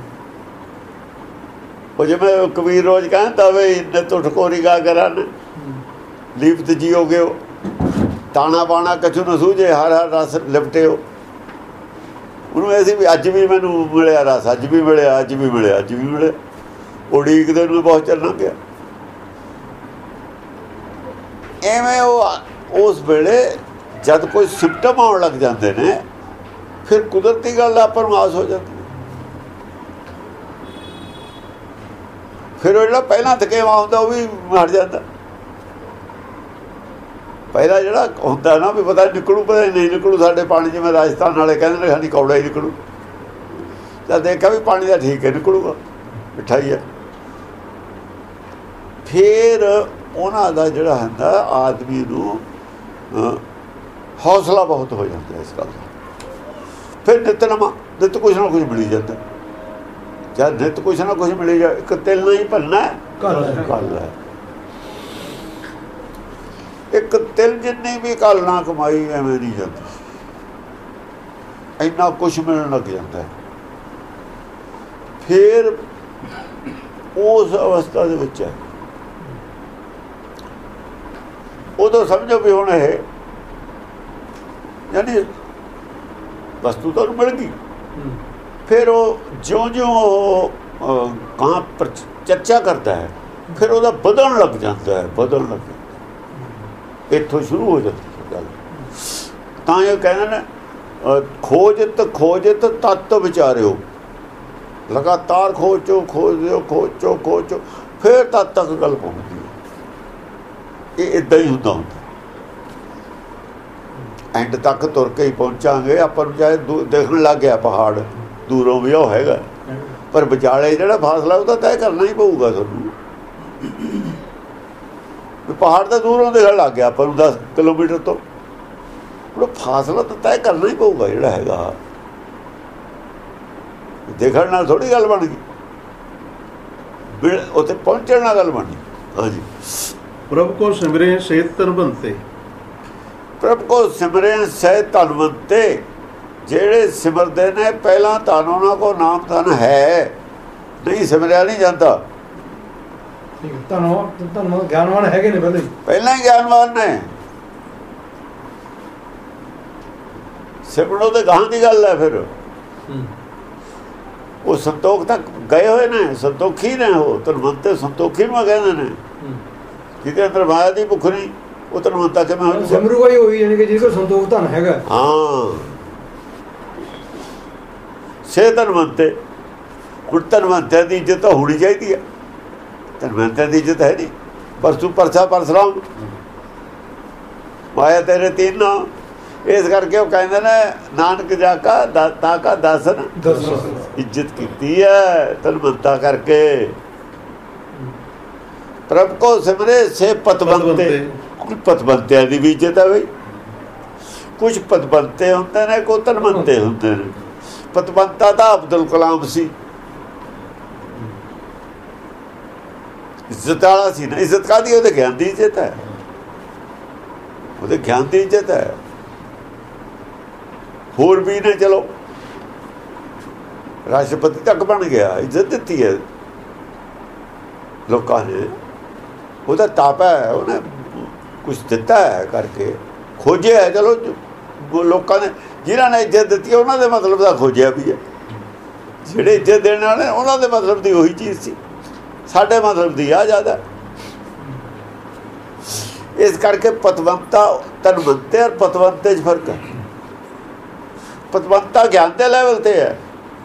ਉਹ ਜਿਵੇਂ ਕਬੀਰ ਰੋਜ਼ ਕਹਿੰਦਾ ਵੇ ਇੰਨੇ ਤੋਂ ਠਕੋਰੀ ਗਾ ਕਰਨ ਲੀਪਤ ਜੀਓਗੇ, ਤਾਣਾ ਬਾਣਾ ਕਛੂ ਨਾ ਸੂਝੇ, ਹਰ ਰਸ ਲਿਪਟਿਓ। ਉਹਨੂੰ ਇਹ ਸੀ ਵੀ ਅੱਜ ਵੀ ਮੈਨੂੰ ਮਿਲਿਆ ਰਸ, ਅੱਜ ਵੀ ਮਿਲਿਆ। ਉਡੀਕਦੇ ਨੂੰ ਬਹੁਤ ਚੱਲਣਾ ਪਿਆ। ਐਵੇਂ ਉਹ ਉਸ ਵੇਲੇ ਜਦ ਕੋਈ ਸਿੰਪਟਮ ਆਉਣ ਲੱਗ ਜਾਂਦੇ ਨੇ, ਫਿਰ ਕੁਦਰਤੀ ਗੱਲ ਆ ਪਰਮਾਸ ਹੋ ਜਾਂਦੀ। ਫਿਰ ਉਹ ਜਿਹੜਾ ਪਹਿਲਾਂ ਥਕੇਵਾ ਹੁੰਦਾ ਉਹ ਵੀ ਹਟ ਜਾਂਦਾ। ਪਹਿਲਾਂ ਜਿਹੜਾ ਹੁੰਦਾ ਨਾ ਵੀ ਪਤਾ ਨਿਕਲੂ, ਪਤਾ ਨਹੀਂ ਨਿਕਲੂ। ਸਾਡੇ ਪਾਣੀ ਜਿਵੇਂ ਰਾਜਸਥਾਨ ਵਾਲੇ ਕਹਿੰਦੇ ਨੇ ਸਾਡੀ ਕੌੜਾ ਹੀ ਨਿਕਲੂ, ਤਾਂ ਦੇਖਿਆ ਵੀ ਪਾਣੀ ਦਾ ਠੀਕ ਹੈ, ਨਿਕਲੂਗਾ, ਮਿੱਠਾ ਹੀ ਹੈ। ਫਿਰ ਉਹਨਾਂ ਦਾ ਜਿਹੜਾ ਹੁੰਦਾ ਆਦਮੀ ਨੂੰ ਹੌਸਲਾ ਬਹੁਤ ਹੋ ਜਾਂਦਾ ਇਸ ਗੱਲ ਦਾ। ਫਿਰ ਨਿੱਤ ਕੁਛ ਨਾ ਕੁਛ ਮਿਲੀ ਜਾਂਦਾ। ਜਦ ਨਿੱਤ ਕੁਛ ਨਾ ਕੁਛ ਮਿਲੀ ਜਾ, ਇੱਕ ਤਿਲ ਨਹੀਂ ਭੰਨਣਾ ਗੱਲ ਹੈ। ਇੱਕ ਤਿਲ ਜਿੰਨੀ ਵੀ ਕੱਲ ਨਾ ਕਮਾਈ ਐਵੇਂ ਨਹੀਂ ਜਾਂਦੀ, ਇੰਨਾ ਕੁਛ ਮਿਲਣ ਲੱਗ ਜਾਂਦਾ। ਫਿਰ ਉਸ ਅਵਸਥਾ ਦੇ ਵਿੱਚ ਹੈ, ਉਦੋਂ ਸਮਝੋ ਵੀ ਹੁਣ ਇਹ ਯਾਨੀ ਵਸਤੂ ਤੁਹਾਨੂੰ ਮਿਲ ਗਈ। ਫਿਰ ਉਹ ਜਿਉਂ ਕਾਂ ਚਰਚਾ ਕਰਦਾ ਹੈ, ਫਿਰ ਉਹਦਾ ਵਧਣ ਲੱਗ ਜਾਂਦਾ ਹੈ, ਵਧਣ ਲੱਗ ਜਾਂਦਾ। ਇੱਥੋਂ ਸ਼ੁਰੂ ਹੋ ਜਾਂਦੀ ਗੱਲ। ਤਾਂ ਇਹ ਕਹਿੰਦੇ ਨੇ ਖੋਜਤ ਤੱਤ ਵਿਚਾਰਿਓ, ਲਗਾਤਾਰ ਖੋਜੋ, ਫਿਰ ਤੱਤ ਤੱਕ ਗੱਲ ਪਹੁੰਚਦੀ ਹੈ। ਇਹ ਇੱਦਾਂ ਹੀ ਹੁੰਦਾ। ਐਂਡ ਤੱਕ ਤੁਰ ਕੇ ਹੀ ਪਹੁੰਚਾਂਗੇ। ਆਪਾਂ ਨੂੰ ਚਾਹੇ ਦੇਖਣ ਲੱਗ ਗਿਆ ਪਹਾੜ ਦੂਰੋਂ ਵੀ ਉਹ ਹੈਗਾ, ਪਰ ਵਿਚਾਲੇ ਜਿਹੜਾ ਫਾਸਲਾ ਉਹਦਾ ਤੈਅ ਕਰਨਾ ਹੀ ਪਊਗਾ ਤੁਹਾਨੂੰ। ਪਹਾੜ ਤਾਂ ਦੂਰੋਂ ਦੇਖਣ ਲੱਗ ਗਿਆ ਆਪਾਂ ਨੂੰ 10 ਕਿਲੋਮੀਟਰ ਤੋਂ, ਉਹ ਫਾਸਲਾ ਤਾਂ ਤੈਅ ਕਰਨਾ ਹੀ ਪਊਗਾ ਜਿਹੜਾ ਹੈਗਾ। ਦੇਖਣ ਨਾਲ ਥੋੜੀ ਗੱਲ ਬਣ ਗਈ, ਉੱਥੇ ਪਹੁੰਚਣ ਨਾਲ ਗੱਲ ਬਣੀ। ਹਾਂਜੀ, ਪ੍ਰਭ ਕੋ ਸਿਮਰੇ ਸੇ ਧਨਵੰਤੇ, ਪ੍ਰਭ ਕੋ ਸਿਮਰੇ ਸੇ ਧਨਵੰਤੇ। ਜਿਹੜੇ ਸਿਮਰਦੇ ਨੇ ਪਹਿਲਾਂ ਧਨ ਉਹਨਾਂ ਕੋ ਨਾਮ ਧਨ ਹੈ, ਨਹੀਂ ਸਿਮਰਿਆ ਨਹੀਂ ਜਾਂਦਾ। ਧੰਨਵਾਦ ਗਿਆਨਵਾਨ ਹੈਗੇ ਨੇ, ਪਹਿਲਾਂ ਹੀ ਗਿਆਨਵਾਨ ਨੇ। ਸਿਮਰਨੋਂ ਤੇ ਗਾਹਾਂ ਦੀ ਗੱਲ ਹੈ। ਫਿਰ ਉਹ ਸੰਤੋਖ ਤੱਕ ਗਏ ਹੋਏ ਨੇ, ਸੰਤੋਖੀ ਨੇ। ਉਹ ਧਨਵੰਤੇ ਸੰਤੋਖੀ ਨੂੰ ਕਹਿੰਦੇ ਨੇ। ਜਿਹਦੇ ਅੰਦਰ ਮਾਇਆ ਦੀ ਭੁੱਖ ਨਹੀਂ, ਉਹ ਧਨਵੰਤਾ ਕਿਵੇਂ ਹੋ ਜਾਊਗਾ? ਸਿਮਰੂਗਾ ਹੀ ਹੋਈ, ਯਾਨੀ ਕਿ ਜਿਹਦੇ ਕੋਲ ਸੰਤੋਖ ਧਨ ਹੈਗਾ। ਹਾਂ, ਸੇ ਧਨਵੰਤੇ। ਹੁਣ ਧਨਵੰਤਿਆਂ ਦੀ ਇੱਜ਼ਤ ਤਾਂ ਹੋਣੀ ਚਾਹੀਦੀ ਹੈ। ਧਨਵੰਤਿਆਂ ਦੀ ਇੱਜ਼ਤ ਹੈ ਨਹੀਂ। ਪਰਸੂ ਪਰਸਾ ਪਰਸਰਾਮ, ਮਾਇਆ ਤੇਰੇ ਤਿੰਨ। ਇਸ ਕਰਕੇ ਉਹ ਕਹਿੰਦੇ ਨੇ ਨਾਨਕ ਜਾ ਕਾ ਦਾਤਾ ਕਾ ਦਾਸਨ, ਇੱਜ਼ਤ ਕੀਤੀ ਹੈ ਧਨਵੰਤਾ ਕਰਕੇ। ਪ੍ਰਭ ਕੋ ਸਿਮਰੇ ਸੇ ਪਤਵੰਤੇ। ਪਤਵੰਤਿਆਂ ਦੀ ਵੀ ਇੱਜ਼ਤ ਹੈ ਬਈ। ਕੁਝ ਪਤਵੰਤੇ ਹੁੰਦੇ ਨੇ, ਕੋਈ ਧਨਵੰਤੇ ਹੁੰਦੇ ਨੇ। ਪਤਵੰਤਾ ਤਾਂ ਅਬਦੁਲ ਕਲਾਮ ਸੀ, ਇੱਜ਼ਤ ਵਾਲਾ ਸੀ ਨਾ। ਇੱਜ਼ਤ ਕਾਹਦੀ? ਉਹਦੇ ਗਿਆਨ ਦੀ ਇੱਜ਼ਤ ਹੈ, ਉਹਦੇ ਗਿਆਨ ਦੀ ਇੱਜ਼ਤ ਹੈ। ਹੋਰ ਵੀ ਨੇ, ਚਲੋ ਰਾਸ਼ਟਰਪਤੀ ਤੱਕ ਬਣ ਗਿਆ, ਇੱਜ਼ਤ ਦਿੱਤੀ ਹੈ ਲੋਕਾਂ ਨੇ। ਉਹਦਾ ਤਾਪ ਹੈ, ਉਹਨੇ ਕੁਛ ਦਿੱਤਾ ਹੈ ਕਰਕੇ, ਖੋਜਿਆ ਹੈ। ਚਲੋ ਲੋਕਾਂ ਨੇ ਜਿਨ੍ਹਾਂ ਨੇ ਇੱਜ਼ਤ ਦਿੱਤੀ ਉਹਨਾਂ ਦੇ ਮਤਲਬ ਦਾ ਖੋਜਿਆ ਵੀ ਹੈ। ਜਿਹੜੇ ਇੱਜ਼ਤ ਦੇਣ ਵਾਲੇ ਉਹਨਾਂ ਦੇ ਮਤਲਬ ਦੀ ਉਹੀ ਚੀਜ਼ ਸੀ, ਸਾਡੇ ਮਤਲਬ ਦੀ ਆ ਜ਼ਿਆਦਾ। ਇਸ ਕਰਕੇ ਪਤਵੰਤਾ ਧਨਵੰਤੇ ਔਰ ਪਤਵੰਤੇ 'ਚ ਫਰਕ ਹੈ। ਪਤਵੰਤਾ ਗਿਆਨ ਦੇ ਲੈਵਲ ਤੇ ਹੈ,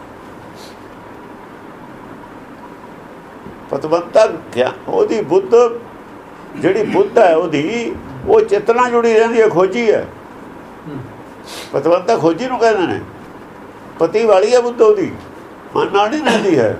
ਪਤਵੰਤਾ ਗਿਆਨ ਉਹਦੀ ਬੁੱਧ ਜਿਹੜੀ ਬੁੱਧ ਹੈ ਉਹਦੀ, ਉਹ ਚੇਤਨਾ ਜੁੜੀ ਰਹਿੰਦੀ ਹੈ, ਖੋਜੀ ਹੈ। ਪਤਵੰਤਾ ਖੋਜੀ ਨੂੰ ਕਹਿੰਦੇ ਨੇ। ਪਤੀ ਵਾਲੀ ਹੈ ਬੁੱਧ, ਉਹਦੀ ਮਨ ਨਾਲ ਨਹੀਂ ਰਹਿੰਦੀ ਹੈ।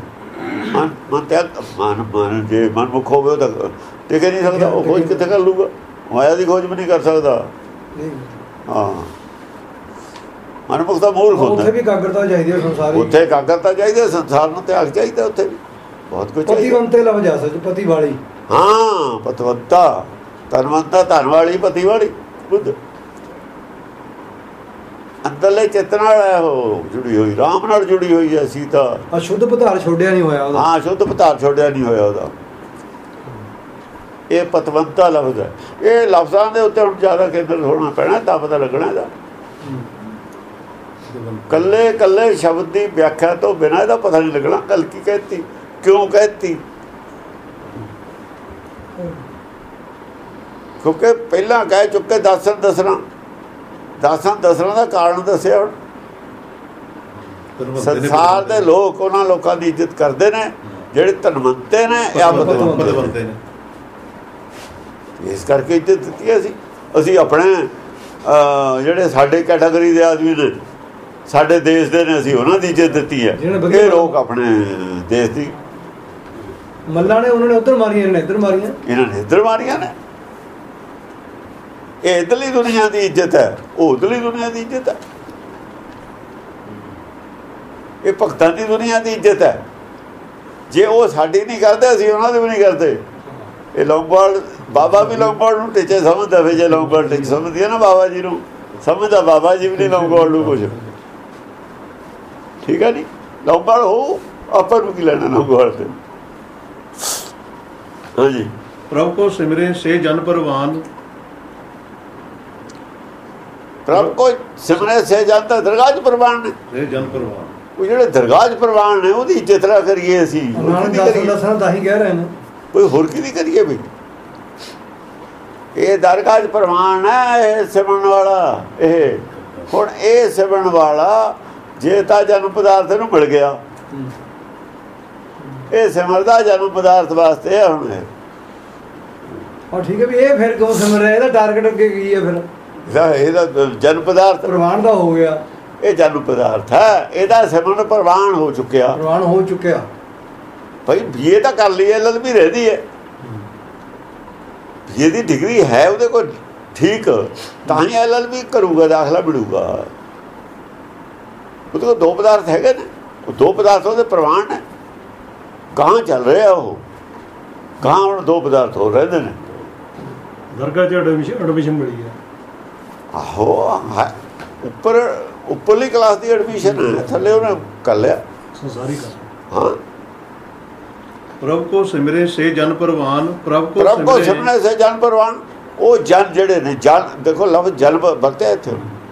ਮਨ ਜੇ ਮਨਮੁਖ ਹੋਵੇ ਉਹ ਤਾਂ ਟਿਕ ਨਹੀਂ ਸਕਦਾ। ਉਹ ਖੋਜ ਕਿੱਥੇ ਕਰ ਲੂਗਾ? ਮਾਇਆ ਦੀ ਖੋਜ ਵੀ ਨਹੀਂ ਕਰ ਸਕਦਾ। ਹਾਂ, ਮਨਮੁਖ ਦਾ ਮੂਲ ਹੁੰਦਾ। ਉੱਥੇ ਵੀ ਇਕਾਗਰਤਾ ਚਾਹੀਦੀ ਹੈ ਸੰਸਾਰ, ਉੱਥੇ ਇਕਾਗਰਤਾ ਚਾਹੀਦੀ ਹੈ, ਸੰਸਾਰ ਨੂੰ ਤਿਆਗ ਚਾਹੀਦਾ। ਉੱਥੇ ਵੀ ਬਹੁਤ ਕੁਝ ਚਾਹੀਦਾ। ਪਤੀਵੰਤੇ ਲੱਭ ਜਾ ਸਕਦੇ, ਪਤੀ ਵਾਲੀ। ਹਾਂ, ਪਤਵੰਤਾ ਧਨਵੰਤਾ, ਧਨ ਵਾਲੀ, ਪਤੀ ਵਾਲੀ ਬੁੱਧ। ਅੰਦਰਲੇ ਚੇਤਨਾ ਨਾਲ ਉਹ ਜੁੜੀ ਹੋਈ, ਰਾਮ ਨਾਲ ਜੁੜੀ ਹੋਈ ਹੈ ਸੀਤਾ। ਅਸ਼ੁੱਧ ਪਦਾਰਥ ਛੋੜਿਆ ਨਹੀਂ ਹੋਇਆ ਉਹਦਾ। ਹਾਂ, ਸ਼ੁੱਧ ਪਦਾਰਥ ਛੋੜਿਆ ਨਹੀਂ ਹੋਇਆ ਉਹਦਾ। ਇਹ ਪਤਵੰਤਾ ਲਫ਼ਜ਼ ਹੈ। ਇਹ ਲਫ਼ਜ਼ਾਂ ਦੇ ਉੱਤੇ ਹੁਣ ਜ਼ਿਆਦਾ ਕੇਂਦਰ ਹੋਣਾ ਪੈਣਾ, ਤਾਂ ਪਤਾ ਲੱਗਣਾ ਇਹਦਾ। ਕੱਲੇ ਕੱਲੇ ਸ਼ਬਦ ਦੀ ਵਿਆਖਿਆ ਤੋਂ ਬਿਨਾਂ ਇਹਦਾ ਪਤਾ ਨਹੀਂ ਲੱਗਣਾ ਗੱਲ ਕੀ ਕਹਿਤੀ, ਕਿਉਂ ਕਹਿਤੀ। ਕਿਉਂਕਿ ਪਹਿਲਾਂ ਕਹਿ ਚੁੱਕੇ ਦਾਸਨ ਦੱਸਣਾ ਦਾ ਕਾਰਨ ਦੱਸਿਆ। ਹੁਣ ਸੰਸਾਰ ਦੇ ਲੋਕ ਉਹਨਾਂ ਲੋਕਾਂ ਦੀ ਇੱਜ਼ਤ ਕਰਦੇ ਨੇ ਜਿਹੜੇ ਧਨਵੰਤੇ ਨੇ ਜਾਂ ਪਤਵੰਤੇ ਨੇ। ਇਸ ਕਰਕੇ ਇੱਜ਼ਤ ਦਿੱਤੀ ਹੈ। ਅਸੀਂ ਆਪਣੇ ਜਿਹੜੇ ਸਾਡੇ ਕੈਟਾਗਰੀ ਦੇ ਆਦਮੀ ਨੇ, ਸਾਡੇ ਦੇਸ਼ ਦੇ ਨੇ, ਅਸੀਂ ਉਹਨਾਂ ਦੀ ਇੱਜ਼ਤ ਦਿੱਤੀ ਹੈ। ਇਹ ਲੋਕ ਆਪਣੇ ਦੇਸ਼ ਦੀ ਮੱਲਾਂ ਨੇ ਉਹਨਾਂ ਨੇ ਉੱਧਰ ਮਾਰੀਆਂ, ਇਹਨਾਂ ਨੇ ਇੱਧਰ ਮਾਰੀਆਂ। ਇਹਨਾਂ ਨੇ ਇੱਧਰ ਮਾਰੀਆਂ ਨੇ। ਇਹ ਇੱਧਰਲੀ ਦੁਨੀਆ ਦੀ ਇੱਜ਼ਤ ਹੈ, ਉਹ ਉੱਧਰਲੀ ਦੁਨੀਆ ਦੀ ਇੱਜ਼ਤ ਹੈ। ਇਹ ਭਗਤਾਂ ਦੀ ਦੁਨੀਆ ਦੀ ਇੱਜ਼ਤ ਹੈ। ਜੇ ਉਹ ਸਾਡੀ ਨਹੀਂ ਕਰਦੇ, ਅਸੀਂ ਉਹਨਾਂ ਦੀ ਵੀ ਨਹੀਂ ਕਰਦੇ। ਇਹ ਲੌਂਗੋਵਾਲ ਬਾਬਾ ਵੀ ਲੌਂਗੋਵਾਲ ਨੂੰ ਟੀਚੇ ਸਮਝਦਾ ਵੇ। ਜੇ ਲੌਂਗੋਵਾਲ ਟੀਚੇ ਸਮਝਦੀ ਹੈ ਨਾ ਬਾਬਾ ਜੀ ਨੂੰ, ਸਮਝਦਾ ਬਾਬਾ ਜੀ ਵੀ ਨਹੀਂ ਲੌਂਗੋਵਾਲ ਨੂੰ ਕੁਝ। ਠੀਕ ਹੈ ਨਹੀਂ, ਲੌਂਗੋਵਾਲ ਹੋ, ਆਪਾਂ ਨੂੰ ਕੀ ਲੈਣਾ ਲੌਂਗੋਵਾਲ ਤੇ। ਹਾਂਜੀ, ਪ੍ਰਭ ਕੋ ਸਿਮਰੇ ਸੇ ਜਨ ਪਰਵਾਨ। ਪ੍ਰਭ ਕੋ ਸਿਮਰੇ ਸੇ ਜਨ ਤਾਂ ਦਰਗਾਹ 'ਚ ਪ੍ਰਵਾਨ ਨੇ। ਸੇ ਜਨ ਪਰਵਾਨ, ਉਹ ਜਿਹੜੇ ਦਰਗਾਹ 'ਚ ਪ੍ਰਵਾਨ ਨੇ ਉਹਦੀ ਇੱਜ਼ਤ ਨਾ ਕਰੀਏ ਅਸੀਂ। ਦੱਸਣਾ ਤਾਂ ਹੀ ਕਹਿ ਰਹੇ ਨੇ, ਕੋਈ ਹੋਰ ਕੀ ਨਹੀਂ ਕਰੀਏ ਵੀ। ਇਹ ਦਰਗਾਹ 'ਚ ਪ੍ਰਵਾਨ ਹੈ, ਇਹ ਸਿਮਰਨ ਵਾਲਾ। ਇਹ ਹੁਣ ਇਹ ਸਿਮਰਨ ਵਾਲਾ ਜੇ ਤਾਂ ਜਨਮ ਪਦਾਰਥ ਨੂੰ ਮਿਲ ਗਿਆ, ਇਹ ਸਿਮਰਦਾ ਜਨਮ ਪਦਾਰਥ ਵਾਸਤੇ ਹੈ। ਹੁਣ ਔਰ ਠੀਕ ਹੈ ਵੀ ਇਹ ਫਿਰ ਕਿਉਂ ਸਿਮਰ ਰਿਹਾ? ਇਹਦਾ ਟਾਰਗੇਟ ਅੱਗੇ ਕੀ ਹੈ ਫਿਰ? ਇਹਦਾ ਜਨਮ ਪਦਾਰਥ ਪ੍ਰਵਾਨ ਦਾ ਹੋ ਗਿਆ, ਇਹ ਜਨਮ ਪਦਾਰਥ ਹੈ। ਇਹਦਾ ਸਿਮਰਨ ਪ੍ਰਵਾਨ ਹੋ ਚੁੱਕਿਆ, ਪ੍ਰਵਾਨ ਹੋ ਚੁੱਕਿਆ। ਭਾਈ ਬੀਏ ਤਾਂ ਕਰ ਲਈ, ਐਲਐਲ ਵੀ ਰਹਿੰਦੀ ਹੈ, ਬੀਏ ਦੀ ਡਿਗਰੀ ਹੈ ਉਹਦੇ ਕੋਲ, ਠੀਕ, ਤਾਂ ਹੀ ਐਲਐਲ ਵੀ ਕਰੂਗਾ, ਦਾਖਲਾ ਮਿਲੂਗਾ। ਉਹਦੇ ਕੋਲ ਦੋ ਪਦਾਰਥ ਹੈਗੇ ਨੇ, ਉਹ ਦੋ ਪਦਾਰਥ ਉਹਦੇ ਪ੍ਰਵਾਨ ਨੇ। ਗਾਂ ਚੱਲ ਰਿਹਾ ਉਹ, ਗਾਂ ਹੁਣ ਦੋ ਪਦਾਰਥ ਹੋ ਰਹੇ ਨੇ। ਦਰਗਾਹ 'ਚ ਐਡਮਿਸ਼ਨ ਮਿਲੀ ਹੈ। ਆਹੋ, ਉੱਪਰਲੀ ਕਲਾਸ ਦੀ ਐਡਮਿਸ਼ਨ ਹੈ, ਥੱਲੇ ਉਹਨੇ ਕਰ ਲਿਆ ਸੰਸਾਰੀ ਕਰ। ਹਾਂ, ਪ੍ਰਭ ਕੋ ਸਿਮਰੇ ਸੇ ਜਨ ਪਰਵਾਨ। ਪ੍ਰਭ ਕੋ ਸਿਮਰੇ ਸੇ ਜਨ ਪਰਵਾਨ। ਉਹ ਜਨ ਜਿਹੜੇ ਨੇ, ਜਨ ਦੇਖੋ ਲਫ਼ਜ਼ ਜਨ ਵਰਤਿਆ ਇੱਥੇ।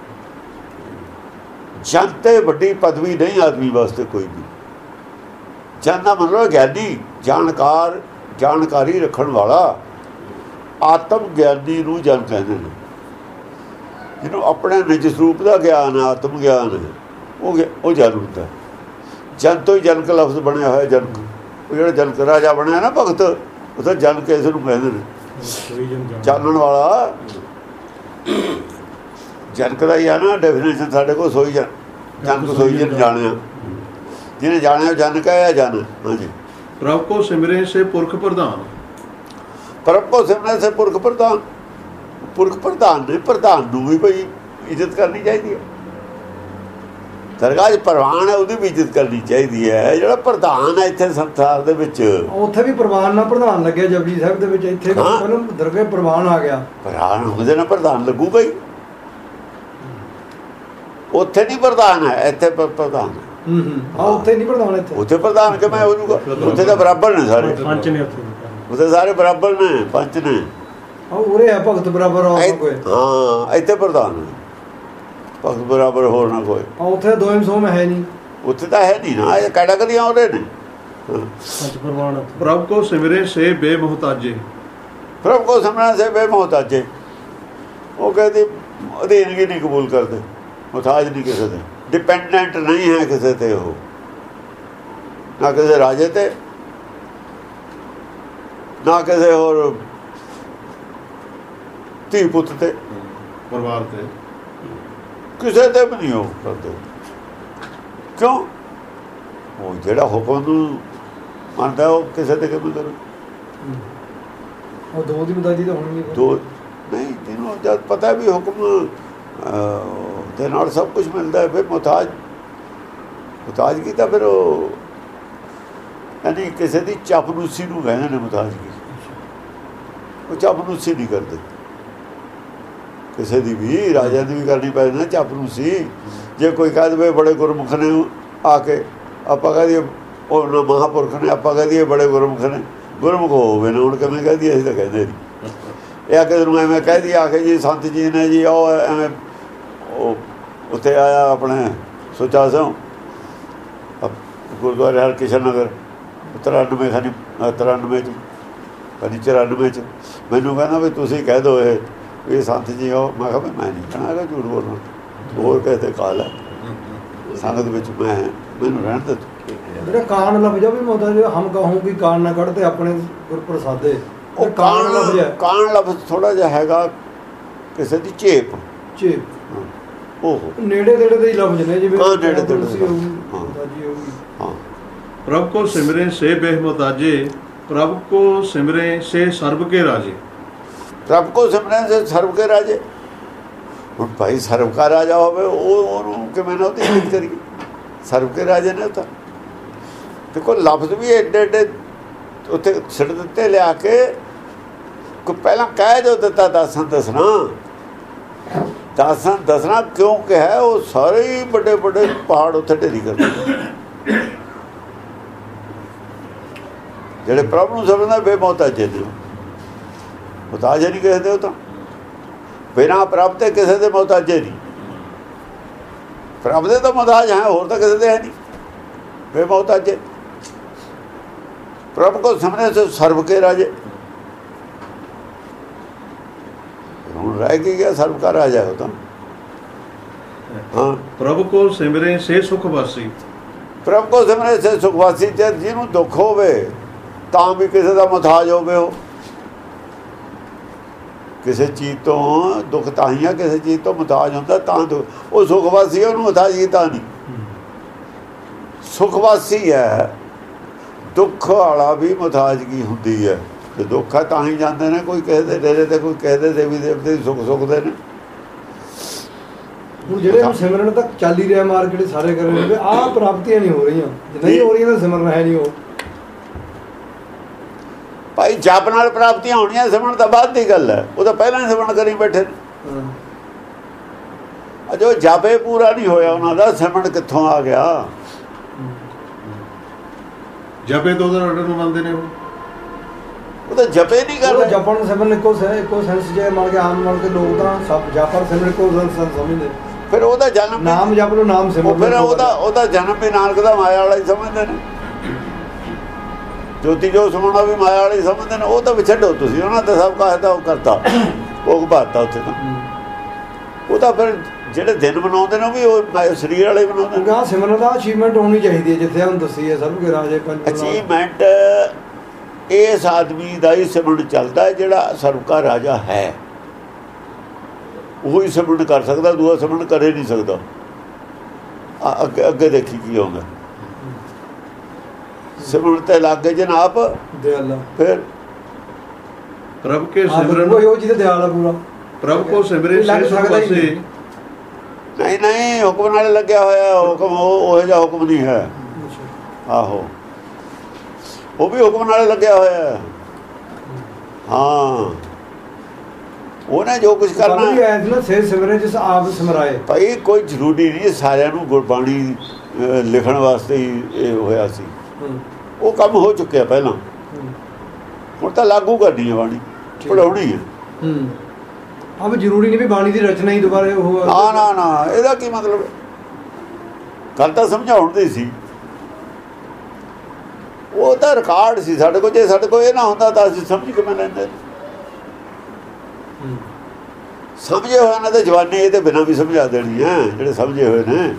ਜਨ ਤੇ ਵੱਡੀ ਪਦਵੀ ਨਹੀਂ ਆਦਮੀ ਵਾਸਤੇ ਕੋਈ ਵੀ। ਜਨ ਦਾ ਮਤਲਬ ਗਿਆਨੀ, ਜਾਣਕਾਰ, ਜਾਣਕਾਰੀ ਰੱਖਣ ਵਾਲਾ। ਆਤਮ ਗਿਆਨੀ ਨੂੰ ਜਨ ਕਹਿੰਦੇ ਨੇ, ਜਿਹਨੂੰ ਆਪਣੇ ਨਿਜ ਸਰੂਪ ਦਾ ਗਿਆਨ, ਆਤਮ ਗਿਆਨ ਹੈ, ਉਹ ਜਨ ਹੁੰਦਾ। ਜਨ ਤੋਂ ਹੀ ਜਨਕ ਲਫ਼ਜ਼ ਬਣਿਆ ਹੋਇਆ। ਜਨਕ, ਉਹ ਜਿਹੜਾ ਜਨਕ ਰਾਜਾ ਬਣਿਆ ਨਾ ਭਗਤ, ਉਹ ਤਾਂ ਜਨ ਕਿਸ ਨੂੰ ਕਹਿੰਦੇ ਨੇ, ਜਾਣਨ ਵਾਲਾ। ਜਨਕ ਦਾ ਹੀ ਆ ਨਾ ਡੈਫੀਨੇਸ਼ਨ ਸਾਡੇ ਕੋਲ। ਸੋਈ ਜਨਕ ਸੋਈ ਜਨ ਜਾਣਿਆ, ਜਿਹਨੇ ਜਾਣਿਆ ਜਨਕ ਹੈ, ਜਨ। ਹਾਂਜੀ, ਪ੍ਰਭ ਕੋ ਸਿਮਰੇ ਸੇ ਪੁਰਖ ਪ੍ਰਧਾਨ। ਪ੍ਰਭ ਕੋ ਸਿਮਰੇ ਸੇ ਪੁਰਖ ਪ੍ਰਧਾਨ। ਪੁਰਖ ਪ੍ਰਧਾਨ ਨੇ, ਪ੍ਰਧਾਨ ਨੂੰ ਵੀ ਭਾਈ ਇੱਜ਼ਤ ਕਰਨੀ ਚਾਹੀਦੀ ਹੈ। ਦਰਗਾਹ 'ਚ ਪ੍ਰਵਾਨ ਹੈ, ਉਹਦੀ ਵੀ ਇੱਜ਼ਤ ਕਰਨੀ ਚਾਹੀਦੀ ਹੈ। ਜਿਹੜਾ ਪ੍ਰਧਾਨ ਹੈ ਇੱਥੇ ਸੰਸਾਰ ਦੇ ਵਿੱਚ, ਉੱਥੇ ਵੀ ਪ੍ਰਵਾਨ ਨਾਲ ਪ੍ਰਧਾਨ ਲੱਗਿਆ ਜਪਜੀ ਸਾਹਿਬ ਦੇ ਵਿੱਚ। ਇੱਥੇ ਪਹਿਲਾਂ ਦਰਗਾਹ ਪ੍ਰਵਾਨ ਆ ਗਿਆ, ਪ੍ਰਧਾਨ ਉਹਦੇ ਨਾਲ ਪ੍ਰਧਾਨ ਲੱਗੂ ਭਾਈ। ਉੱਥੇ ਨਹੀਂ ਪ੍ਰਧਾਨ ਹੈ, ਇੱਥੇ ਪ੍ਰਧਾਨ ਹੈ। ਉੱਥੇ ਨਹੀਂ ਪ੍ਰਧਾਨ, ਇੱਥੇ ਉੱਥੇ ਪ੍ਰਧਾਨ ਕਿਵੇਂ ਹੋ ਜਾਊਗਾ? ਉੱਥੇ ਤਾਂ ਬਰਾਬਰ ਨੇ ਸਾਰੇ, ਪੰਚ ਨੇ ਉੱਥੇ ਸਾਰੇ ਬਰਾਬਰ ਨੇ, ਪੰਚ ਨੇ। ਉਰੇ ਹੈ ਭਗਤ ਬਰਾਬਰ ਹੋਰ ਨਾ ਕੋਈ। ਹਾਂ, ਇੱਥੇ ਪ੍ਰਧਾਨ ਹੈ, ਭਗਤ ਬਰਾਬਰ ਹੋਰ ਨਾ ਕੋਈ। ਉੱਥੇ ਦੋਇਮ ਸੋਮ ਹੈ ਨਹੀਂ, ਉੱਥੇ ਤਾਂ ਹੈ ਨਹੀਂ ਨਾ। ਇਹ ਕੈਟਾਗਰੀਆਂ ਉਹਦੇ ਨੇ। ਪੰਜ ਪ੍ਰਵਾਨ। ਪ੍ਰਭ ਕੋ ਸਿਮਰੇ ਸੇ ਬੇਮੁਹਤਾਜੇ। ਪ੍ਰਭ ਕੋ ਸਿਮਰਨ ਸੇ ਬੇਮੁਹਤਾਜੇ। ਉਹ ਕਹਿੰਦੀ ਅਧੀਨਗੀ ਨਹੀਂ ਕਬੂਲ ਕਰਦੇ, ਮੁਹਤਾਜ ਨਹੀਂ ਕਿਸੇ ਦੇ, ਡਿਪੈਂਡੈਂਟ ਨਹੀਂ ਹੈ ਕਿਸੇ ਤੇ। ਉਹ ਨਾ ਕਿਸੇ ਰਾਜੇ ਤੇ, ਨਾ ਕਿਸੇ ਹੋਰ ਧੀ ਪੁੱਤ ਤੇ, ਪਰਿਵਾਰ ਤੇ, ਕਿਸੇ ਤੇ ਵੀ ਨਹੀਂ ਉਹ ਕਰਦੇ। ਕਿਉਂ? ਉਹ ਜਿਹੜਾ ਹੁਕਮ ਨੂੰ ਮੰਨਦਾ ਉਹ ਕਿਸੇ ਤੇ ਕਿਵੇਂ ਕਰੂ? ਉਹ ਦੋ ਦੀ ਮਦਾਦੀ ਤਾਂ ਹੋਣੀ ਨਹੀਂ। ਦੋ ਨਹੀਂ, ਜਿਹਨੂੰ ਜਦ ਪਤਾ ਵੀ ਹੁਕਮ ਦੇ ਨਾਲ ਸਭ ਕੁਝ ਮਿਲਦਾ, ਫਿਰ ਮੁਹਤਾਜ ਕੀਤਾ। ਫਿਰ ਉਹ ਯਾਨੀ ਕਿਸੇ ਦੀ ਚਾਪਲੂਸੀ ਨੂੰ ਕਹਿੰਦੇ ਨੇ ਮੁਹਤਾਜਗੀ। ਉਹ ਚਾਪਲੂਸੀ ਨਹੀਂ ਕਰਦੇ ਕਿਸੇ ਦੀ ਵੀ, ਰਾਜਾ ਦੀ ਵੀ ਕਰਨੀ ਪੈ ਜਾਂਦਾ ਚਾਪਲੂਸੀ। ਜੇ ਕੋਈ ਕਹਿ ਦੇਵੇ ਬੜੇ ਗੁਰਮੁਖ ਨੇ, ਆ ਕੇ ਆਪਾਂ ਕਹਿ ਦਈਏ ਉਹ ਮਹਾਂਪੁਰਖ ਨੇ, ਆਪਾਂ ਕਹਿ ਦਈਏ ਬੜੇ ਗੁਰਮੁਖ ਨੇ। ਗੁਰਮੁਖ ਹੋਵੇ ਨਾ, ਹੁਣ ਕਿਵੇਂ ਕਹਿ ਦਈਏ? ਅਸੀਂ ਤਾਂ ਕਹਿੰਦੇ ਨਹੀਂ। ਇਹ ਆ ਕਿਸੇ ਨੂੰ ਐਵੇਂ ਕਹਿ ਦਈਏ ਆ ਕੇ ਜੀ ਸੰਤ ਜੀ ਨੇ ਜੀ ਉਹ ਐਵੇਂ, ਉਹ ਉੱਥੇ ਆਇਆ ਆਪਣੇ ਸੁੱਚਾ ਸਿੰਘ ਗੁਰਦੁਆਰੇ ਹਰਕਿਸ਼ਨ ਨਗਰ 93 ਖਾਨੀ 93 'ਚ ਕਦੀ 94 'ਚ, ਮੈਨੂੰ ਕਹਿੰਦਾ ਵੀ ਤੁਸੀਂ ਕਹਿ ਦਿਓ ਇਹ ਸੰਤ ਜੀ ਉਹ। ਮੈਂ ਕਿਹਾ ਮੈਂ ਨਹੀਂ ਕਹਿਣਾ, ਝੂਠ ਬੋਲਣਾ, ਹੋਰ ਕਿਸੇ ਕਾਲ ਹੈ ਸੰਗਤ ਵਿੱਚ, ਮੈਨੂੰ ਰਹਿਣ ਦੇ। ਜਿਹੜਾ ਕਾਨ ਲਫ਼ਜ਼ ਵੀ ਮੋਦਾ ਜੋ ਹਮ ਕਹੂੰ ਕਿ ਕਾਨ ਨਾ ਕੱਢਦੇ ਆਪਣੇ ਗੁਰਪ੍ਰਸਾਦੇ। ਉਹ ਕਾਨ ਲਫ਼ਜ਼ ਹੈ, ਕਾਨ ਲਫ਼ਜ਼ ਥੋੜਾ ਜਿਹਾ ਹੈਗਾ ਕਿਸੇ ਦੀ ਝੇਪ। ਉਹ ਨੇੜੇ ਤੇੜੇ ਦੇ ਹੀ ਲਫ਼ਜ਼ ਨੇ, ਜਿਵੇਂ ਹਾਂ ਨੇੜੇ ਤੇੜੇ। ਪ੍ਰਭ ਕੋ ਸਿਮਰੇ ਸੇ ਬੇਮੁਹਤਾਜੇ। प्रभु को सिमरे से सर्व के राजे। ਪ੍ਰਭ ਕੋ ਸਿਮਰਨ ਸੇ ਸਰਬ ਕੇ ਰਾਜੇ। ਹੁਣ ਭਾਈ ਸਰਬ ਕਾ ਰਾਜਾ ਹੋਵੇ ਉਹਨੂੰ ਕਿਵੇਂ ਨਾ ਉਹਦੀ ਇੱਜ਼ਤ ਕਰੀਏ? ਸਰਬ ਕੇ ਰਾਜੇ ਨੇ ਤਾਂ ਦੇਖੋ ਲਫ਼ਜ਼ ਵੀ ਏਡੇ ਏਡੇ ਉੱਥੇ ਛੱਡ ਦਿੱਤੇ ਲਿਆ ਕੇ। ਕੋਈ ਪਹਿਲਾਂ ਕਹਿ ਜੋ ਦਿੱਤਾ ਦਾਸਾਂ ਦੱਸਣਾ ਕਿਉਂ ਕਿਹਾ? ਉਹ ਸਾਰੇ ਹੀ ਵੱਡੇ ਵੱਡੇ ਪਹਾੜ ਉੱਥੇ ਢੇਰੀ ਕਰਦੇ ਜਿਹੜੇ ਪ੍ਰਭ ਨੂੰ ਸਮਝਦਾ ਬੇਮੋਹਤਾਜੇ ਨੇ। ਮੁਹਤਾਜ ਨਹੀਂ ਕਿਸੇ ਦੇ, ਉਹ ਤਾਂ ਬਿਨਾਂ ਪ੍ਰਭ ਤੇ ਕਿਸੇ ਦੇ ਮੁਹਤਾਜੇ ਨਹੀਂ। ਪ੍ਰਭ ਦੇ ਤਾਂ ਮੁਹਤਾਜ ਹੈ, ਹੋਰ ਤਾਂ ਕਿਸੇ ਦੇ ਹੈ ਨਹੀਂ, ਬੇਮੋਹਤਾਜੇ। ਪ੍ਰਭ ਕੋ ਸਮਝੇ ਸੇ ਸਰਬ ਕੇ ਰਾਜੇ। ਹੁਣ ਰਹਿ ਕੀ ਗਿਆ? ਸਰਬ ਕਾ ਰਾਜਾ ਉਹ ਤਾਂ। ਹਾਂ, ਪ੍ਰਭ ਕੋ ਸਿਮਰੇ ਸੇ ਸੁਖ ਵਾਸੀ। ਪ੍ਰਭ ਕੋ ਸਿਮਰੇ ਸੇ ਸੁਖ ਵਾਸੀ। ਤੇ ਜਿਹਨੂੰ ਦੁੱਖ ਹੋਵੇ ਤਾਂ ਵੀ ਕਿਸੇ ਦਾ ਮੁਹਤਾਜ ਹੋਵੇ। ਉਹ ਕਿਸੇ ਚੀਜ਼ ਤੋਂ ਦੁੱਖ ਤਾਂ ਹੀ ਆ, ਕਿਸੇ ਚੀਜ਼ ਤੋਂ ਮੁਹਤਾਜ ਹੁੰਦਾ ਤਾਂ ਉਹ ਸੁਖਵਾਸੀ ਹੈ, ਉਹਨੂੰ ਮੁਹਤਾਜੀ ਤਾਂ ਨਹੀਂ। ਸੁਖਵਾਸੀ ਹੈ, ਦੁੱਖ ਵਾਲਾ ਵੀ ਮੁਹਤਾਜਗੀ ਹੁੰਦੀ ਹੈ। ਤੇ ਦੁੱਖ ਹੈ ਤਾਂ ਹੀ ਜਾਂਦੇ ਨੇ, ਕੋਈ ਕਿਸੇ ਦੇ ਡੇਰੇ ਤੇ, ਕੋਈ ਕਿਸੇ ਦੇ ਦੇਵੀ ਦੇਵਤੇ ਸੁੱਖ ਸੁੱਖਦੇ ਨੇ। ਹੁਣ ਜਿਹੜੇ ਸਿਮਰਨ ਤੱਕ ਚੱਲ ਹੀ ਰਿਹਾ ਮਾਰਕੀਟ ਸਾਰੇ ਕਰ ਰਹੇ ਨੇ, ਆਹ ਪ੍ਰਾਪਤੀਆਂ ਨਹੀਂ ਹੋ ਰਹੀਆਂ। ਨਹੀਂ ਹੋ ਰਹੀਆਂ ਤਾਂ ਸਿਮਰਨ ਹੈ ਨਹੀਂ। ਉਹ ਭਾਈ ਜਪ ਨਾਲ ਪ੍ਰਾਪਤੀਆਂ ਹੋਣੀਆਂ, ਸਿਮਰਨ ਤਾਂ ਬਾਅਦ ਦੀ ਗੱਲ ਹੈ। ਉਹ ਤਾਂ ਪਹਿਲਾਂ ਹੀ ਸਿਮਰਨ ਕਰੀ ਬੈਠੇ ਨੇ। ਅਜੋ ਜਾਪੇ ਪੂਰਾ ਨਹੀਂ ਹੋਇਆ ਉਹਨਾਂ ਦਾ, ਸਿਮਰਨ ਕਿੱਥੋਂ ਆ ਗਿਆ? ਜਪੇ ਤੋਂ ਉਹਦਾ ਆਰਡਰ ਨੂੰ ਮੰਨਦੇ ਨੇ। ਉਹ ਤਾਂ ਜਪੇ ਨਹੀਂ ਕਰਦੇ। ਜਪਣ ਸਿਮਰਨ ਇੱਕੋ ਸੈਂਸ ਜੇ ਮੰਨ ਕੇ ਆਮ ਮੰਨ ਕੇ ਲੋਕ ਤਾਂ ਸਭ ਜਪਣ ਸਿਮਰਨ ਇੱਕੋ ਸੈਂਸ ਸਮਝਦੇ। ਫਿਰ ਉਹਦਾ ਜਨਮ ਨਾਮ ਜਪ ਲੋ, ਨਾਮ ਸਿਮਰਨ। ਫਿਰ ਉਹਦਾ ਜਨਮ ਵੀ ਨਾਨਕ ਦਾ ਮਾਇਆ ਵਾਲਾ ਹੀ ਸਮਝਦੇ ਨੇ। ਜੋਤੀ ਜੋ ਸਮਾਉਣਾ ਵੀ ਮਾਇਆ ਵਾਲੇ ਸਮਝਦੇ ਨੇ। ਉਹ ਤਾਂ ਛੱਡੋ ਤੁਸੀਂ, ਉਹਨਾਂ ਦਾ ਸਭ ਕਾਹਦਾ ਉਹ ਕਰਤਾ, ਉਹ ਬਾਤਾ ਉੱਥੇ ਤਾਂ। ਉਹ ਤਾਂ ਫਿਰ ਜਿਹੜੇ ਦਿਨ ਬਣਾਉਂਦੇ ਨੇ ਉਹ ਵੀ ਉਹ ਸਰੀਰ ਵਾਲੇ ਬਣਾਉਂਦੇ ਨੇ। ਹਾਂ, ਸਿਮਰਨ ਦਾ ਅਚੀਵਮੈਂਟ ਹੋਣੀ ਚਾਹੀਦੀ ਹੈ, ਜਿੱਥੇ ਹੁਣ ਦੱਸੀ ਹੈ ਸਭ ਕੇ ਰਾਜੇ ਪੰਜ। ਅਚੀਵਮੈਂਟ ਇਸ ਆਦਮੀ ਦਾ ਹੀ ਸਿਮਰਨ ਚੱਲਦਾ ਜਿਹੜਾ ਸਰਬ ਕਾ ਰਾਜਾ ਹੈ। ਉਹ ਹੀ ਸਿਮਰਨ ਕਰ ਸਕਦਾ, ਦੂਆ ਸਿਮਰਨ ਕਰੇ ਨਹੀਂ ਸਕਦਾ। ਅੱਗੇ ਦੇਖੀ ਕੀ ਹੋਗਾ। ਸਿਮਰਨ ਤੇ ਲੱਗੇ ਜਨਾਬ ਦਿਆਲਾ। ਫਿਰ ਪ੍ਰਭ ਕੇ ਸਿਮਰਨ ਉਹ ਜਿਹਦੇ ਦਿਆਲਾ ਪੂਰਾ। ਪ੍ਰਭ ਕੋ ਸਿਮਰੇ ਸੇ ਸੁਖ ਵਾਸੀ। ਨਹੀਂ ਹੁਕਮ ਨਾਲ ਲੱਗਿਆ ਹੋਇਆ। ਹੁਕਮ ਉਹ ਜਿਹਾ ਹੁਕਮ ਨਹੀਂ ਹੈ। ਆਹੋ, ਉਹ ਵੀ ਹੁਕਮ ਨਾਲ ਲੱਗਿਆ ਹੋਇਆ। ਹਾਂ, ਉਹਨੇ ਜੋ ਕੁਝ ਕਰਨਾ ਹੈ ਸੇ ਸਿਮਰੇ ਜਿਸ ਆਪ ਸਿਮਰਾਏ। ਭਾਈ ਕੋਈ ਜ਼ਰੂਰੀ ਨਹੀਂ ਸਾਰਿਆਂ ਨੂੰ ਗੁਰਬਾਣੀ ਲਿਖਣ ਵਾਸਤੇ ਹੀ ਇਹ ਹੋਇਆ ਸੀ। ਉਹ ਕੰਮ ਹੋ ਚੁੱਕਿਆ ਪਹਿਲਾਂ, ਹੁਣ ਤਾਂ ਲਾਗੂ ਕਰਨੀ ਹੈ ਬਾਣੀ, ਪੜਾਉਣੀ ਹੈ। ਅਬ ਜ਼ਰੂਰੀ ਨਹੀਂ ਵੀ ਬਾਣੀ ਦੀ ਰਚਨਾ ਹੀ ਦੁਬਾਰੇ ਉਹ। ਨਾ ਇਹਦਾ ਕੀ ਮਤਲਬ ਹੈ? ਗੱਲ ਤਾਂ ਸਮਝਾਉਣ ਦੀ ਸੀ। ਉਹ ਤਾਂ ਰਿਕਾਰਡ ਸੀ ਸਾਡੇ ਕੋਲ। ਜੇ ਸਾਡੇ ਕੋਲ ਇਹ ਨਾ ਹੁੰਦਾ ਤਾਂ ਅਸੀਂ ਸਮਝ ਕਿਵੇਂ ਲੈਂਦੇ? ਸਮਝੇ ਹੋਏ ਨੇ ਤਾਂ ਜਵਾਨੀ ਇਹਦੇ ਬਿਨਾਂ ਵੀ ਸਮਝਾ ਦੇਣੀ ਹੈ। ਜਿਹੜੇ ਸਮਝੇ ਹੋਏ ਨੇ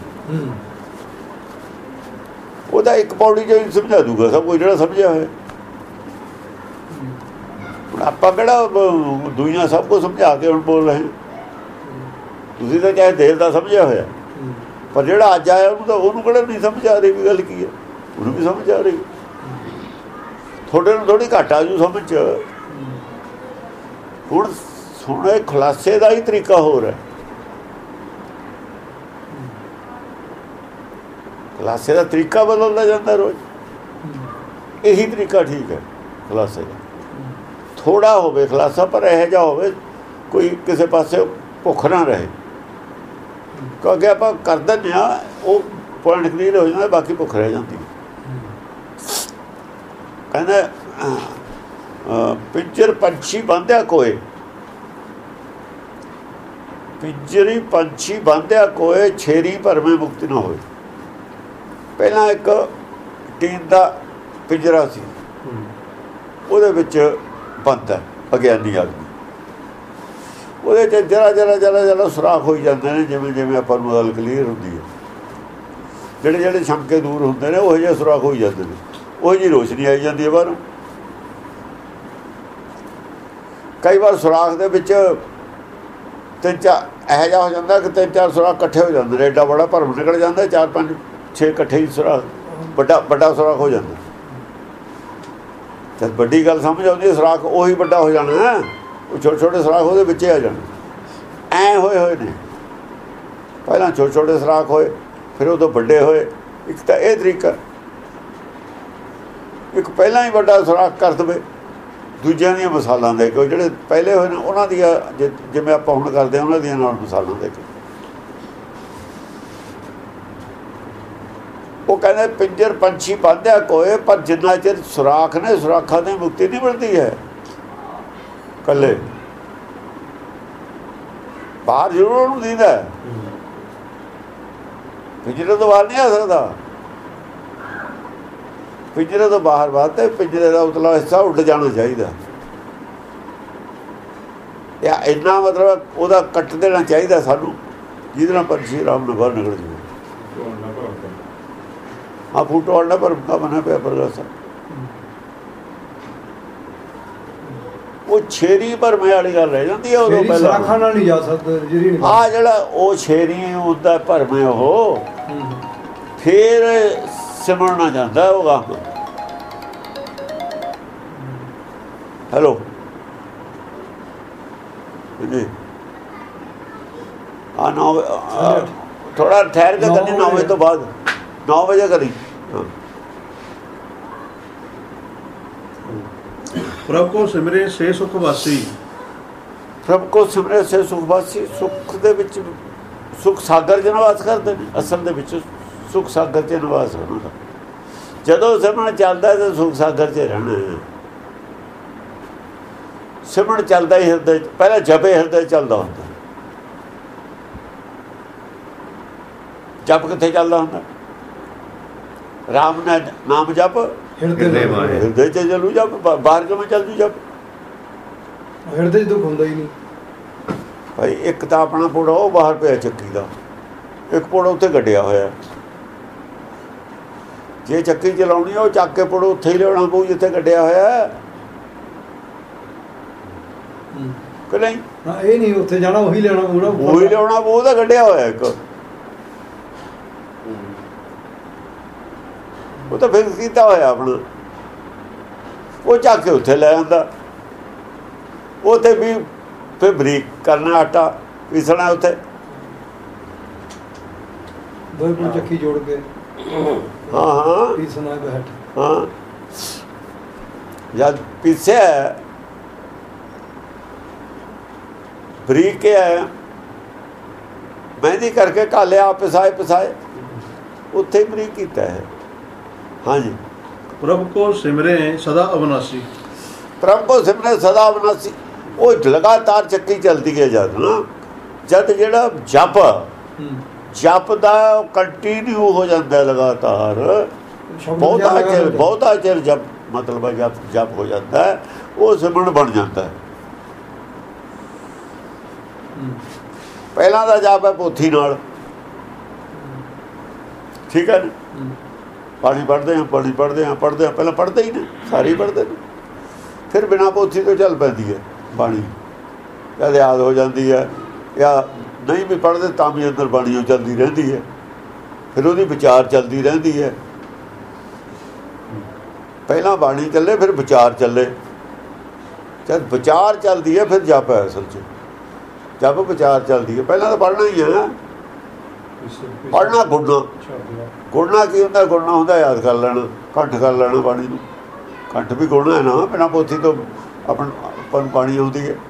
ਉਹਦਾ ਇੱਕ ਪੌੜੀ ਜੋ ਸਮਝਾ ਦੂਗਾ ਸਭ ਕੁਝ, ਜਿਹੜਾ ਸਮਝਿਆ ਹੋਇਆ। ਹੁਣ ਆਪਾਂ ਕਿਹੜਾ ਦੁਨੀਆ ਸਭ ਕੁਝ ਸਮਝਾ ਕੇ ਹੁਣ ਬੋਲ ਰਹੇ? ਤੁਸੀਂ ਤਾਂ ਚਾਹੇ ਦੇਰ ਦਾ ਸਮਝਿਆ ਹੋਇਆ, ਪਰ ਜਿਹੜਾ ਅੱਜ ਆਇਆ ਉਹਨੂੰ ਕਿਹੜਾ ਨਹੀਂ ਸਮਝ ਆ ਰਹੀ ਵੀ ਗੱਲ ਕੀ ਹੈ? ਉਹਨੂੰ ਵੀ ਸਮਝ ਆ ਰਹੀ। ਤੁਹਾਡੇ ਨੂੰ ਥੋੜ੍ਹੀ ਘੱਟ ਆ ਜੂ ਸਮਝ। ਹੁਣ ਸੁਣੇ ਖੁਲਾਸੇ ਦਾ ਹੀ ਤਰੀਕਾ ਹੋਰ ਹੈ। ਖੁਲਾਸੇ ਦਾ ਤਰੀਕਾ ਬਦਲਦਾ ਜਾਂਦਾ ਰੋਜ਼। ਇਹੀ ਤਰੀਕਾ ਠੀਕ ਹੈ ਖੁਲਾਸੇ ਦਾ। ਥੋੜਾ ਹੋਵੇ ਖੁਲਾਸਾ, ਪਰ ਇਹੋ ਜਿਹਾ ਹੋਵੇ ਕੋਈ ਕਿਸੇ ਪਾਸੇ ਭੁੱਖ ਨਾ ਰਹੇ। ਕਿਉਂਕਿ ਆਪਾਂ ਕਰ ਦਿੰਦੇ ਹਾਂ, ਉਹ ਪੁਆਇੰਟ ਕਲੀਅਰ ਹੋ ਜਾਂਦਾ, ਬਾਕੀ ਭੁੱਖ ਰਹਿ ਜਾਂਦੀ। ਕਹਿੰਦਾ ਪਿੰਜਰ ਪੰਛੀ ਬੰਦਿਆ ਕੋਏ, ਪਿੰਜਰੀ ਪੰਛੀ ਬੰਦਿਆ ਕੋਏ, ਛੇਰੀ ਭਰਵੇਂ ਮੁਕਤ ਨਾ ਹੋਏ। ਪਹਿਲਾਂ ਇੱਕ ਟੀਨ ਦਾ ਪਿੰਜਰਾ ਸੀ, ਉਹਦੇ ਵਿੱਚ ਬੰਦ ਹੈ ਅਗਿਆਨੀ ਆਦਮੀ। ਉਹਦੇ 'ਚ ਜਰਾ ਸੁਰਾਖ ਹੋਈ ਜਾਂਦੇ ਨੇ, ਜਿਵੇਂ ਜਿਵੇਂ ਆਪਾਂ ਨੂੰ ਗੱਲ ਕਲੀਅਰ ਹੁੰਦੀ ਹੈ। ਜਿਹੜੇ ਸ਼ੰਕੇ ਦੂਰ ਹੁੰਦੇ ਨੇ ਉਹ ਜਿਹੇ ਸੁਰਾਖ ਹੋਈ ਜਾਂਦੇ ਨੇ, ਉਹ ਜਿਹੀ ਰੋਸ਼ਨੀ ਆਈ ਜਾਂਦੀ ਹੈ ਬਾਹਰੋਂ। ਕਈ ਵਾਰ ਸੁਰਾਖ ਦੇ ਵਿੱਚ ਤਿੰਨ ਚਾਰ ਇਹੋ ਜਿਹਾ ਹੋ ਜਾਂਦਾ ਕਿ ਤਿੰਨ ਚਾਰ ਸੁਰਾਖ ਇਕੱਠੇ ਹੋ ਜਾਂਦੇ ਨੇ, ਐਡਾ ਬੜਾ ਭਰਮ ਨਿਕਲ ਜਾਂਦਾ। 4 5 6 ਇਕੱਠੇ ਹੀ ਸੁਰਾਖ, ਵੱਡਾ ਸੁਰਾਖ ਹੋ ਜਾਂਦਾ। ਜਦ ਵੱਡੀ ਗੱਲ ਸਮਝ ਆਉਂਦੀ ਸੁਰਾਖ ਉਹੀ ਵੱਡਾ ਹੋ ਜਾਣਾ, ਉਹ ਛੋਟੇ ਛੋਟੇ ਸੁਰਾਖ ਉਹਦੇ ਵਿੱਚ ਆ ਜਾਣ। ਐ ਹੋਏ ਨੇ, ਪਹਿਲਾਂ ਛੋਟੇ ਛੋਟੇ ਸੁਰਾਖ ਹੋਏ, ਫਿਰ ਉਦੋਂ ਵੱਡੇ ਹੋਏ। ਇੱਕ ਤਾਂ ਇਹ ਤਰੀਕਾ, ਇੱਕ ਪਹਿਲਾਂ ਹੀ ਵੱਡਾ ਸੁਰਾਖ ਕਰ ਦੇਵੇ, ਦੂਜਿਆਂ ਦੀਆਂ ਮਿਸਾਲਾਂ ਦੇ ਕੇ, ਜਿਹੜੇ ਪਹਿਲੇ ਹੋਏ ਨੇ ਉਹਨਾਂ ਦੀਆਂ ਜਿਵੇਂ ਆਪਾਂ ਹੁਣ ਕਰਦੇ ਹਾਂ ਉਹਨਾਂ ਦੀਆਂ ਨਾਲ ਮਿਸਾਲਾਂ ਦੇ ਕੇ। ਉਹ ਕਹਿੰਦੇ ਪਿੰਜਰ ਪੰਛੀ ਬੰਨ੍ਹਿਆ ਕੋਏ, ਪਰ ਜਿੰਨਾ ਚਿਰ ਸੁਰਾਖ ਨੇ ਸੁਰਾਖਾਂ ਦੀ ਮੁਕਤੀ ਨਹੀਂ ਮਿਲਦੀ ਹੈ। ਇਕੱਲੇ ਬਾਹਰ ਜ਼ਰੂਰ ਉਹਨੂੰ ਦਿੰਦਾ, ਪਿੰਜਰੇ ਤੋਂ ਬਾਹਰ ਨਹੀਂ ਆ ਸਕਦਾ। ਪਿੰਜਰੇ ਤੋਂ ਬਾਹਰ ਵਾਸਤੇ ਪਿੰਜਰੇ ਦਾ ਉਤਲਾ ਹਿੱਸਾ ਉੱਡ ਜਾਣਾ ਚਾਹੀਦਾ, ਜਾਂ ਇੰਨਾ ਮਤਲਬ ਉਹਦਾ ਕੱਟ ਦੇਣਾ ਚਾਹੀਦਾ ਸਾਨੂੰ, ਜਿਹਦੇ ਨਾਲ ਪੰਛੀ ਆਰਾਮ ਨਾਲ ਬਾਹਰ ਨਿਕਲ ਜਾਵੇ। ਆ ਫੂਟੋ ਵਾਲਾ ਭਰਮ ਦਾ ਬਣਾ ਪਿਆ ਪ੍ਰਗਾਸਾ, ਉਹ ਛੇਰੀ ਭਰਮੇ ਵਾਲੀ ਗੱਲ ਰਹਿ ਜਾਂਦੀ ਹੈ। ਉਦੋਂ ਪਹਿਲਾਂ ਸਰਾਖਾਂ ਨਾਲ ਨਹੀਂ ਜਾ ਸਕਦਾ ਆ ਜਿਹੜਾ ਉਹ ਛੇਰੀ ਹੁੰਦਾ ਭਰਮੇ, ਉਹ ਫੇਰ ਸਿਮਰਨਾ ਜਾਂਦਾ ਹੋਗਾ। ਹੈਲੋ ਜੀ, ਆ 9 ਥੋੜਾ ਠਹਿਰ ਕੇ ਕਰਨੀ, 9 ਵਜੇ ਤੋਂ ਬਾਅਦ, 9 ਵਜੇ ਕਰੀ। ਪ੍ਰਭ ਕੋ ਸਿਮਰੇ ਸੇ ਸੁਖ ਵਾਸੀ, ਪ੍ਰਭ ਕੋ ਸਿਮਰੇ ਸੇ ਸੁਖ ਵਾਸੀ। ਸੁੱਖ ਦੇ ਵਿੱਚ ਸੁਖ ਸਾਗਰ 'ਚ ਨਿਵਾਸ ਕਰਦੇ ਨੇ, ਅਸਲ ਦੇ ਵਿੱਚ ਸੁਖ ਸਾਗਰ 'ਚ ਨਿਵਾਸ ਹੋਣਾ ਦਾ। ਜਦੋਂ ਸਿਮਰਨ ਚੱਲਦਾ ਤਾਂ ਸੁਖ ਸਾਗਰ 'ਚ ਰਹਿਣਾ। ਸਿਮਰਨ ਚੱਲਦਾ ਹੀ ਹਿਰਦੇ 'ਚ, ਪਹਿਲਾਂ ਜਪੇ ਹਿਰਦੇ 'ਚ ਚੱਲਦਾ ਹੁੰਦਾ। ਜਪ ਕਿੱਥੇ ਚੱਲਦਾ ਹੁੰਦਾ? ਰਾਮ ਨੇ ਨਾਮ ਜਪ ਹਿਰਦੇ 'ਚ ਚੱਲੂ, ਜਪ ਬਾਹਰ ਕਿਵੇਂ ਚੱਲ ਜੂ? ਜਪ ਹਿਰਦੇ 'ਚ ਦੁੱਖ ਹੁੰਦਾ ਹੀ ਨਹੀਂ ਭਾਈ। ਇੱਕ ਤਾਂ ਆਪਣਾ ਪੋੜਾ ਉਹ ਬਾਹਰ ਪਿਆ ਚੱਕੀ ਦਾ, ਇੱਕ ਪੋੜਾ ਉੱਥੇ ਗੱਡਿਆ ਹੋਇਆ। ਜੇ ਚੱਕੀ ਚਲਾਉਣੀ ਉਹ ਚੱਕ ਕੇ ਪੋੜਾ ਉੱਥੇ ਹੀ ਲਿਆਉਣਾ ਪਊ ਜਿੱਥੇ ਗੱਡਿਆ ਹੋਇਆ ਕਿ ਨਹੀਂ? ਇਹ ਨਹੀਂ ਉੱਥੇ ਜਾਣਾ, ਉਹੀ ਲੈਣਾ ਪੂਰਾ, ਉਹੀ ਲਿਆਉਣਾ ਪਊ, ਉਹਦਾ ਗੱਡਿਆ ਹੋਇਆ ਇੱਕ। ਉਹ ਤਾਂ ਫਿਕਸ ਕੀਤਾ ਹੋਇਆ ਆਪਣਾ, ਉਹ ਚੱਕ ਕੇ ਉੱਥੇ ਲੈ ਜਾਂਦਾ। ਉੱਥੇ ਵੀ ਫਿਰ ਬਰੀਕ ਕਰਨਾ, ਆਟਾ ਪੀਸਣਾ ਉੱਥੇ, ਦੋ ਚੱਕੀ ਜੋੜ ਕੇ। ਹਾਂ ਪੀਸਣਾ ਬੈਠ, ਹਾਂ ਜਦ ਪੀਸਿਆ ਬਰੀਕ ਹੈ, ਮਹਿੰਦੀ ਕਰਕੇ ਘਾਲਿਆ, ਪਿਸਾਏ ਉੱਥੇ ਹੀ ਬਰੀਕ ਕੀਤਾ ਹੈ। ਹਾਂਜੀ, ਪ੍ਰਭ ਕੋ ਸਿਮਰੇ ਸਦਾ ਅਵਨਾਸੀ, ਪ੍ਰਭ ਕੋ ਸਿਮਰੇ ਸਦਾ ਅਵਨਾਸੀ। ਉਹ ਲਗਾਤਾਰ ਚੱਕੀ ਚੱਲਦੀ ਹੈ ਜਦ ਨਾ, ਜਦ ਜਿਹੜਾ ਜਪ ਦਾ ਕੰਟੀਨਿਊ ਹੋ ਜਾਂਦਾ ਲਗਾਤਾਰ, ਬਹੁਤਾ ਚਿਰ ਜਪ ਮਤਲਬ ਜਪ ਹੋ ਜਾਂਦਾ ਹੈ, ਉਹ ਸਿਮਰਨ ਬਣ ਜਾਂਦਾ ਹੈ। ਪਹਿਲਾਂ ਦਾ ਜਪ ਹੈ ਪੋਥੀ ਨਾਲ, ਠੀਕ ਹੈ। ਪਾਣੀ ਪੜ੍ਹਦੇ ਹਾਂ ਪਹਿਲਾਂ ਪੜ੍ਹਦੇ ਹੀ ਨੇ, ਸਾਰੇ ਹੀ ਪੜ੍ਹਦੇ ਨੇ। ਫਿਰ ਬਿਨਾਂ ਪੋਥੀ ਤੋਂ ਚੱਲ ਪੈਂਦੀ ਹੈ ਬਾਣੀ, ਜਦ ਯਾਦ ਹੋ ਜਾਂਦੀ ਹੈ, ਜਾਂ ਨਹੀਂ ਵੀ ਪੜ੍ਹਦੇ ਤਾਂ ਵੀ ਅੰਦਰ ਬਾਣੀ ਉਹ ਚੱਲਦੀ ਰਹਿੰਦੀ ਹੈ, ਫਿਰ ਉਹਦੀ ਵਿਚਾਰ ਚੱਲਦੀ ਰਹਿੰਦੀ ਹੈ। ਪਹਿਲਾਂ ਬਾਣੀ ਚੱਲੇ, ਫਿਰ ਵਿਚਾਰ ਚੱਲੇ। ਜਦ ਵਿਚਾਰ ਚੱਲਦੀ ਹੈ ਫਿਰ ਜਪ ਹੈ ਅਸਲ 'ਚ। ਜਪ ਵਿਚਾਰ ਚੱਲਦੀ ਹੈ, ਪਹਿਲਾਂ ਤਾਂ ਪੜ੍ਹਨਾ ਹੀ ਹੈ। ਪੜ੍ਹਨਾ ਗੁਣਨਾ ਕੀ ਹੁੰਦਾ? ਗੁਣਨਾ ਹੁੰਦਾ ਯਾਦ ਕਰ ਲੈਣਾ, ਕੰਠ ਕਰ ਲੈਣਾ ਬਾਣੀ ਨੂੰ। ਕੰਠ ਵੀ ਗੁਣਨਾ ਹੈ ਨਾ, ਬਿਨਾਂ ਪੋਥੀ ਤੋਂ ਆਪਾਂ ਨੂੰ ਬਾਣੀ ਆਉਂਦੀ ਹੈ।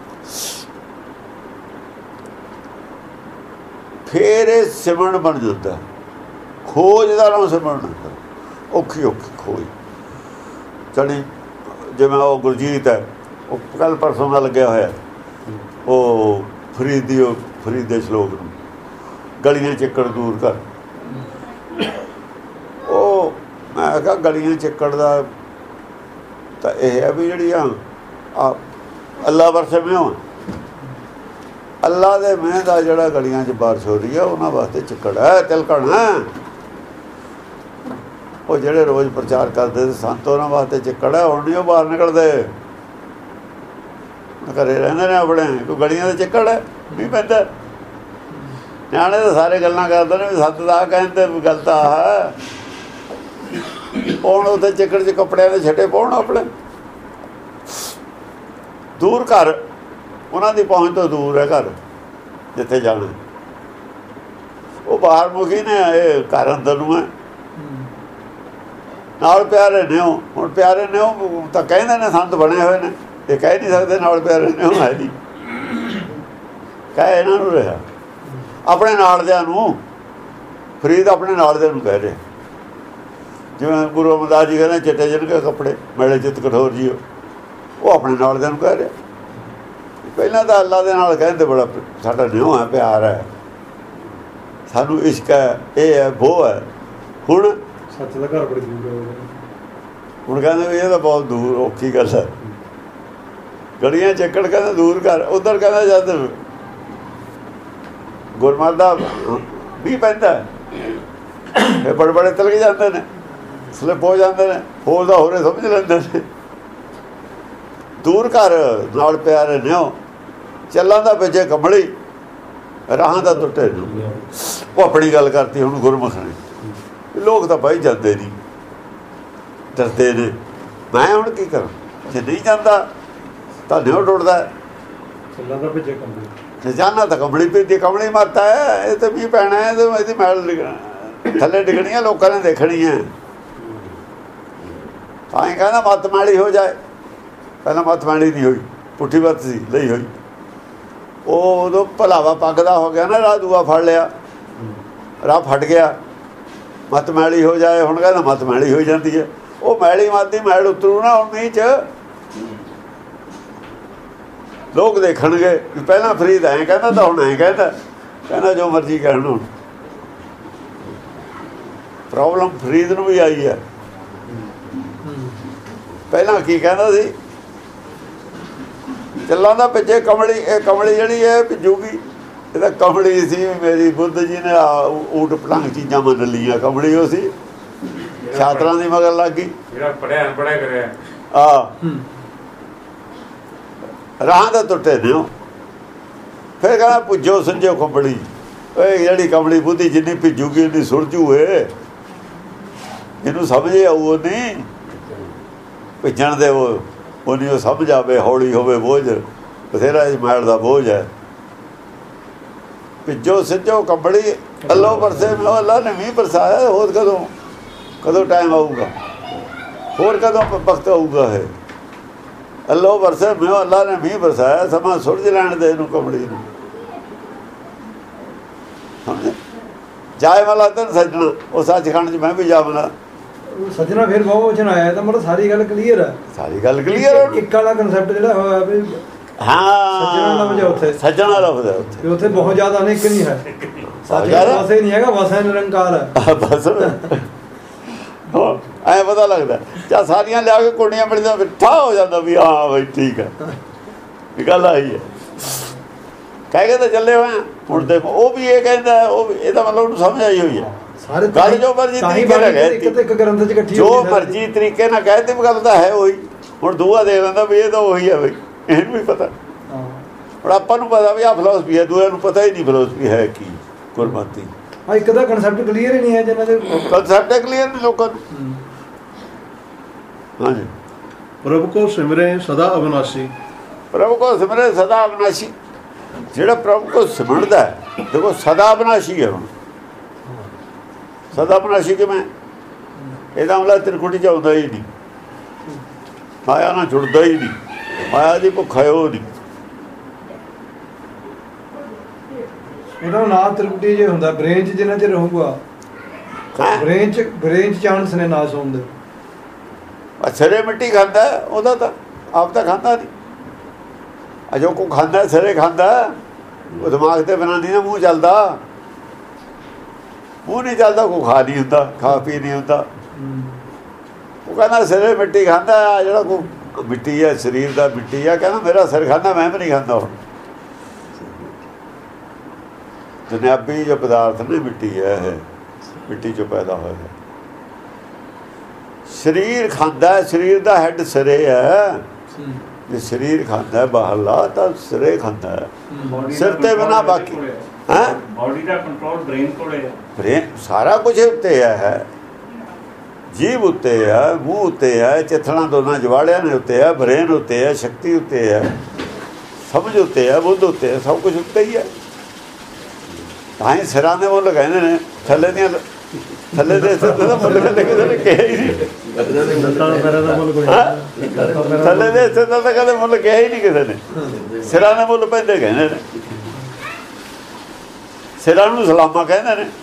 ਫਿਰ ਇਹ ਸਿਮਰਨ ਬਣ ਜਾਂਦਾ। ਖੋਜ ਦਾ ਨਾਮ ਸਿਮਰਨ ਹੁੰਦਾ, ਔਖੀ ਖੋਜ। ਚੜੀ ਜਿਵੇਂ ਉਹ ਗੁਰਜੀਤ ਹੈ, ਉਹ ਕੱਲ੍ਹ ਪਰਸੋਂ ਦਾ ਲੱਗਿਆ ਹੋਇਆ, ਉਹ ਫਰੀਦ ਦੇ ਸ਼ਲੋਕ ਨੂੰ, ਗਲੀਆਂ ਚੱਕੜ ਦੂਰ ਕਰ। ਉਹ ਮੈਂ ਕਿਹਾ ਗਲੀਆਂ ਚੱਕੜ ਦਾ ਤਾਂ ਇਹ ਹੈ ਵੀ ਜਿਹੜੀਆਂ ਅੱਲਾ ਵਰਸੇ ਮਿਹੋਂ, ਅੱਲਾ ਦੇ ਮਿਹ ਦਾ ਜਿਹੜਾ ਗਲੀਆਂ 'ਚ ਬਾਰਿਸ਼ ਹੋ ਰਹੀ ਹੈ ਉਹਨਾਂ ਵਾਸਤੇ ਚੱਕੜ ਹੈ, ਤਿਲਕਣ ਹੈ। ਉਹ ਜਿਹੜੇ ਰੋਜ਼ ਪ੍ਰਚਾਰ ਕਰਦੇ ਸੰਤ ਉਹਨਾਂ ਵਾਸਤੇ ਚੱਕੜ ਹੈ। ਹੁਣ ਨਹੀਂ ਉਹ ਬਾਹਰ ਨਿਕਲਦੇ, ਘਰੇ ਰਹਿੰਦੇ ਨੇ ਆਪਣੇ। ਕੋਈ ਗਲੀਆਂ ਦਾ ਚੱਕੜ ਹੈ ਵੀ ਪੈਂਦਾ। ਨਿਆਣੇ ਤਾਂ ਸਾਰੇ ਗੱਲਾਂ ਕਰਦੇ ਨੇ ਵੀ ਸੱਤ ਦਾ ਕਹਿੰਦੇ ਗੱਲ ਤਾਂ ਹੈ। ਹੁਣ ਉੱਥੇ ਚੱਕੜ 'ਚ ਕੱਪੜਿਆਂ ਦੇ ਛੱਟੇ ਪਾਉਣ ਆਪਣੇ, ਦੂਰ ਘਰ, ਉਹਨਾਂ ਦੀ ਪਹੁੰਚ ਤੋਂ ਦੂਰ ਹੈ ਘਰ ਜਿੱਥੇ ਜਾਣਾ। ਉਹ ਬਾਹਰ ਮੁਖੀ ਨੇ, ਇਹ ਘਰ ਅੰਦਰ ਨੂੰ ਹੈ। ਨਾਲ ਪਿਆਰੇ ਨੇ ਉਹ, ਹੁਣ ਪਿਆਰੇ ਨੇ ਉਹ ਤਾਂ ਕਹਿੰਦੇ ਨੇ ਸੰਤ ਬਣੇ ਹੋਏ ਨੇ, ਇਹ ਕਹਿ ਨਹੀਂ ਸਕਦੇ ਨਾਲ ਪਿਆਰੇ ਨੇ ਉਹ ਹੈ ਨਹੀਂ, ਕਹਿ ਇਹਨਾਂ ਨੂੰ ਰਿਹਾ ਆਪਣੇ ਨਾਲ ਦਿਆਂ ਨੂੰ। ਫਰੀਦ ਆਪਣੇ ਨਾਲ ਦਿਆਂ ਨੂੰ ਕਹਿ ਰਿਹਾ, ਜਿਵੇਂ ਗੁਰੂ ਅਮਰਦਾਸ ਜੀ ਕਹਿੰਦੇ ਚਿੱਟੇ ਜਿਨਕੇ ਕੱਪੜੇ ਮੈਲੇ ਚਿੱਤ ਕਠੋਰ ਜੀ, ਉਹ ਆਪਣੇ ਨਾਲ ਦਿਆਂ ਨੂੰ ਕਹਿ ਰਿਹਾ। ਪਹਿਲਾਂ ਤਾਂ ਅੱਲਾ ਦੇ ਨਾਲ ਕਹਿੰਦੇ ਬੜਾ ਸਾਡਾ ਨਿਉ ਹੈ, ਪਿਆਰ ਹੈ, ਸਾਨੂੰ ਇਸ਼ਕ ਹੈ, ਇਹ ਹੈ ਉਹ ਹੈ। ਹੁਣ ਸੱਚ ਦਾ ਘਰ ਬੜੀ ਦੂਰ ਹੈ, ਹੁਣ ਕਹਿੰਦੇ ਵੀ ਇਹ ਤਾਂ ਬਹੁਤ ਦੂਰ ਔਖੀ ਗੱਲ ਹੈ। ਗਲੀਆਂ ਚੱਕੜ ਕਹਿੰਦੇ ਦੂਰ ਕਰ, ਉੱਧਰ ਕਹਿੰਦਾ ਜਦ ਗੁਰਮਤਿ ਦਾ ਵੀ ਪੈਂਦਾ ਇਹ ਬੜੇ ਬੜੇ ਤਿਲਕ ਜਾਂਦੇ ਨੇ, ਸਲਿਪ ਹੋ ਜਾਂਦੇ ਨੇ, ਹੋਰ ਦਾ ਹੋਰੇ ਸਮਝ ਲੈਂਦੇ ਨੇ। ਦੂਰ ਘਰ ਨਾਲ ਪਿਆਰੇ ਨਿਉ, ਚੱਲਾਂ ਦਾ ਪਿੱਛੇ ਕੰਬਲੀ, ਰਾਹਾਂ ਦਾ ਟੁੱਟੇ ਨੂੰ। ਉਹ ਆਪਣੀ ਗੱਲ ਕਰਤੀ ਹੁਣ ਗੁਰਮੁਖ ਨੇ। ਲੋਕ ਤਾਂ ਭਾਈ ਜਾਂਦੇ ਨਹੀਂ, ਡਰਦੇ ਨੇ। ਮੈਂ ਹੁਣ ਕੀ ਕਰਾਂ, ਜੇ ਨਹੀਂ ਜਾਂਦਾ ਤਾਂ ਨਿਉ ਟੁੱਟਦਾ। ਚੱਲਾਂ ਦਾ ਭੇਜੇ ਕੰਬਲੀ, ਜੇ ਜਾਣਾ ਤਾਂ ਕੰਬਲੀ ਪੈਂਦੀ, ਕੰਬਲੀ ਮਾਰਤਾ ਹੈ। ਇਹ ਤਾਂ ਮੀਂਹ ਪੈਣਾ ਹੈ, ਤੇ ਇਹਦੀ ਮੈਲ ਥੱਲੇ ਡਿੱਗਣੀਆਂ, ਲੋਕਾਂ ਨੇ ਦੇਖਣੀ ਹੈ। ਤਾਂ ਹੀ ਕਹਿੰਦਾ ਮੱਤ ਮੈਲੀ ਹੋ ਜਾਏ। ਪਹਿਲਾਂ ਮੱਤ ਮੈਲੀ ਨਹੀਂ ਹੋਈ, ਪੁੱਠੀ ਮੱਤ ਸੀ ਲਈ ਹੋਈ। ਉਹ ਉਦੋਂ ਭਲਾਵਾ ਪੱਕਦਾ ਹੋ ਗਿਆ ਨਾ, ਰਾਹ ਦੂਆ ਫੜ ਲਿਆ, ਰਾਹ ਫਟ ਗਿਆ, ਮੱਤ ਮੈਲੀ ਹੋ ਜਾਏ। ਹੁਣ ਕਹਿੰਦਾ ਮੱਤ ਮੈਲੀ ਹੋ ਜਾਂਦੀ ਹੈ। ਉਹ ਮੈਲੀ ਮੱਤ ਦੀ ਮੈਲ ਉਤਰੂ ਨਾ ਹੁਣ ਮੀਂਹ 'ਚ, ਲੋਕ ਦੇਖਣਗੇ ਵੀ ਪਹਿਲਾਂ ਫਰੀਦ ਐਂ ਕਹਿੰਦਾ ਤਾਂ ਹੁਣ ਐਂ ਕਹਿੰਦਾ। ਕਹਿੰਦਾ ਜੋ ਮਰਜ਼ੀ ਕਹਿਣ। ਹੁਣ ਪ੍ਰੋਬਲਮ ਫਰੀਦ ਨੂੰ ਵੀ ਆਈ ਹੈ। ਪਹਿਲਾਂ ਕੀ ਕਹਿੰਦਾ ਸੀ, ਚੱਲਾਂ ਦਾ ਪਿੱਛੇ ਕਮਲੀ, ਇਹ ਕਮਲੀ ਜਿਹੜੀ ਹੈ ਭਿੱਜੂਗੀ। ਇਹ ਤਾਂ ਕਮਲੀ ਸੀ, ਮੇਰੀ ਬੁੱਧ ਜੀ ਨੇ ਊਟ ਪਟੰਗ ਚੀਜ਼ਾਂ ਮੰਨ ਲਈਆਂ। ਕਮਲੀ ਉਹ ਸੀ, ਛਾਤਰਾਂ ਦੀ ਮਗਰ ਲੱਗ ਗਈ, ਜਿਹੜਾ ਪੜਿਆ ਅਨਪੜ੍ਹਿਆ ਕਰਿਆ। ਰਾਹਾਂ ਦਾ ਟੁੱਟੇ ਨੇ ਉਹ। ਫਿਰ ਕਹਿੰਦਾ ਪੁੱਜੋ ਸੰਜੋ ਕੰਬਲੀ, ਇਹ ਜਿਹੜੀ ਕਮਲੀ ਬੁੱਧੀ ਜਿੰਨੀ ਭਿੱਜੂਗੀ ਉਨੀ ਸੁਲਝੂ ਏ, ਇਹਨੂੰ ਸਮਝ ਆਊ। ਉਹ ਨਹੀਂ ਭਿੱਜਣ ਦੇ, ਉਹ ਨਹੀਂ ਉਹ ਸਮਝ ਆਵੇ, ਹੌਲੀ ਹੋਵੇ ਬੋਝ ਬਥੇਰਾ ਇਸ ਮੈਲ ਦਾ ਬੋਝ ਹੈ। ਭਿੱਜੋ ਸੰਜੋ ਕੰਬਲੀ, ਅੱਲੋ ਬਰਸੇ ਮੈਂ ਅੱਲਾ ਨੇ ਮੀਂਹ ਬਰਸਾਇਆ। ਹੋਰ ਕਦੋਂ ਟਾਈਮ ਆਊਗਾ, ਹੋਰ ਕਦੋਂ ਵਕਤ ਆਊਗਾ। ਹੈ ਅੱਲੋ ਬਰਸੇ ਮੈਂ ਅੱਲਾ ਨੇ ਮੀਂਹ ਬਰਸਾਇਆ, ਸਮਾਂ ਸੁਲਝ ਲੈਣ ਦੇ ਇਹਨੂੰ ਕੰਬਲੀ ਨੂੰ। ਜਾਏ ਵਾਲਾ ਤਾਂ ਸੱਜਣਾ, ਉਹ ਸੱਚਖੰਡ 'ਚ ਮੈਂ ਵੀ ਜਾਵਣਾ ਸੱਜਣਾ। ਫਿਰ ਬਹੁਤ ਵਚਨ ਆਇਆ ਤਾਂ ਮਤਲਬ ਸਾਰੀ ਗੱਲ ਕਲੀਅਰ ਹੈ, ਸਾਰੀ ਗੱਲ ਕਲੀਅਰ। ਇੱਕ ਵਾਲਾ ਕਨਸੈਪਟ ਜਿਹੜਾ ਹੋਇਆ ਵੀ ਹਾਂ, ਸੱਜਣਾ ਲਫ਼ਜ਼ ਉੱਥੇ, ਸੱਜਣਾ ਲਫ਼ਜ਼ ਉੱਥੇ, ਉੱਥੇ ਬਹੁਤ ਜ਼ਿਆਦਾ ਨੇ, ਇੱਕ ਨਹੀਂ ਹੈ। ਵਸੇ ਨਹੀਂ ਹੈਗਾ, ਵਸਾ ਨਿਰੰਕਾਰ ਹੈ ਬਸ। ਐਂ ਪਤਾ ਲੱਗਦਾ ਜਾਂ ਸਾਰੀਆਂ ਲਿਆ ਕੇ ਕੁੰਡੀਆਂ ਮਿਲਦੀਆਂ, ਫਿਰ ਠਾ ਹੋ ਜਾਂਦਾ ਵੀ ਹਾਂ ਬਈ ਠੀਕ ਹੈ, ਇਹ ਗੱਲ ਆਈ ਹੈ। ਕਹਿ ਕੇ ਤਾਂ ਚੱਲੇ ਹੋਏ ਹੁਣ ਦੇਖੋ। ਉਹ ਵੀ ਇਹ ਕਹਿੰਦਾ, ਉਹ ਇਹਦਾ ਮਤਲਬ ਉਹਨੂੰ ਸਮਝ ਆਈ ਹੋਈ ਹੈ ਸਾਰੇ ਗੱਲ। ਜੋ ਮਰਜ਼ੀ ਤਰੀਕੇ ਨਾਲ ਕਹਿਤੀ, ਜੋ ਮਰਜ਼ੀ ਤਰੀਕੇ ਨਾਲ ਕਹਿਤੀ, ਗੱਲ ਤਾਂ ਹੈ ਉਹੀ। ਹੁਣ ਦੂਆ ਦੇ ਲੈਂਦਾ ਵੀ ਇਹ ਤਾਂ ਉਹੀ ਹੈ ਬਈ, ਇਹਨੂੰ ਵੀ ਪਤਾ। ਹੁਣ ਆਪਾਂ ਨੂੰ ਪਤਾ ਵੀ ਆਹ ਫਿਲਾਸਫੀ ਹੈ, ਦੂਏ ਨੂੰ ਪਤਾ ਹੀ ਨਹੀਂ ਫਿਲਾਸਫੀ ਹੈ ਕੀ ਗੁਰਮਤਿ। ਹਾਂ, ਇੱਕ ਤਾਂ ਕਨਸੈਪਟ ਕਲੀਅਰ ਹੀ ਨਹੀਂ ਹੈ ਜਿਹਨਾਂ ਦੇ ਕਨਸੈਪਟ ਕਲੀਅਰ ਨਹੀਂ ਲੋਕਾਂ ਨੂੰ। ਹਾਂਜੀ, ਪ੍ਰਭੂ ਕੋ ਸਿਮਰੇ ਸਦਾ ਅਵਿਨਾਸ਼ੀ। ਪ੍ਰਭੂ ਕੋ ਸਿਮਰੇ ਸਦਾ ਅਵਿਨਾਸ਼ੀ। ਜਿਹੜਾ ਪ੍ਰਭੂ ਕੋ ਸਿਮਰਦਾ ਹੈ, ਦੇਖੋ ਸਦਾ ਅਵਿਨਾਸ਼ੀ ਹੈ। ਹੁਣ ਸਦਾ ਅਵਿਨਾਸ਼ੀ ਕਿਵੇਂ? ਇਹਦਾ ਮਤਲਬ ਤ੍ਰਿਕੁਟੀ 'ਚ ਆਉਂਦਾ ਹੀ ਨਹੀਂ, ਮਾਇਆ ਨਾਲ ਜੁੜਦਾ ਹੀ ਨਹੀਂ, ਮਾਇਆ ਦੀ ਭੁੱਖ ਹੈ ਉਹ ਨਹੀਂ। ਇਹਦਾ ਨਾਂ ਤ੍ਰਿਕੁਟੀ ਜੇ ਹੁੰਦਾ, ਬ੍ਰੇਨ 'ਚ ਜਿੰਨਾ ਚਿਰ ਰਹੂਗਾ, ਬ੍ਰੇਨ 'ਚ ਚਾਂਸ ਨੇ ਨਾਸ ਹੋਣ ਦੇ। ਸਿਰੇ ਮਿੱਟੀ ਖਾਂਦਾ ਉਹਦਾ ਤਾਂ ਆਪ ਤਾਂ ਖਾਂਦਾ ਨਹੀਂ। ਅਜੋ ਕੋ ਖਾਂਦਾ ਸਿਰੇ ਖਾਂਦਾ, ਉਹ ਦਿਮਾਗ ਤੇ ਬਿਨਾਂ ਨਹੀਂ ਨਾ ਮੂੰਹ ਚੱਲਦਾ। ਮੂੰਹ ਨਹੀਂ ਚੱਲਦਾ, ਕੋਈ ਖਾ ਨਹੀਂ ਹੁੰਦਾ, ਖਾ ਪੀ ਨਹੀਂ ਹੁੰਦਾ। ਉਹ ਕਹਿੰਦਾ ਸਿਰੇ ਮਿੱਟੀ ਖਾਂਦਾ, ਜਿਹੜਾ ਕੋਈ ਮਿੱਟੀ ਹੈ ਸਰੀਰ ਦਾ ਮਿੱਟੀ ਹੈ, ਕਹਿੰਦਾ ਮੇਰਾ ਸਿਰ ਖਾਂਦਾ, ਮੈਂ ਵੀ ਨਹੀਂ ਖਾਂਦਾ। ਹੁਣ ਦੁਨਿਆਵੀ ਜੋ ਪਦਾਰਥ ਨੇ ਮਿੱਟੀ ਹੈ, ਇਹ ਮਿੱਟੀ 'ਚੋਂ ਪੈਦਾ ਹੋਇਆ। ਸਰੀਰ ਖਾਂਦਾ, ਸਰੀਰ ਦਾ ਹੈਡ ਸਿਰੇ ਹੈ। ਜੇ ਸਰੀਰ ਖਾਂਦਾ ਬਾਹਰਲਾ ਤਾਂ ਸਿਰੇ ਖਾਂਦਾ, ਸਿਰ ਤੇ ਬਿਨਾਂ ਬਾਕੀ ਹੈ। ਬਾਡੀ ਦਾ ਕੰਟਰੋਲ ਬ੍ਰੇਨ ਕੋਲੇ ਹੈ। ਬ੍ਰੇਨ ਸਾਰਾ ਕੁਝ ਉੱਤੇ ਹੈ। ਜੀਵ ਉੱਤੇ ਹੈ, ਮੂੰਹ ਉੱਤੇ ਹੈ, ਚਿੱਥਣਾ ਦੋਨਾਂ ਜਵਾੜਿਆਂ ਨੇ ਉੱਤੇ ਹੈ, ਬ੍ਰੇਨ ਉੱਤੇ ਹੈ, ਸ਼ਕਤੀ ਉੱਤੇ ਹੈ, ਸਮਝ ਉੱਤੇ ਹੈ, ਬੁੱਧ ਉੱਤੇ ਹੈ, ਸਭ ਕੁਝ ਉੱਤੇ ਹੀ ਹੈ। ਤਾਂ ਹੀ ਸਿਰਾਂ ਦੇ ਮੁੱਲ ਕਹਿੰਦੇ ਨੇ, ਥੱਲੇ ਦੀਆਂ ਥੱਲੇ ਦੇ ਸਿਰ ਦਾ ਮੁੱਲ ਕਹਿੰਦੇ ਕਿਸੇ ਨੇ ਕਿਹਾ ਹੀ ਨਹੀਂ। ਥੱਲੇ ਦੇ ਸਿਰ ਦਾ ਤਾਂ ਕਦੇ ਮੁੱਲ ਕਿਹਾ ਹੀ ਨਹੀਂ ਕਿਸੇ ਨੇ। ਸਿਰਾਂ ਦੇ ਮੁੱਲ ਪੈਂਦੇ ਕਹਿੰਦੇ ਨੇ, ਸਿਰਾਂ ਨੂੰ ਸਲਾਮਾ ਕਹਿੰਦੇ ਨੇ।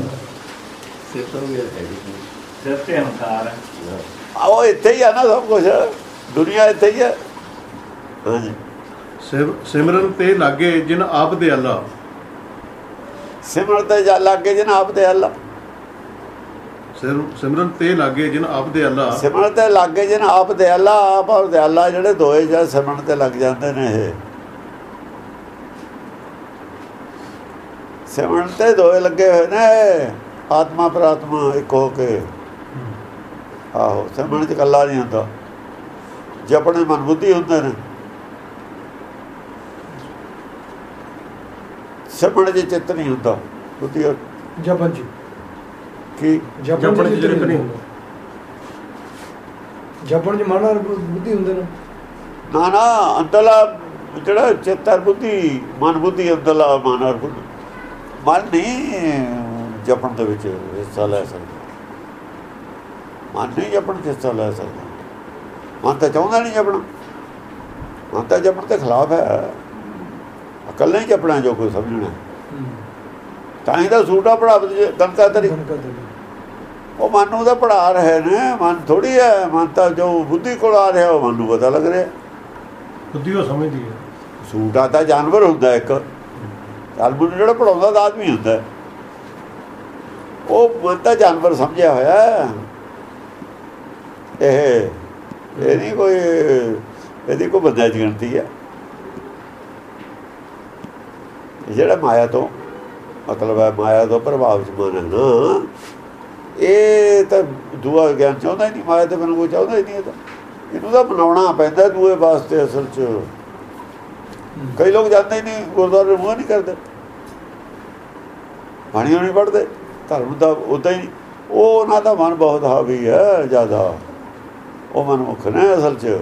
ਸਿਰ ਤੇ ਹੰਕਾਰ ਹੈ। ਉਹ ਇੱਥੇ ਹੀ ਆ ਨਾ ਸਭ ਕੁਛ, ਦੁਨੀਆ ਇੱਥੇ ਹੀ ਹੈ। ਹਾਂਜੀ, ਸਿਮਰਨ ਤੇ ਲਾਗੇ ਜਿਨ ਆਪ ਦੇ ਅੱਲਾ। ਸਿਮਰਨ ਤੇ ਜਾ ਲਾਗੇ ਜਿਨ ਆਪ ਦੇ ਅੱਲਾ। ਸਿਮਰਨ ਤੇ ਲਾਗੇ ਜਿਨ ਆਪ ਦੇ ਅੱਲਾ। ਸਿਮਰਨ ਤੇ ਲਾਗੇ ਜਿਨ ਆਪ ਦੇ ਅੱਲਾ। ਆਪ ਔਰ ਦੇ ਅੱਲਾ ਜਿਹੜੇ ਦੋਏ ਜਾਂ ਸਿਮਰਨ ਤੇ ਲੱਗ ਜਾਂਦੇ ਨੇ, ਇਹ ਸਿਮਰਨ ਤੇ ਦੋਏ ਲੱਗੇ ਹੋਏ ਨੇ, ਆਤਮਾ ਪ੍ਰਾਤਮਾ ਇੱਕ ਹੋ ਕੇ। ਆਹੋ, ਸਿਮਰਨ ਚ ਇਕੱਲਾ ਨਹੀਂ ਹੁੰਦਾ, ਜਪਣੇ ਮਨ ਬੁੱਧੀ ਹੁੰਦੇ ਨੇ। ਸਿਮਰਨ ਚ ਚਿੱਤ ਨਹੀਂ ਹੁੰਦਾ, ਬੁੱਧੀ ਜਪਨ ਚ ਕੀ ਜਪਨ ਚ ਨਹੀਂ ਹੁੰਦਾ। ਜਪਨ ਚ ਮਨ ਔਰ ਬੁੱਧੀ ਹੁੰਦੇ ਨੇ। ਨਾ ਨਾ, ਅੰਦਰਲਾ ਜਿਹੜਾ ਚਿੱਤ ਔਰ ਬੁੱਧੀ, ਮਨ ਬੁੱਧੀ ਅੰਦਰਲਾ ਮਨ ਔਰ ਬੁੱਧੀ। ਮਨ ਨਹੀਂ ਜਪਣ ਦੇ ਵਿੱਚ ਹਿੱਸਾ ਲੈ ਸਕਦਾ, ਮਨ ਨਹੀਂ ਜਪਣ ਚ ਹਿੱਸਾ ਲੈ ਸਕਦਾ। ਮਨ ਤਾਂ ਚਾਹੁੰਦਾ ਨਹੀਂ ਜਪਣਾ, ਮਨ ਤਾਂ ਜਪਣ ਦੇ ਖਿਲਾਫ ਹੈ। ਇਕੱਲੇ ਹੀ ਜਪਣਾ ਜੋ ਕੋਈ ਸਮਝਣਾ। ਤਾਂ ਹੀ ਤਾਂ ਸੂਟਾ ਪੜਾਵਤ ਗਣਕਾ ਤਰੀ, ਉਹ ਮਨ ਨੂੰ ਤਾਂ ਪੜ੍ਹਾ ਰਹੇ ਨੇ। ਮਨ ਥੋੜ੍ਹੀ ਹੈ, ਮਨ ਤਾਂ ਜੋ ਬੁੱਧੀ ਕੋਲ ਆ ਰਿਹਾ ਉਹ ਮਨ ਨੂੰ ਪਤਾ ਲੱਗ ਰਿਹਾ। ਬੁੱਧੀ ਉਹ ਸਮਝਦੀ ਹੈ। ਸੂਟਾ ਤਾਂ ਜਾਨਵਰ ਹੁੰਦਾ ਇੱਕ, ਜਾਨਵਰ ਨੂੰ ਜਿਹੜਾ ਪੜਾਉਂਦਾ ਤਾਂ ਆਦਮੀ ਹੁੰਦਾ। ਉਹ ਮਨ ਤਾਂ ਜਾਨਵਰ ਸਮਝਿਆ ਹੋਇਆ। ਇਹ ਨਹੀਂ ਕੋਈ, ਇਹਦੀ ਕੋਈ ਬੰਦਿਆਂ ਦੀ ਗਿਣਤੀ ਹੈ। ਜਿਹੜਾ ਮਾਇਆ ਤੋਂ ਮਤਲਬ ਹੈ, ਮਾਇਆ ਤੋਂ ਪ੍ਰਭਾਵ ਚ ਮਨ ਹੈ ਨਾ, ਇਹ ਤਾਂ ਦੂਆ ਗਿਆਨ ਚਾਹੁੰਦਾ ਹੀ ਨਹੀਂ। ਮਾਇਆ ਤੇ ਮੈਨੂੰ ਕੋਈ ਚਾਹੁੰਦਾ ਹੀ ਨਹੀਂ। ਇਹਨੂੰ ਤਾਂ ਬਣਾਉਣਾ ਪੈਂਦਾ ਦੂਏ ਵਾਸਤੇ। ਅਸਲ 'ਚ ਕਈ ਲੋਕ ਜਾਂਦੇ ਹੀ ਨਹੀਂ ਗੁਰਦੁਆਰੇ, ਮੂੰਹ ਨਹੀਂ ਕਰਦੇ, ਬਾਣੀਆਂ ਨਹੀਂ ਪੜ੍ਹਦੇ, ਧਰਮ ਦਾ ਉੱਦਾਂ ਹੀ। ਉਹ ਉਹਨਾਂ ਦਾ ਮਨ ਬਹੁਤ ਹਾਵੀ ਹੈ ਜ਼ਿਆਦਾ, ਉਹ ਮਨਮੁਖ ਨੇ ਅਸਲ 'ਚ।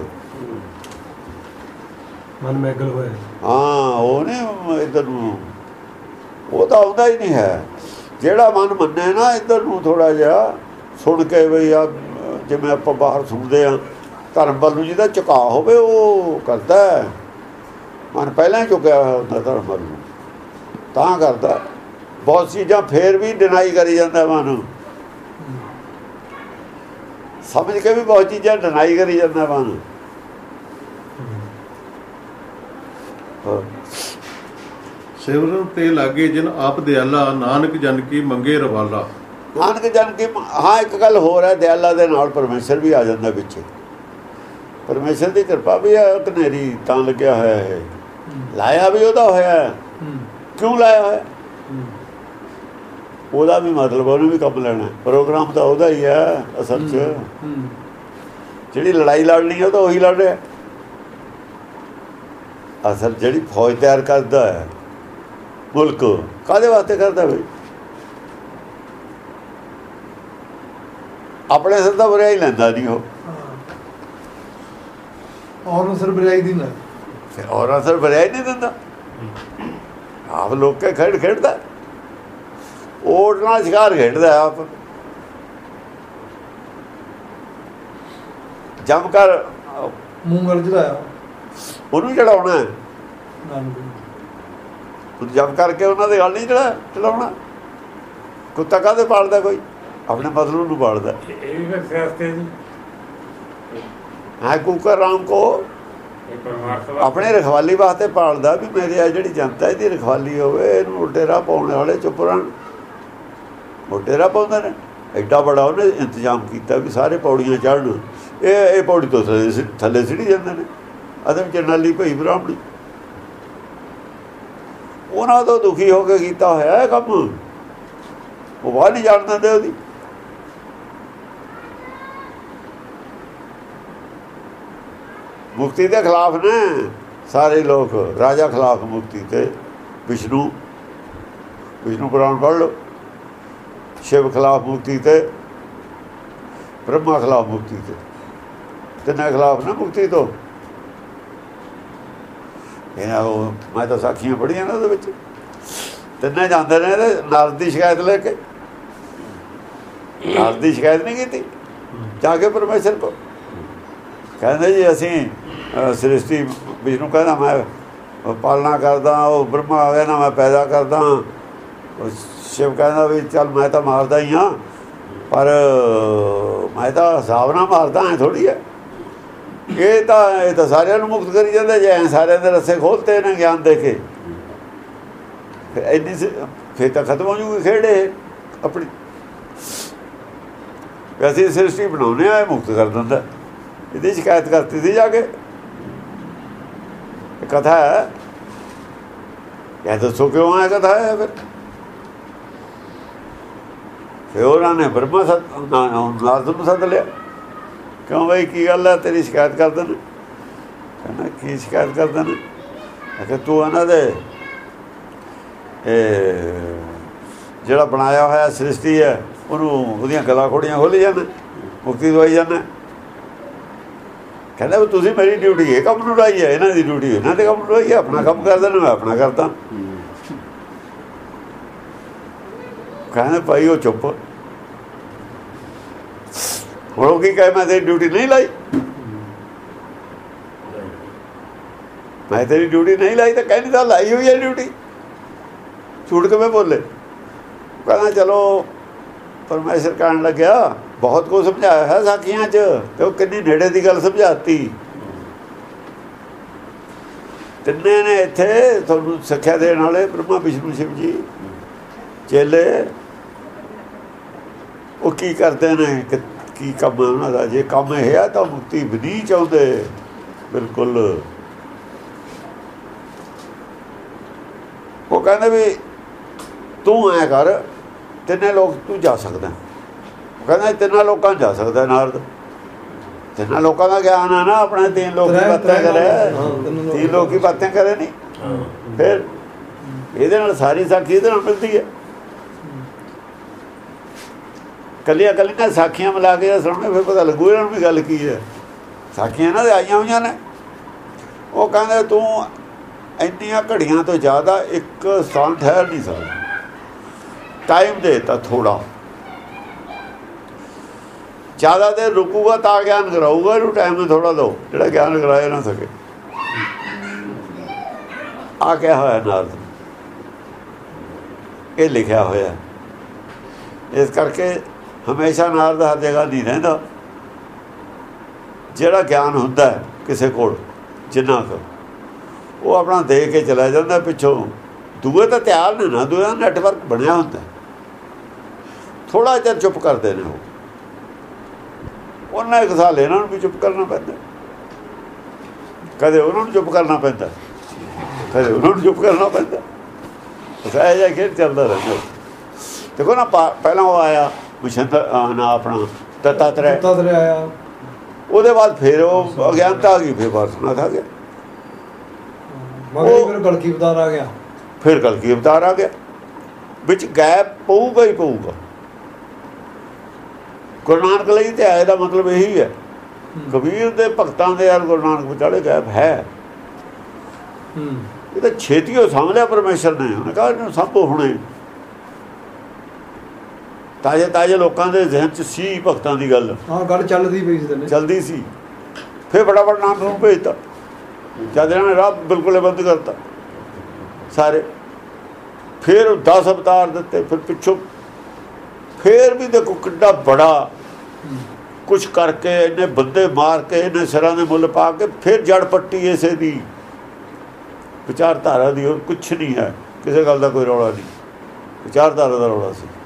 ਮਨ ਮੈਗਲ ਹੋਇਆ। ਹਾਂ, ਉਹ ਨਹੀਂ ਇੱਧਰ ਨੂੰ, ਉਹ ਤਾਂ ਆਉਂਦਾ ਹੀ ਨਹੀਂ ਹੈ। ਜਿਹੜਾ ਮਨ ਮੰਨੇ ਨਾ ਇੱਧਰ ਨੂੰ ਥੋੜ੍ਹਾ ਜਿਹਾ ਸੁਣ ਕੇ, ਬਈ ਆ ਜਿਵੇਂ ਆਪਾਂ ਬਾਹਰ ਸੁਣਦੇ ਹਾਂ, ਧਰਮ ਵੱਲ ਨੂੰ ਜਿਹਦਾ ਝੁਕਾਅ ਹੋਵੇ ਉਹ ਕਰਦਾ। ਮਨ ਪਹਿਲਾਂ ਹੀ ਝੁਕਿਆ ਹੋਇਆ ਹੁੰਦਾ ਧਰਮ ਵੱਲ ਨੂੰ, ਤਾਂ ਕਰਦਾ। ਬਹੁਤ ਚੀਜ਼ਾਂ ਫੇਰ ਵੀ ਡਿਨਾਈ ਕਰੀ ਜਾਂਦਾ ਮਨ, ਸਮਝ ਕੇ ਵੀ ਬਹੁਤ ਚੀਜ਼ਾਂ ਡਿਨਾਈ ਕਰੀ ਜਾਂਦਾ ਮਨ। ਸਿਮਰਨ ਤੇ ਲਾਗੇ ਜਿਨ ਆਪ ਦਿਆਲਾ, ਨਾਨਕ ਜਨ ਕੀ ਮੰਗੇ ਰਵਾਲਾ। ਨਾਨਕ ਜਨ ਕੀ। ਹਾਂ, ਇੱਕ ਗੱਲ ਹੋਰ ਹੈ, ਦਿਆਲਾ ਦੇ ਨਾਲ ਪਰਮੇਸ਼ਰ ਵੀ ਆ ਜਾਂਦਾ ਵਿੱਚ। ਪਰਮੇਸ਼ਰ ਦੀ ਕਿਰਪਾ ਵੀ ਹੈ। ਕਨੇਰੀ ਤਾਂ ਲੱਗਿਆ ਹੋਇਆ ਹੈ, ਲਾਇਆ ਵੀ ਉਹਦਾ ਹੋਇਆ। ਕਿਉਂ ਲਾਇਆ ਹੋਇਆ? ਉਹਦਾ ਵੀ ਮਤਲਬ ਉਹਨੇ ਵੀ ਕੰਮ ਲੈਣਾ। ਪ੍ਰੋਗਰਾਮ ਤਾਂ ਉਹਦਾ ਹੀ ਹੈ ਅਸਲ 'ਚ। ਜਿਹੜੀ ਲੜਾਈ ਲੜਨੀ ਹੈ ਉਹ ਤਾਂ ਉਹੀ ਲੜ ਰਿਹਾ। ਅਸਲ ਜਿਹੜੀ ਫੌਜ ਤਿਆਰ ਕਰਦਾ ਹੈ ਮੁਲਕ, ਕਾਹਦੇ ਵਾਸਤੇ ਕਰਦਾ ਬਈ? ਆਪਣੇ ਸਿਰ ਦਾ ਬੁਰਾਈ ਲੈਂਦਾ ਨਹੀਂ ਉਹ, ਔਰ ਨੂੰ ਸਿਰ ਬੁਰਾਈ ਦੀ ਨਾ, ਔਰ ਅਸਰ ਬੁਰਾਈ ਨਹੀਂ ਦਿੰਦਾ। ਆਪ ਲੋਕ ਕੇ ਖੇਡਦਾ, ਓਟ ਨਾਲ ਸ਼ਿਕਾਰ ਖੇਡਦਾ ਆਪ। ਜਮ ਕਰ ਮੂੰਹ ਗਲ ਚੜਾਇਆ ਉਹਨੂੰ ਚੜਾਉਣਾ। ਨਾਨਕ ਜਮ ਕਰਕੇ ਉਹਨਾਂ ਦੇ ਗੱਲ ਨਹੀਂ ਚੜਾਉਣਾ। ਕੁੱਤਾ ਕਾਹਦੇ ਪਾਲਦਾ? ਕੋਈ ਆਪਣੇ ਮਤਲਬ ਨੂੰ ਪਾਲਦਾ। ਇਹ ਵੀ ਸਿਆਸਤ ਜੀ। ਹਾਂ, ਕੁੱਕਰ ਰਾਮ ਕੋ ਆਪਣੇ ਰਖਵਾਲੀ ਵਾਸਤੇ ਪਾਲਦਾ, ਵੀ ਮੇਰੀ ਆ ਜਿਹੜੀ ਜਨਤਾ ਇਹਦੀ ਰਖਵਾਲੀ ਹੋਵੇ। ਇਹਨੂੰ ਉਲਟੇ ਰਾਹ ਪਾਉਣ ਵਾਲੇ ਚੁੱਪ ਰਹਿਣ। ਉਲਟੇ ਰਾਹ ਪਾਉਂਦੇ ਨੇ। ਐਡਾ ਬੜਾ ਉਹਨੇ ਇੰਤਜ਼ਾਮ ਕੀਤਾ ਵੀ ਸਾਰੇ ਪੌੜੀਆਂ ਚੜ੍ਹਨ। ਇਹ ਪੌੜੀ ਤੋਂ ਥੱਲੇ ਸਿੱਟੀ ਜਾਂਦੇ ਨੇ। ਅਦਮ ਜਰਨਾਲੀ ਭਈ ਬ੍ਰਾਹਮਣੀ, ਉਹਨਾਂ ਤੋਂ ਦੁਖੀ ਹੋ ਕੇ ਕੀਤਾ ਹੋਇਆ ਇਹ ਕੰਮ। ਉਹ ਬਾਹਰ ਨਹੀਂ ਜਾਣ ਦਿੰਦੇ ਉਹਦੀ। ਮੁਕਤੀ ਦੇ ਖਿਲਾਫ ਨੇ ਸਾਰੇ ਲੋਕ। ਰਾਜਾ ਖਿਲਾਫ ਮੁਕਤੀ ਤੇ ਵਿਸ਼ਨੂੰ ਪੁਰਾਣ ਪੜ੍ਹ ਲਓ। ਸ਼ਿਵ ਖਿਲਾਫ ਮੁਕਤੀ ਤੇ ਬ੍ਰਹਮਾ ਖਿਲਾਫ ਮੁਕਤੀ ਤੇ ਤਿੰਨਾਂ ਖਿਲਾਫ ਨਾ ਮੁਕਤੀ ਤੋਂ। ਇਹਨਾਂ ਉਹ ਮੈਂ ਤਾਂ ਸਾਖੀਆਂ ਪੜ੍ਹੀਆਂ ਨਾ ਉਹਦੇ ਵਿੱਚ ਤਿੰਨੇ ਜਾਂਦੇ ਨੇ ਨਾਰਦ ਦੀ ਸ਼ਿਕਾਇਤ ਲੈ ਕੇ। ਨਾਰਦ ਦੀ ਸ਼ਿਕਾਇਤ ਨਹੀਂ ਕੀਤੀ ਜਾ ਕੇ ਪਰਮੇਸ਼ਰ ਕੋਲ, ਕਹਿੰਦੇ ਜੀ ਅਸੀਂ ਸ੍ਰਿਸ਼ਟੀ ਵਿਸ਼ਨੂੰ ਕਹਿੰਦਾ ਮੈਂ ਪਾਲਣਾ ਕਰਦਾ, ਉਹ ਬ੍ਰਹਮਾ ਆ ਗਿਆ ਨਾ ਮੈਂ ਪੈਦਾ ਕਰਦਾ। ਸ਼ਿਵ ਕਹਿੰਦਾ ਵੀ ਚੱਲ ਮੈਂ ਤਾਂ ਮਾਰਦਾ ਹੀ ਹਾਂ, ਪਰ ਮੈਂ ਤਾਂ ਹਿਸਾਬ ਨਾਲ ਮਾਰਦਾ ਐ ਥੋੜ੍ਹੀ ਹੈ। ਇਹ ਤਾਂ ਸਾਰਿਆਂ ਨੂੰ ਮੁਕਤ ਕਰੀ ਜਾਂਦੇ ਜੇ ਐਂ ਸਾਰਿਆਂ ਦੇ ਰਸੇ ਖੋਲ੍ਹਤੇ ਨੇ ਗਿਆਨ ਦੇ ਕੇ, ਫਿਰ ਤਾਂ ਖਤਮ ਹੋ ਜੂਗੀ ਖੇੜੇ ਆਪਣੀ। ਅਸੀਂ ਸ੍ਰਿਸ਼ਟੀ ਬਣਾਉਂਦੇ ਆ, ਇਹ ਮੁਕਤ ਕਰ ਦਿੰਦਾ। ਇਹਦੀ ਸ਼ਿਕਾਇਤ ਕਰਤੀ ਸੀ ਜਾ ਕੇ, ਕਥਾ ਹੈ। ਇਹ ਦੱਸੋ ਕਿਉਂ ਆਇਆ ਕਥਾ ਹੈ? ਫਿਰ ਉਹਨਾਂ ਨੇ ਬ੍ਰਹਮਾ ਨਾਰਦ ਨੂੰ ਸੱਦ ਲਿਆ, ਕਿਉਂ ਬਈ ਕੀ ਗੱਲ ਹੈ ਤੇਰੀ ਸ਼ਿਕਾਇਤ ਕਰਦੇ ਨੇ? ਕਹਿੰਦਾ ਕੀ ਸ਼ਿਕਾਇਤ ਕਰਦੇ ਨੇ? ਕਿ ਤੂੰ ਇਹਨਾਂ ਦੇ ਜਿਹੜਾ ਬਣਾਇਆ ਹੋਇਆ ਸ੍ਰਿਸ਼ਟੀ ਹੈ ਉਹਨੂੰ ਉਹਦੀਆਂ ਗਲਾਂ ਖੋੜੀਆਂ ਖੋਲ੍ਹੀ ਜਾਂਦਾ, ਮੁਕਤੀ ਦਵਾਈ ਜਾਂਦਾ। ਕਹਿੰਦਾ ਵੀ ਤੁਸੀਂ ਮੇਰੀ ਡਿਊਟੀ ਇਹ ਕੰਮ ਨੂੰ ਲਾਈ ਹੈ, ਇਹਨਾਂ ਦੀ ਡਿਊਟੀ ਇਹਨਾਂ ਦੇ ਕੰਮ ਨੂੰ ਲਾਈ ਹੈ। ਆਪਣਾ ਕੰਮ ਕਰਦੇ ਨੇ, ਮੈਂ ਆਪਣਾ ਕਰਦਾ। ਕਹਿੰਦੇ ਭਾਈ ਉਹ ਚੁੱਪ। ਹੁਣ ਉਹ ਕੀ ਕਹੇ ਮੈਂ ਤੇਰੀ ਡਿਊਟੀ ਨਹੀਂ ਲਾਈ, ਮੈਂ ਤੇਰੀ ਡਿਊਟੀ ਨਹੀਂ ਲਾਈ ਤਾਂ ਕਹਿੰਦੀ ਤਾਂ ਲਾਈ ਹੋਈ ਹੈ ਡਿਊਟੀ, ਝੂਠ ਕਿਵੇਂ ਬੋਲੇ? ਕਹਿੰਦਾ ਚਲੋ ਪਰਮੇਸ਼ਰ ਕਹਿਣ ਲੱਗਿਆ ਬਹੁਤ ਕੁਝ ਸਮਝਾਇਆ ਹੈ ਸਾਖੀਆਂ 'ਚ, ਤੇ ਉਹ ਕਿੰਨੀ ਨੇੜੇ ਦੀ ਗੱਲ ਸਮਝਾਤੀ। ਤਿੰਨੇ ਨੇ ਇੱਥੇ ਤੁਹਾਨੂੰ ਸਿੱਖਿਆ ਦੇਣ ਵਾਲੇ ਬ੍ਰਹਮਾ ਵਿਸ਼ਨੂੰ ਸ਼ਿਵ ਜੀ ਚੇਲੇ, ਉਹ ਕੀ ਕਰਦੇ ਨੇ, ਕੀ ਕੰਮ ਹੈ ਉਹਨਾਂ ਦਾ? ਜੇ ਕੰਮ ਇਹ ਆ ਤਾਂ ਮੁਕਤੀ ਵੀ ਨਹੀਂ ਚਾਹੁੰਦੇ ਬਿਲਕੁਲ। ਉਹ ਕਹਿੰਦੇ ਵੀ ਤੂੰ ਐਂ ਕਰ, ਤਿੰਨੇ ਲੋਕ ਤੂੰ ਜਾ ਸਕਦਾ। ਉਹ ਕਹਿੰਦਾ ਤਿੰਨਾਂ ਲੋਕਾਂ ਜਾ ਸਕਦਾ ਨਾਰਦ, ਤਿੰਨਾਂ ਲੋਕਾਂ ਦਾ ਗਿਆਨ ਹੈ ਨਾ ਆਪਣਾ। ਤਿੰਨ ਲੋਕ ਦੀ ਬਾਤਾਂ ਕਰੇ, ਤਿੰਨ ਲੋਕ ਦੀ ਬਾਤਾਂ ਕਰੇ ਨਹੀਂ, ਫਿਰ ਇਹਦੇ ਨਾਲ ਸਾਰੀ ਸਾਖੀ ਇਹਦੇ ਨਾਲ ਮਿਲਦੀ ਹੈ। ਕੱਲੀਆਂ ਸਾਖੀਆਂ ਮਿਲਾ ਕੇ ਸੁਣਨੇ ਫਿਰ ਪਤਾ ਲੱਗੂ ਇਹਨਾਂ ਨੂੰ ਵੀ ਗੱਲ ਕੀ ਹੈ। ਸਾਖੀਆਂ ਇਹਨਾਂ ਦੇ ਆਈਆਂ ਹੋਈਆਂ ਨੇ। ਉਹ ਕਹਿੰਦੇ ਤੂੰ ਇੰਨੀਆਂ ਘੜੀਆਂ ਤੋਂ ਜ਼ਿਆਦਾ ਇੱਕ ਸਥਾਨ ਠਹਿਰ ਨਹੀਂ ਸਕਦਾ, ਟਾਈਮ ਦੇ ਤਾਂ ਥੋੜਾ ਜ਼ਿਆਦਾ ਦੇਰ ਰੁਕੂਗਾ ਤਾਂ ਗਿਆਨ ਕਰਾਊਗਾ, ਇਹਨੂੰ ਟਾਈਮ ਨੂੰ ਥੋੜਾ ਦਿਓ ਜਿਹੜਾ ਗਿਆਨ ਕਰਾਇਆ ਨਾ ਸਕੇ। ਆ ਕਿਹਾ ਹੋਇਆ ਨਾਰਦ, ਇਹ ਲਿਖਿਆ ਹੋਇਆ। ਇਸ ਕਰਕੇ ਹਮੇਸ਼ਾ ਨਾਰਦ ਹਰ ਜਗ੍ਹਾ ਨਹੀਂ ਰਹਿੰਦਾ। ਜਿਹੜਾ ਗਿਆਨ ਹੁੰਦਾ ਕਿਸੇ ਕੋਲ ਜਿੰਨਾ ਕੁ, ਉਹ ਆਪਣਾ ਦੇ ਕੇ ਚਲਾ ਜਾਂਦਾ ਪਿੱਛੋਂ। ਦੂਏ ਤਾਂ ਧਿਆਨ ਨੇ ਨਾ, ਦੂਏ ਦਾ ਨੈਟਵਰਕ ਬਣਿਆ ਹੁੰਦਾ। ਥੋੜ੍ਹਾ ਚਿਰ ਚੁੱਪ ਕਰਦੇ ਨੇ ਉਹ, ਉਹਨਾਂ ਇੱਕ ਸਾਲ ਇਹਨਾਂ ਨੂੰ ਵੀ ਚੁੱਪ ਕਰਨਾ ਪੈਂਦਾ। ਕਦੇ ਉਹਨਾਂ ਨੂੰ ਚੁੱਪ ਕਰਨਾ ਪੈਂਦਾ, ਕਦੇ ਉਹਨਾਂ ਨੂੰ ਚੁੱਪ ਕਰਨਾ ਪੈਂਦਾ। ਬਸ ਇਹ ਜਿਹਾ ਖੇਡ ਚੱਲਦਾ ਰਹਿੰਦਾ। ਦੇਖੋ ਨਾ ਪਹਿਲਾਂ ਉਹ ਆਇਆ ਨਾ ਆਪਣਾ ਦੱਤਾਤਰੇय ਆਇਆ, ਉਹਦੇ ਬਾਅਦ ਫਿਰ ਉਹ ਅਗਿਆਨਤਾ ਆ ਗਈ, ਫਿਰ ਵਾਸਨਾ ਆ ਗਿਆ, ਫਿਰ ਕਲਕੀ ਅਵਤਾਰ ਆ ਗਿਆ, ਫਿਰ ਕਲਕੀ ਅਵਤਾਰ ਆ ਗਿਆ। ਵਿੱਚ ਗੈਪ ਪਊਗਾ ਹੀ ਪਊਗਾ। ਗੁਰੂ ਨਾਨਕ ਲਈ ਤੇ ਆਏ ਦਾ ਮਤਲਬ ਇਹੀ ਹੈ। ਕਬੀਰ ਦੇ ਭਗਤਾਂ ਦੇ ਯਾਰ ਗੁਰੂ ਨਾਨਕ ਵਿਚਾਲੇ ਗੈਪ ਹੈ। ਇਹ ਤਾਂ ਛੇਤੀ ਉਹ ਸਮਝ ਲਿਆ ਪਰਮੇਸ਼ਰ ਨੇ। ਉਹਨੇ ਕਿਹਾ ਇਹਨੂੰ ਸਭ ਹੁਣੇ ਤਾਜ਼ੇ ਲੋਕਾਂ ਦੇ ਜ਼ਿਹਨ 'ਚ ਸੀ ਭਗਤਾਂ ਦੀ ਗੱਲ। ਹਾਂ, ਗੱਲ ਚੱਲਦੀ ਪਈ ਸੀ, ਚਲਦੀ ਸੀ। ਫਿਰ ਫਟਾਫਟ ਨਾਮ ਨੂੰ ਭੇਜਤਾ, ਜਦ ਇਹਨਾਂ ਨੇ ਰਾਹ ਬਿਲਕੁਲ ਬੰਦ ਕਰਤਾ ਸਾਰੇ। ਫਿਰ 10 ਅਵਤਾਰ ਦਿੱਤੇ। ਫਿਰ ਪਿੱਛੋਂ ਫਿਰ ਵੀ ਦੇਖੋ ਕਿੱਡਾ ਬੜਾ ਕੁਛ ਕਰਕੇ, ਇਹਨੇ ਬੰਦੇ ਮਾਰ ਕੇ, ਇਹਨੇ ਸਿਰਾਂ ਦੇ ਮੁੱਲ ਪਾ ਕੇ, ਫਿਰ ਜੜ ਪੱਟੀ ਇਸੇ ਦੀ ਵਿਚਾਰਧਾਰਾ ਦੀ। ਹੋਰ ਕੁਛ ਨਹੀਂ ਹੈ, ਕਿਸੇ ਗੱਲ ਦਾ ਕੋਈ ਰੌਲਾ ਨਹੀਂ, ਵਿਚਾਰਧਾਰਾ ਦਾ ਰੌਲਾ ਸੀ।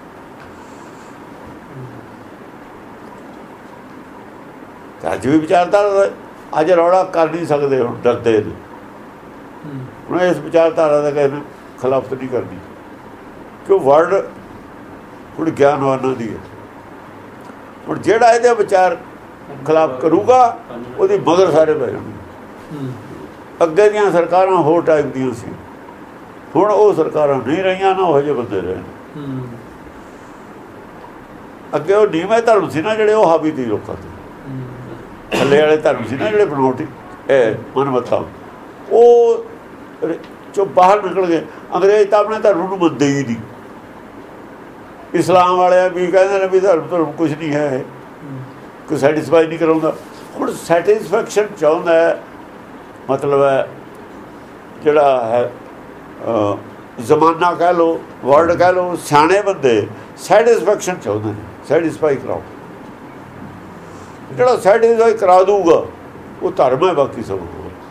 ਅੱਜ ਵੀ ਵਿਚਾਰਧਾਰਾ ਅੱਜ ਰੌਲਾ ਕਰ ਨਹੀਂ ਸਕਦੇ, ਹੁਣ ਡਰਦੇ ਨੇ। ਹੁਣ ਇਸ ਵਿਚਾਰਧਾਰਾ ਦਾ ਕਿਸੇ ਖਿਲਾਫਤ ਨਹੀਂ ਕਰਨੀ, ਕਿਉਂ ਵਰਡ ਹੁਣ ਗਿਆਨਵਾਨਾਂ ਦੀ ਹੈ। ਹੁਣ ਜਿਹੜਾ ਇਹਦੇ ਵਿਚਾਰ ਖਿਲਾਫ ਕਰੂਗਾ ਉਹਦੀ ਮਗਰ ਸਾਰੇ ਪੈ ਜਾਣਗੇ। ਅੱਗੇ ਦੀਆਂ ਸਰਕਾਰਾਂ ਹੋਰ ਟਾਈਪ ਦੀਆਂ ਸੀ, ਹੁਣ ਉਹ ਸਰਕਾਰਾਂ ਨਹੀਂ ਰਹੀਆਂ, ਨਾ ਉਹ ਜਿਹੇ ਬੰਦੇ ਰਹੇ। ਅੱਗੇ ਉਹ ਨੀਵੇਂ ਧਰਮ ਸੀ ਨਾ ਜਿਹੜੇ, ਉਹ ਹਾਵੀ ਤੀ ਲੋਕਾਂ ਤੇ, ਥੱਲੇ ਵਾਲੇ ਧਰਮ ਸੀ ਨਾ ਜਿਹੜੇ ਬਣਾਉਟੀ ਮਨਮਤਾਂ, ਉਹ ਚੋਂ ਬਾਹਰ ਨਿਕਲ ਗਏ। ਅੰਗਰੇਜ਼ ਤਾਂ ਆਪਣੇ ਧਰਮ ਨੂੰ ਮੰਨਦੇ ਹੀ ਨਹੀਂ। ਇਸਲਾਮ ਵਾਲੇ ਵੀ ਕਹਿੰਦੇ ਨੇ ਵੀ ਧਰਮ ਕੁਝ ਨਹੀਂ ਹੈ, ਕੋਈ ਸੈਟਿਸਫਾਈ ਨਹੀਂ ਕਰਾਉਂਦਾ। ਹੁਣ ਸੈਟਿਸਫੈਕਸ਼ਨ ਚਾਹੁੰਦਾ ਹੈ, ਮਤਲਬ ਹੈ ਜਿਹੜਾ ਹੈ ਜ਼ਮਾਨਾ ਕਹਿ ਲਓ, ਵਰਲਡ ਕਹਿ ਲਓ, ਸਿਆਣੇ ਬੰਦੇ ਸੈਟਿਸਫੈਕਸ਼ਨ ਚਾਹੁੰਦੇ ਨੇ, ਸੈਟਿਸਫਾਈ ਕਰਾਓ। ਜਿਹੜਾ ਸੈਟਿਸਫਾਈ ਕਰਾ ਦੂਗਾ ਉਹ ਧਰਮ ਹੈ, ਬਾਕੀ ਸਭ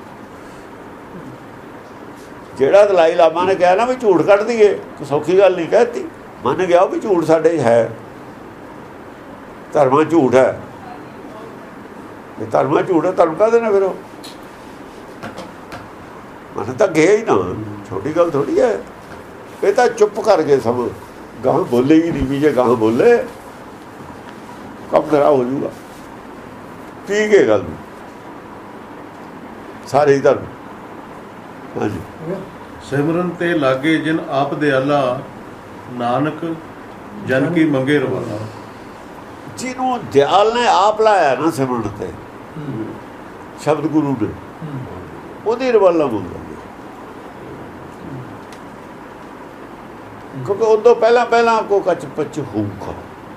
ਜਿਹੜਾ ਦਲਾਈ ਲਾਮਾ ਨੇ ਕਿਹਾ ਨਾ ਵੀ ਝੂਠ ਕੱਢ ਦਈਏ, ਕੋਈ ਸੌਖੀ ਗੱਲ ਨਹੀਂ ਕਹਿਤੀ। ਮੰਨ ਗਿਆ ਵੀ ਝੂਠ ਸਾਡੇ ਹੈ, ਧਰਮਾਂ ਝੂਠ ਹੈ, ਇਹ ਧਰਮਾਂ ਝੂਠ ਹੈ, ਧਰਮ ਕਾਹਦੇ ਨੇ ਫਿਰ ਉਹ ਮਨ ਤਾਂ ਗਿਆ ਹੀ ਨਾ, ਛੋਟੀ ਗੱਲ ਥੋੜ੍ਹੀ ਹੈ। ਇਹ ਤਾਂ ਚੁੱਪ ਕਰ ਗਏ ਸਭ, ਗਾਹ ਬੋਲੇ ਹੀ ਨਹੀਂ, ਵੀ ਜੇ ਗਾਹ ਬੋਲੇ ਕੰਮ ਖਰਾਬ ਹੋ ਜੂਗਾ। ਪੀ ਕੇ ਗੱਲ ਸਾਰੇ ਹੀ ਧਰਮ। ਹਾਂਜੀ, ਸਿਮਰਨ ਤੇ ਲਾਗੇ ਜਿਨ ਆਪ ਦਿਆਲਾ, ਨਾਨਕ ਜਨ ਕੀ ਮੰਗੇ ਰਵਾਲਾ। ਜਿਹਨੂੰ ਦਿਆਲ ਨੇ ਆਪ ਲਾਇਆ ਨਾ ਸਿਮਰਨ ਤੇ, ਸ਼ਬਦ ਗੁਰੂ ਨੇ, ਉਹਦੀ ਰਵਾਲਾ ਮੰਗਦਾ। ਕਿਉਂਕਿ ਉਦੋਂ ਪਹਿਲਾਂ ਕੋ ਕੱਚ ਪਿੱਛ ਹੋਊਗਾ,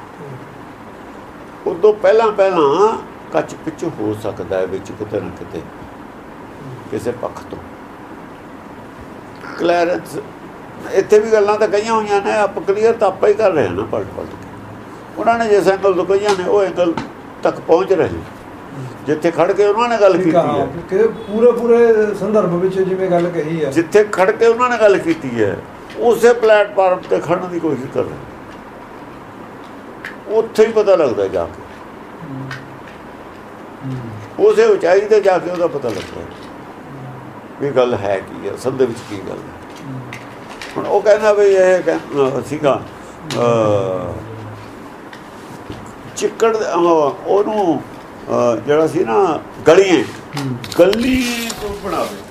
ਉਦੋਂ ਪਹਿਲਾਂ ਕੱਚ ਪਿੱਛ ਹੋ ਸਕਦਾ ਹੈ ਵਿੱਚ ਕਿਤੇ ਨਾ ਕਿਤੇ, ਕਿਸੇ ਪੱਖ ਤੋਂ ਕਲੀਅਰੈਂਸ। ਇੱਥੇ ਵੀ ਗੱਲਾਂ ਤਾਂ ਕਹੀਆਂ ਹੋਈਆਂ ਨੇ, ਆਪ ਕਲੀਅਰ ਤਾਂ ਆਪਾਂ ਹੀ ਕਰ ਰਹੇ ਹਾਂ ਨਾ ਪਲਟ ਕੇ। ਉਹਨਾਂ ਨੇ ਜਿਸ ਐਂਗਲ ਤੋਂ ਕਹੀਆਂ ਨੇ ਉਹ ਐਂਗਲ ਤੱਕ ਪਹੁੰਚ ਰਹੇ, ਜਿੱਥੇ ਖੜ ਕੇ ਉਹਨਾਂ ਨੇ ਗੱਲ ਕੀਤੀ ਹੈ, ਕਿ ਪੂਰੇ ਸੰਦਰਭ ਵਿੱਚ ਜਿਵੇਂ ਗੱਲ ਕਹੀ ਹੈ, ਜਿੱਥੇ ਖੜ ਕੇ ਉਹਨਾਂ ਨੇ ਗੱਲ ਕੀਤੀ ਹੈ ਉਸੇ ਪਲੇਟਫਾਰਮ ਤੇ ਖੜਨ ਦੀ ਕੋਸ਼ਿਸ਼ ਕਰ ਰਹੇ। ਉੱਥੇ ਹੀ ਪਤਾ ਲੱਗਦਾ ਜਾ ਕੇ, ਉਸੇ ਉਚਾਈ ਤੇ ਜਾ ਕੇ ਉਹਦਾ ਪਤਾ ਲੱਗਦਾ ਵੀ ਗੱਲ ਹੈ ਕੀ ਹੈ, ਅਸਲ ਦੇ ਵਿੱਚ ਕੀ ਗੱਲ ਹੈ। ਹੁਣ ਉਹ ਕਹਿੰਦਾ ਵੀ ਇਹ ਸੀਗਾ ਚਿੱਕੜ, ਉਹਨੂੰ ਜਿਹੜਾ ਸੀ ਨਾ ਗਲੀ ਤੋਂ ਬਣਾਵੇ,